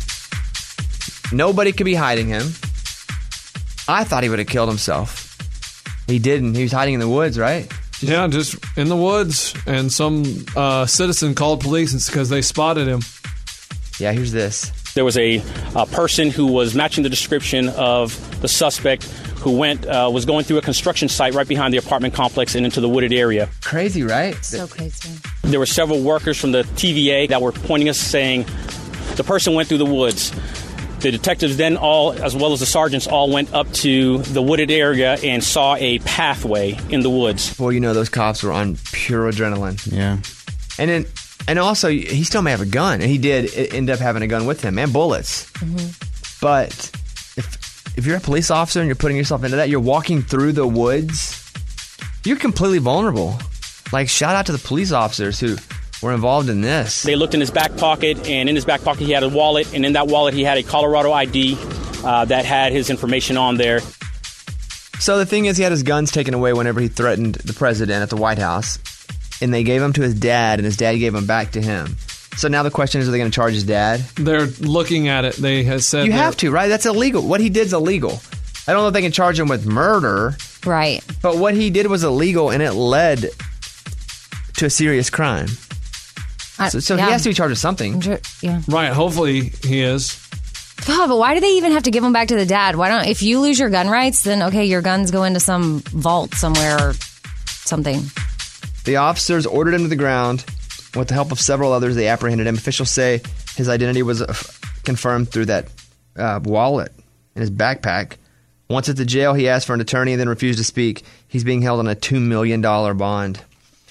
[SPEAKER 2] be hiding him. I thought he would have killed himself. He didn't. He was hiding in the woods, right?
[SPEAKER 3] Yeah, just in the woods, and some citizen called police. It's because they spotted him.
[SPEAKER 2] Yeah, here's this.
[SPEAKER 22] There was a person who was matching the description of the suspect who was going through a construction site right behind the apartment complex and into the wooded area.
[SPEAKER 2] Crazy, right?
[SPEAKER 7] So crazy.
[SPEAKER 22] There were several workers from the TVA that were pointing us saying, The person went through the woods. The detectives then all, as well as the sergeants, all went up to the wooded area and saw a pathway in the woods.
[SPEAKER 2] Well, those cops were on pure adrenaline.
[SPEAKER 19] Yeah.
[SPEAKER 2] And also, he still may have a gun, and he did end up having a gun with him and bullets. But if you're a police officer and you're putting yourself into that, you're walking through the woods, you're completely vulnerable. Like, shout out to the police officers who were involved in this.
[SPEAKER 22] They looked in his back pocket, and in his back pocket he had a wallet, and in that wallet he had a Colorado ID that had his information on there.
[SPEAKER 2] So the thing is, he had his guns taken away whenever he threatened the president at the White House, and they gave them to his dad, and his dad gave them back to him. So now the question is, are they going to charge his dad?
[SPEAKER 3] They're looking at it. They have said
[SPEAKER 2] you have to, right? That's illegal. What he did is illegal. I don't know if they can charge him with murder.
[SPEAKER 7] Right.
[SPEAKER 2] But what he did was illegal, and it led to a serious crime. So he has to be charged with something.
[SPEAKER 7] Yeah.
[SPEAKER 3] Right. Hopefully he is.
[SPEAKER 7] God, but why do they even have to give them back to the dad? Why don't, if you lose your gun rights, then okay, your guns go into some vault somewhere or something.
[SPEAKER 2] The officers ordered him to the ground. With the help of several others, they apprehended him. Officials say his identity was confirmed through that wallet in his backpack. Once at the jail, he asked for an attorney and then refused to speak. He's being held on a $2 million bond.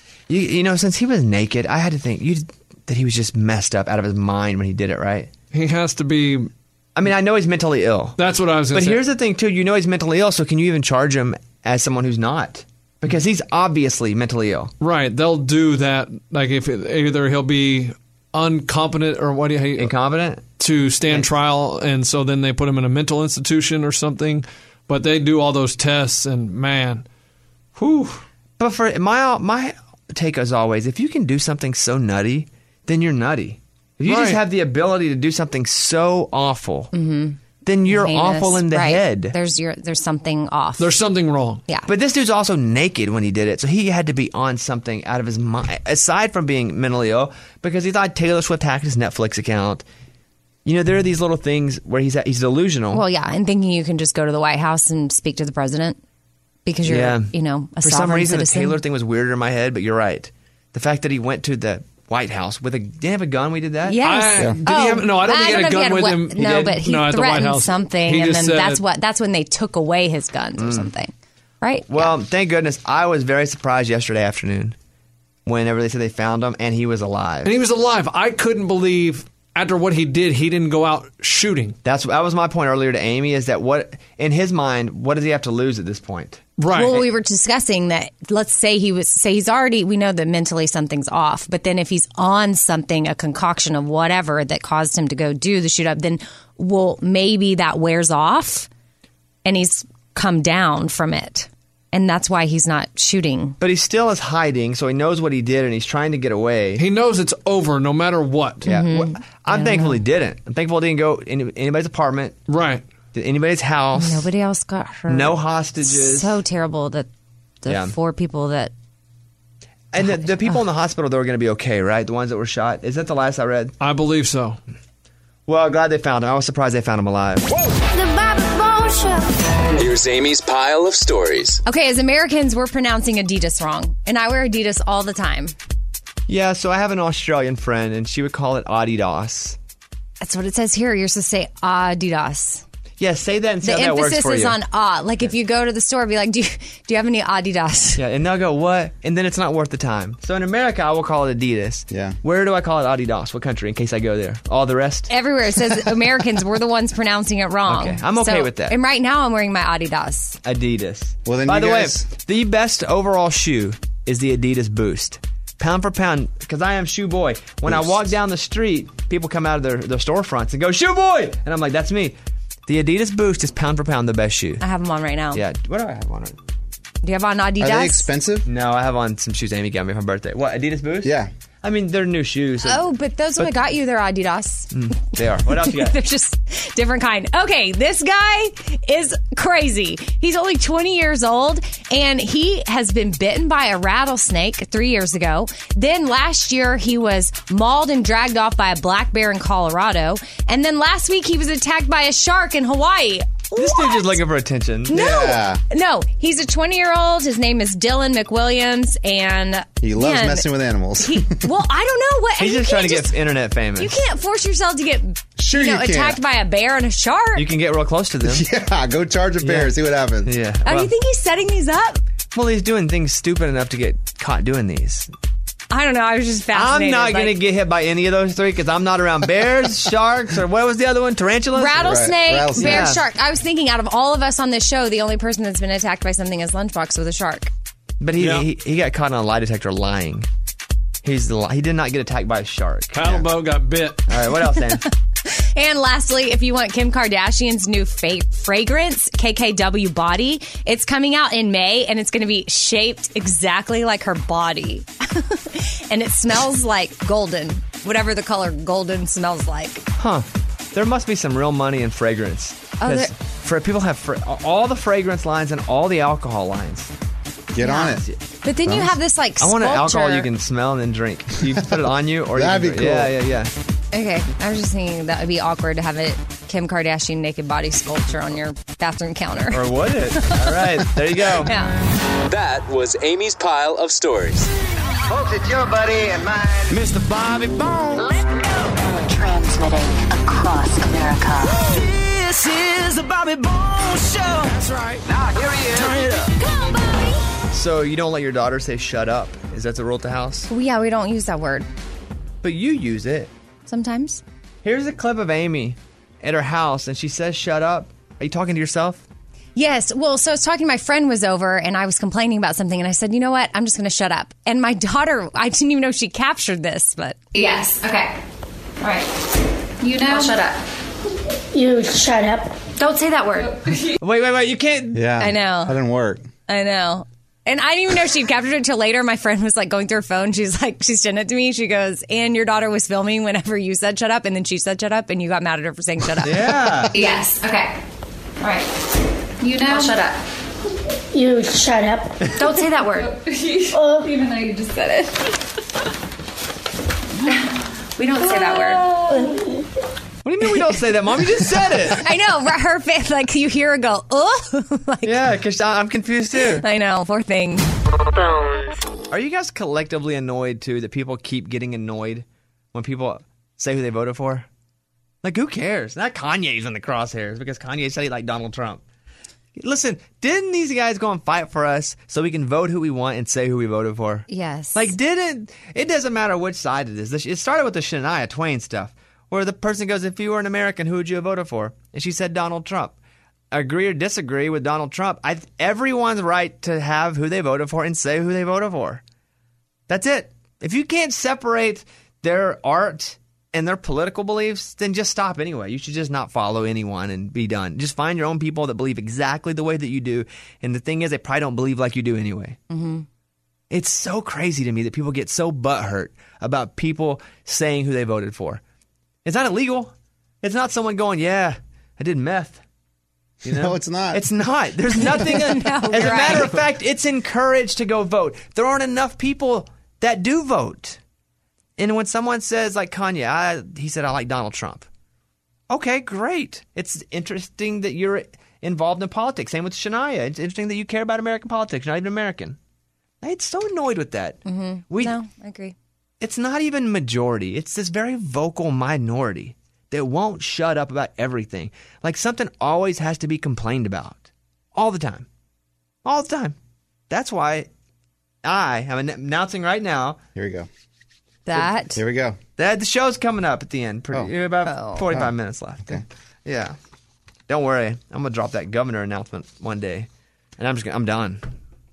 [SPEAKER 2] Since he was naked, I had to think that he was just messed up out of his mind when he did it, right?
[SPEAKER 3] He has to be.
[SPEAKER 2] I mean, I know he's mentally ill.
[SPEAKER 3] That's what I was going to say.
[SPEAKER 2] But here's the thing, too. He's mentally ill, so can you even charge him as someone who's not? Because he's obviously mentally ill.
[SPEAKER 3] Right. They'll do that. Like, if either he'll be incompetent or what do you...
[SPEAKER 2] Incompetent?
[SPEAKER 3] To stand trial, and so then they put him in a mental institution or something. But they do all those tests, and man, whew.
[SPEAKER 2] But for my take as always, if you can do something so nutty, then you're nutty. If you just have the ability to do something so awful, then you're awful in the head.
[SPEAKER 7] There's something off.
[SPEAKER 3] There's something wrong.
[SPEAKER 7] Yeah.
[SPEAKER 2] But this dude's also naked when he did it, so he had to be on something out of his mind, aside from being mentally ill, because he thought Taylor Swift hacked his Netflix account. There are these little things where he's delusional.
[SPEAKER 7] Well, yeah, and thinking you can just go to the White House and speak to the president because you're, a
[SPEAKER 2] For
[SPEAKER 7] sovereign
[SPEAKER 2] some reason,
[SPEAKER 7] citizen.
[SPEAKER 2] the Taylor thing was weirder in my head, but you're right. The fact that he went to the White House did he have a gun when he did that?
[SPEAKER 7] Yes.
[SPEAKER 3] Did he have? No, I don't think he had a gun with him.
[SPEAKER 7] But he
[SPEAKER 3] at the White
[SPEAKER 7] threatened
[SPEAKER 3] House.
[SPEAKER 7] something, and then that's when they took away his guns or something, right?
[SPEAKER 2] Well, thank goodness. I was very surprised yesterday afternoon whenever they said they found him, and he was alive.
[SPEAKER 3] And he was alive. I couldn't believe after what he did, he didn't go out shooting.
[SPEAKER 2] That was my point earlier to Amy, is that in his mind, what does he have to lose at this point?
[SPEAKER 3] Right.
[SPEAKER 7] Well, we were discussing that. Let's say he's already. We know that mentally something's off, but then if he's on something, a concoction of whatever that caused him to go do the shoot up, then maybe that wears off, and he's come down from it, and that's why he's not shooting.
[SPEAKER 2] But he still is hiding, so he knows what he did, and he's trying to get away.
[SPEAKER 3] He knows it's over, no matter what.
[SPEAKER 2] Yeah. Well, I'm thankful he didn't. I'm thankful he didn't go in anybody's apartment.
[SPEAKER 3] Right.
[SPEAKER 2] To anybody's house.
[SPEAKER 7] Nobody else got hurt.
[SPEAKER 2] No hostages.
[SPEAKER 7] So terrible that the 4 people that...
[SPEAKER 2] And the people in the hospital, they were going to be okay, right? The ones that were shot. Is that the last I read?
[SPEAKER 3] I believe so.
[SPEAKER 2] Well, glad they found him. I was surprised they found him alive.
[SPEAKER 21] The Bobby Bones Show.
[SPEAKER 12] Here's Amy's pile of stories.
[SPEAKER 7] Okay, as Americans, we're pronouncing Adidas wrong. And I wear Adidas all the time.
[SPEAKER 2] Yeah, so I have an Australian friend, and she would call it Adidas.
[SPEAKER 7] That's what it says here. You're supposed to say Adidas.
[SPEAKER 2] Yeah, say that and see how that works for you.
[SPEAKER 7] The emphasis is on Like, if you go to the store, be like, do you have any Adidas?
[SPEAKER 2] Yeah, and they'll go, what? And then it's not worth the time. So in America, I will call it Adidas.
[SPEAKER 19] Yeah.
[SPEAKER 2] Where do I call it Adidas? What country, in case I go there? All the rest?
[SPEAKER 7] Everywhere. It says Americans, we're the ones pronouncing it wrong.
[SPEAKER 2] Okay, I'm okay with that.
[SPEAKER 7] And right now, I'm wearing my Adidas.
[SPEAKER 2] Adidas.
[SPEAKER 19] Well, then
[SPEAKER 2] By
[SPEAKER 19] you
[SPEAKER 2] the
[SPEAKER 19] guys...
[SPEAKER 2] way, the best overall shoe is the Adidas Boost. Pound for pound, because I am shoe boy. When I walk down the street, people come out of their storefronts and go, shoe boy! And I'm like, that's me. The Adidas Boost is pound for pound the best shoe.
[SPEAKER 7] I have them on right now.
[SPEAKER 2] Yeah. What do I have on?
[SPEAKER 7] Do you have on Adidas?
[SPEAKER 19] Are they expensive?
[SPEAKER 2] No, I have on some shoes Amy got me for my birthday. What, Adidas Boost?
[SPEAKER 19] Yeah.
[SPEAKER 2] I mean, they're new shoes.
[SPEAKER 7] But those I got you, they're Adidas.
[SPEAKER 2] They are. What else you got?
[SPEAKER 7] They're just different kind. Okay, this guy is crazy. He's only 20 years old, and he has been bitten by a rattlesnake 3 years ago. Then last year, he was mauled and dragged off by a black bear in Colorado. And then last week, he was attacked by a shark in Hawaii.
[SPEAKER 2] This dude just looking for attention.
[SPEAKER 7] No, he's a 20-year-old. His name is Dylan McWilliams, and
[SPEAKER 19] He loves messing with animals.
[SPEAKER 7] well, I don't know what.
[SPEAKER 2] He's
[SPEAKER 7] you
[SPEAKER 2] just trying to
[SPEAKER 7] can't
[SPEAKER 2] get internet famous.
[SPEAKER 7] You can't force yourself to get
[SPEAKER 19] Sure you can.
[SPEAKER 7] attacked by a bear and a shark.
[SPEAKER 2] You can get real close to them.
[SPEAKER 19] Yeah, go charge a bear, see what happens.
[SPEAKER 2] Yeah.
[SPEAKER 7] Oh, you think he's setting these up?
[SPEAKER 2] Well, he's doing things stupid enough to get caught doing these.
[SPEAKER 7] I don't know. I was just
[SPEAKER 2] I'm
[SPEAKER 7] fascinated.
[SPEAKER 2] not going to get hit by any of those three because I'm not around bears, sharks, or what was the other one? Tarantulas?
[SPEAKER 7] Rattlesnake, bear,
[SPEAKER 2] Yeah.
[SPEAKER 7] shark. I was thinking out of all of us on this show, the only person that's been attacked by something is Lunchbox with a shark.
[SPEAKER 2] But he got caught on a lie detector lying. He did not get attacked by a shark.
[SPEAKER 3] Paddle boat got bit.
[SPEAKER 2] All right, what else, Dan?
[SPEAKER 7] And lastly, if you want Kim Kardashian's new fragrance, KKW Body, it's coming out in May, and it's going to be shaped exactly like her body. And it smells like golden, whatever the color golden smells like.
[SPEAKER 2] Huh. There must be some real money in fragrance.
[SPEAKER 7] Oh,
[SPEAKER 2] 'Cause people have all the fragrance lines and all the alcohol lines.
[SPEAKER 19] Get on it.
[SPEAKER 7] But then you have this like
[SPEAKER 2] I want an
[SPEAKER 7] sculpture.
[SPEAKER 2] alcohol you can smell and then drink. You put it on you, or
[SPEAKER 19] That'd
[SPEAKER 2] you
[SPEAKER 19] be
[SPEAKER 2] can,
[SPEAKER 19] cool.
[SPEAKER 2] Yeah.
[SPEAKER 7] Okay, I was just thinking that would be awkward to have a Kim Kardashian naked body sculpture on your bathroom counter.
[SPEAKER 2] Or would it? All right, there you go.
[SPEAKER 7] Yeah.
[SPEAKER 12] That was Amy's pile of stories.
[SPEAKER 1] Folks, it's your buddy and mine, Mr. Bobby Bones.
[SPEAKER 20] Transmitting across America.
[SPEAKER 1] This is the Bobby Bones Show. That's right. Now, here he is. Turn it up. Come on, Bobby.
[SPEAKER 2] So you don't let your daughter say "shut up"? Is that the rule at the house?
[SPEAKER 7] Well, yeah, we don't use that word.
[SPEAKER 2] But you use it.
[SPEAKER 7] Sometimes.
[SPEAKER 2] Here's a clip of Amy at her house, and she says "shut up." Are you talking to yourself?
[SPEAKER 7] Yes. Well, so I was talking, my friend was over and I was complaining about something and I said, you know what? I'm just going to shut up. And my daughter, I didn't even know she captured this, but.
[SPEAKER 11] Yes. Okay. All right. You know.
[SPEAKER 7] I'll shut up.
[SPEAKER 11] You shut up.
[SPEAKER 7] Don't say that word.
[SPEAKER 2] Wait. You can't.
[SPEAKER 19] Yeah.
[SPEAKER 7] I know.
[SPEAKER 19] That didn't work.
[SPEAKER 7] I know. And I didn't even know she captured it until later. My friend was like going through her phone. She sent it to me. She goes, and your daughter was filming whenever you said shut up. And then she said shut up and you got mad at her for saying shut up.
[SPEAKER 2] Yeah.
[SPEAKER 11] Yes. Okay. All right. You know.
[SPEAKER 7] I'll shut up.
[SPEAKER 11] You shut up.
[SPEAKER 7] Don't say that word.
[SPEAKER 11] Even though you just said it.
[SPEAKER 7] We don't say that word.
[SPEAKER 2] What do you mean we don't say that, Mom? You just said it.
[SPEAKER 7] I know. Her face, like you hear her go,
[SPEAKER 2] Yeah, because I'm confused too.
[SPEAKER 7] I know. Poor thing.
[SPEAKER 2] Are you guys collectively annoyed too that people keep getting annoyed when people say who they voted for? Like, who cares? Not Kanye's in the crosshairs because Kanye said he liked Donald Trump. Listen, didn't these guys go and fight for us so we can vote who we want and say who we voted for?
[SPEAKER 7] Yes.
[SPEAKER 2] Like, it doesn't matter which side it is. It started with the Shania Twain stuff, where the person goes, if you were an American, who would you have voted for? And she said Donald Trump. Agree or disagree with Donald Trump, everyone's right to have who they voted for and say who they voted for. That's it. If you can't separate their art and their political beliefs, then just stop anyway. You should just not follow anyone and be done. Just find your own people that believe exactly the way that you do. And the thing is, they probably don't believe like you do anyway.
[SPEAKER 7] Mm-hmm.
[SPEAKER 2] It's so crazy to me that people get so butthurt about people saying who they voted for. It's not illegal. It's not someone going, yeah, I did meth. You know?
[SPEAKER 19] No, it's not.
[SPEAKER 2] It's not. There's nothing. As a matter of fact, it's encouraged to go vote. There aren't enough people that do vote. And when someone says, like Kanye, he said, I like Donald Trump. Okay, great. It's interesting that you're involved in politics. Same with Shania. It's interesting that you care about American politics. You're not even American. I get so annoyed with that.
[SPEAKER 7] Mm-hmm. No, I agree.
[SPEAKER 2] It's not even majority. It's this very vocal minority that won't shut up about everything. Like something always has to be complained about. All the time. All the time. That's why I am announcing right now.
[SPEAKER 19] Here we go.
[SPEAKER 2] Here we go. The show's coming up at the end. About 45 minutes left.
[SPEAKER 19] Okay.
[SPEAKER 2] Yeah. Don't worry. I'm going to drop that governor announcement one day. And I'm done.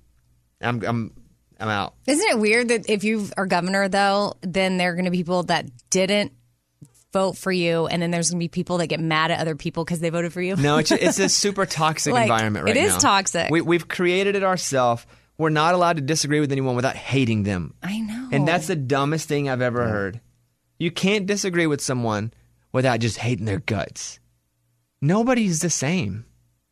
[SPEAKER 2] I'm out.
[SPEAKER 7] Isn't it weird that if you are governor, though, then there are going to be people that didn't vote for you, and then there's going to be people that get mad at other people because they voted for you?
[SPEAKER 2] No, it's a super toxic
[SPEAKER 7] Like,
[SPEAKER 2] environment right now.
[SPEAKER 7] it is toxic.
[SPEAKER 2] We've created it ourselves. We're not allowed to disagree with anyone without hating them.
[SPEAKER 7] I know.
[SPEAKER 2] And that's the dumbest thing I've ever heard. You can't disagree with someone without just hating their guts. Nobody's the same.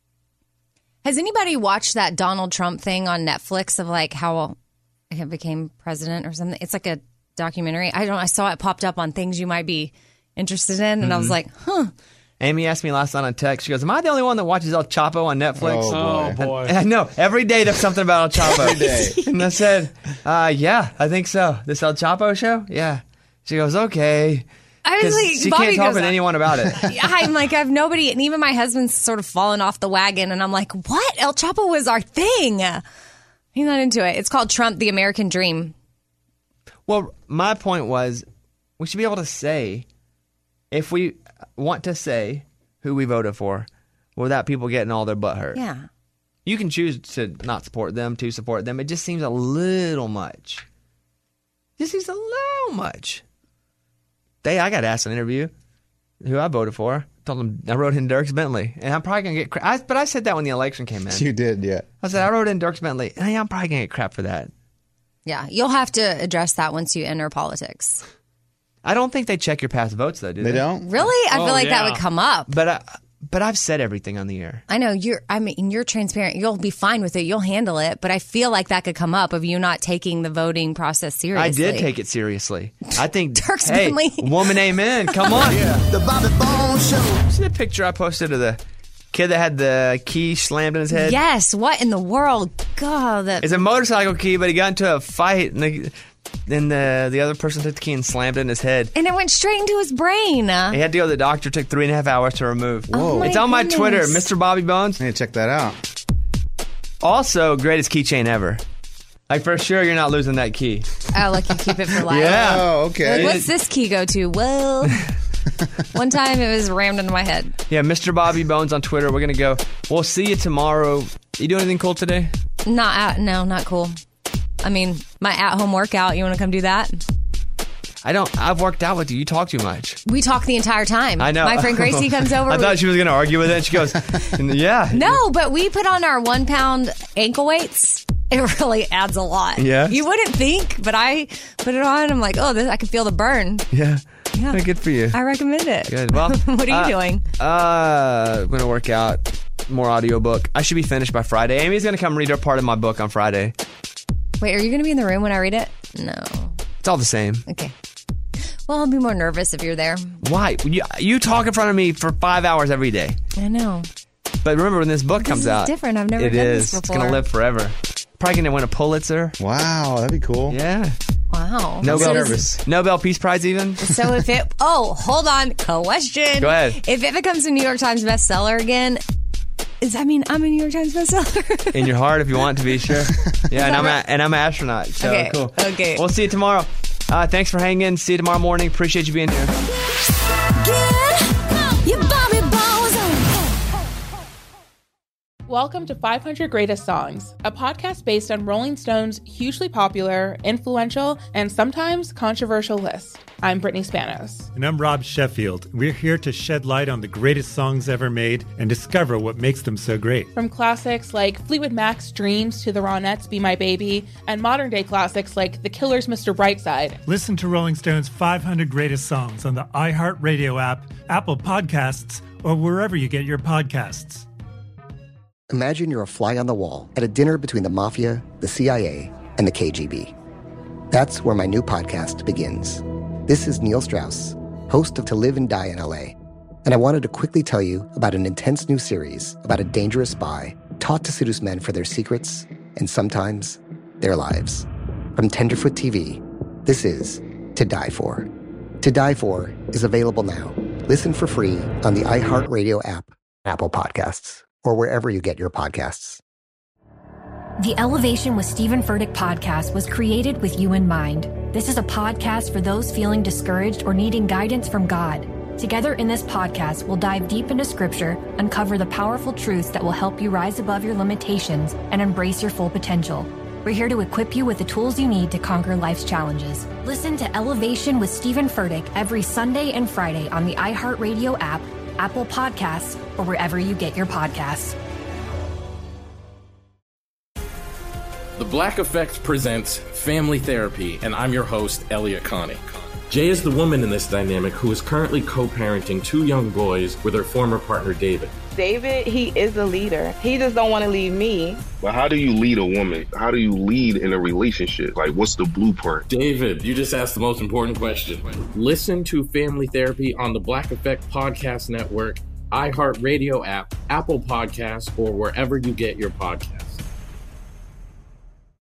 [SPEAKER 7] Has anybody watched that Donald Trump thing on Netflix of like how he became president or something? It's like a documentary. I saw it popped up on things you might be interested in, and I was like,
[SPEAKER 2] Amy asked me last night on text. She goes, "Am I the only one that watches El Chapo on Netflix?"
[SPEAKER 3] Oh, boy.
[SPEAKER 2] And I know. Every day there's something about El Chapo.
[SPEAKER 19] Every day.
[SPEAKER 2] And I said, yeah, I think so. This El Chapo show? Yeah. She goes, okay.
[SPEAKER 7] I was
[SPEAKER 2] 'Cause
[SPEAKER 7] like,
[SPEAKER 2] she
[SPEAKER 7] Bobby
[SPEAKER 2] can't talk
[SPEAKER 7] goes,
[SPEAKER 2] with anyone about it.
[SPEAKER 7] I'm like, I have nobody, and even my husband's sort of fallen off the wagon, and I'm like, what? El Chapo was our thing. He's not into it. It's called Trump, the American Dream.
[SPEAKER 2] Well, my point was, we should be able to say, if we want to say who we voted for, without people getting all their butt hurt.
[SPEAKER 7] Yeah.
[SPEAKER 2] You can choose to not support them, to support them. It just seems a little much. Just seems a little much. I got asked in an interview who I voted for. Told them I wrote in Dierks Bentley, and I'm probably gonna get crap. But I said that when the election came in.
[SPEAKER 19] You did, yeah.
[SPEAKER 2] I said I wrote in Dierks Bentley, and I'm probably gonna get crap for that.
[SPEAKER 7] Yeah, you'll have to address that once you enter politics.
[SPEAKER 2] I don't think they check your past votes, though, do they?
[SPEAKER 19] They don't?
[SPEAKER 7] Really? I feel like that would come up.
[SPEAKER 2] But I've said everything on the air.
[SPEAKER 7] I know you're transparent. You'll be fine with it. You'll handle it. But I feel like that could come up of you not taking the voting process seriously.
[SPEAKER 2] I did take it seriously. I think,
[SPEAKER 7] Dierks
[SPEAKER 2] hey,
[SPEAKER 7] Bentley.
[SPEAKER 2] woman, amen. Come on.
[SPEAKER 1] The Bobby Bones Show.
[SPEAKER 2] See the picture I posted of the kid that had the key slammed in his head?
[SPEAKER 7] Yes. What in the world? God,
[SPEAKER 2] It's a motorcycle key, but he got into a fight, and then the other person took the key and slammed it in his head.
[SPEAKER 7] And it went straight into his brain.
[SPEAKER 2] He had to go to the doctor. Took 3.5 hours to remove.
[SPEAKER 7] Whoa.
[SPEAKER 2] It's on my Twitter, Mr. Bobby Bones.
[SPEAKER 19] I need to check that out.
[SPEAKER 2] Also, greatest keychain ever. Like, for sure, you're not losing that key.
[SPEAKER 7] Oh, like you keep it for life.
[SPEAKER 2] Yeah.
[SPEAKER 19] Oh, okay.
[SPEAKER 7] Like, what's this key go to? Well, one time it was rammed into my head.
[SPEAKER 2] Yeah, Mr. Bobby Bones on Twitter. We're going to go. We'll see you tomorrow. You do anything cool today?
[SPEAKER 7] Not cool. I mean, my at-home workout. You want to come do that?
[SPEAKER 2] I've worked out with you. You talk too much.
[SPEAKER 7] We talk the entire time.
[SPEAKER 2] I know.
[SPEAKER 7] My friend Gracie comes over.
[SPEAKER 2] I thought she was going to argue with it. And she goes, yeah.
[SPEAKER 7] No, but we put on our 1 pound ankle weights. It really adds a lot.
[SPEAKER 2] Yeah.
[SPEAKER 7] You wouldn't think, but I put it on. I'm like, I can feel the burn.
[SPEAKER 2] Yeah.
[SPEAKER 7] Yeah.
[SPEAKER 2] Good for you.
[SPEAKER 7] I recommend it.
[SPEAKER 2] Good. Well,
[SPEAKER 7] what are you doing?
[SPEAKER 2] I'm going to work out. More audiobook. I should be finished by Friday. Amy's going to come read her part of my book on Friday.
[SPEAKER 7] Wait, are you going to be in the room when I read it? No.
[SPEAKER 2] It's all the same.
[SPEAKER 7] Okay. Well, I'll be more nervous if you're there.
[SPEAKER 2] Why? You talk in front of me for 5 hours every day.
[SPEAKER 7] I know.
[SPEAKER 2] But remember, when this book comes out,
[SPEAKER 7] it's different. I've never done this before.
[SPEAKER 2] It's going to live forever. Probably going to win a Pulitzer.
[SPEAKER 19] Wow, that'd be cool.
[SPEAKER 2] Yeah.
[SPEAKER 7] Wow.
[SPEAKER 2] Nobel Peace Prize even.
[SPEAKER 7] So if it... Oh, hold on. Question.
[SPEAKER 2] Go ahead.
[SPEAKER 7] If it becomes a New York Times bestseller again... Does that mean I'm a New York Times bestseller?
[SPEAKER 2] In your heart, if you want to be, sure. Yeah, and I'm an astronaut. So
[SPEAKER 7] okay.
[SPEAKER 2] Cool.
[SPEAKER 7] Okay.
[SPEAKER 2] We'll see you tomorrow. Thanks for hanging. See you tomorrow morning. Appreciate you being here.
[SPEAKER 4] Welcome to 500 Greatest Songs, a podcast based on Rolling Stone's hugely popular, influential, and sometimes controversial list. I'm Brittany Spanos.
[SPEAKER 5] And I'm Rob Sheffield. We're here to shed light on the greatest songs ever made and discover what makes them so great.
[SPEAKER 4] From classics like Fleetwood Mac's Dreams to the Ronettes' Be My Baby, and modern-day classics like The Killers' Mr. Brightside.
[SPEAKER 5] Listen to Rolling Stone's 500 Greatest Songs on the iHeartRadio app, Apple Podcasts, or wherever you get your podcasts.
[SPEAKER 23] Imagine you're a fly on the wall at a dinner between the Mafia, the CIA, and the KGB. That's where my new podcast begins. This is Neil Strauss, host of To Live and Die in LA, and I wanted to quickly tell you about an intense new series about a dangerous spy taught to seduce men for their secrets and sometimes their lives. From Tenderfoot TV, this is To Die For. To Die For is available now. Listen for free on the iHeartRadio app, Apple Podcasts, or wherever you get your podcasts.
[SPEAKER 24] The Elevation with Stephen Furtick podcast was created with you in mind. This is a podcast for those feeling discouraged or needing guidance from God. Together in this podcast, we'll dive deep into Scripture, uncover the powerful truths that will help you rise above your limitations and embrace your full potential. We're here to equip you with the tools you need to conquer life's challenges. Listen to Elevation with Stephen Furtick every Sunday and Friday on the iHeartRadio app, Apple Podcasts, or wherever you get your podcasts.
[SPEAKER 25] The Black Effect presents Family Therapy, and I'm your host, Elliot Connie. Jay is the woman in this dynamic who is currently co-parenting 2 young boys with her former partner, David.
[SPEAKER 14] David, he is a leader. He just don't want to leave me.
[SPEAKER 15] But how do you lead a woman? How do you lead in a relationship? Like, what's the blueprint?
[SPEAKER 25] David, you just asked the most important question. Listen to Family Therapy on the Black Effect Podcast Network, iHeartRadio app, Apple Podcasts, or wherever you get your podcasts.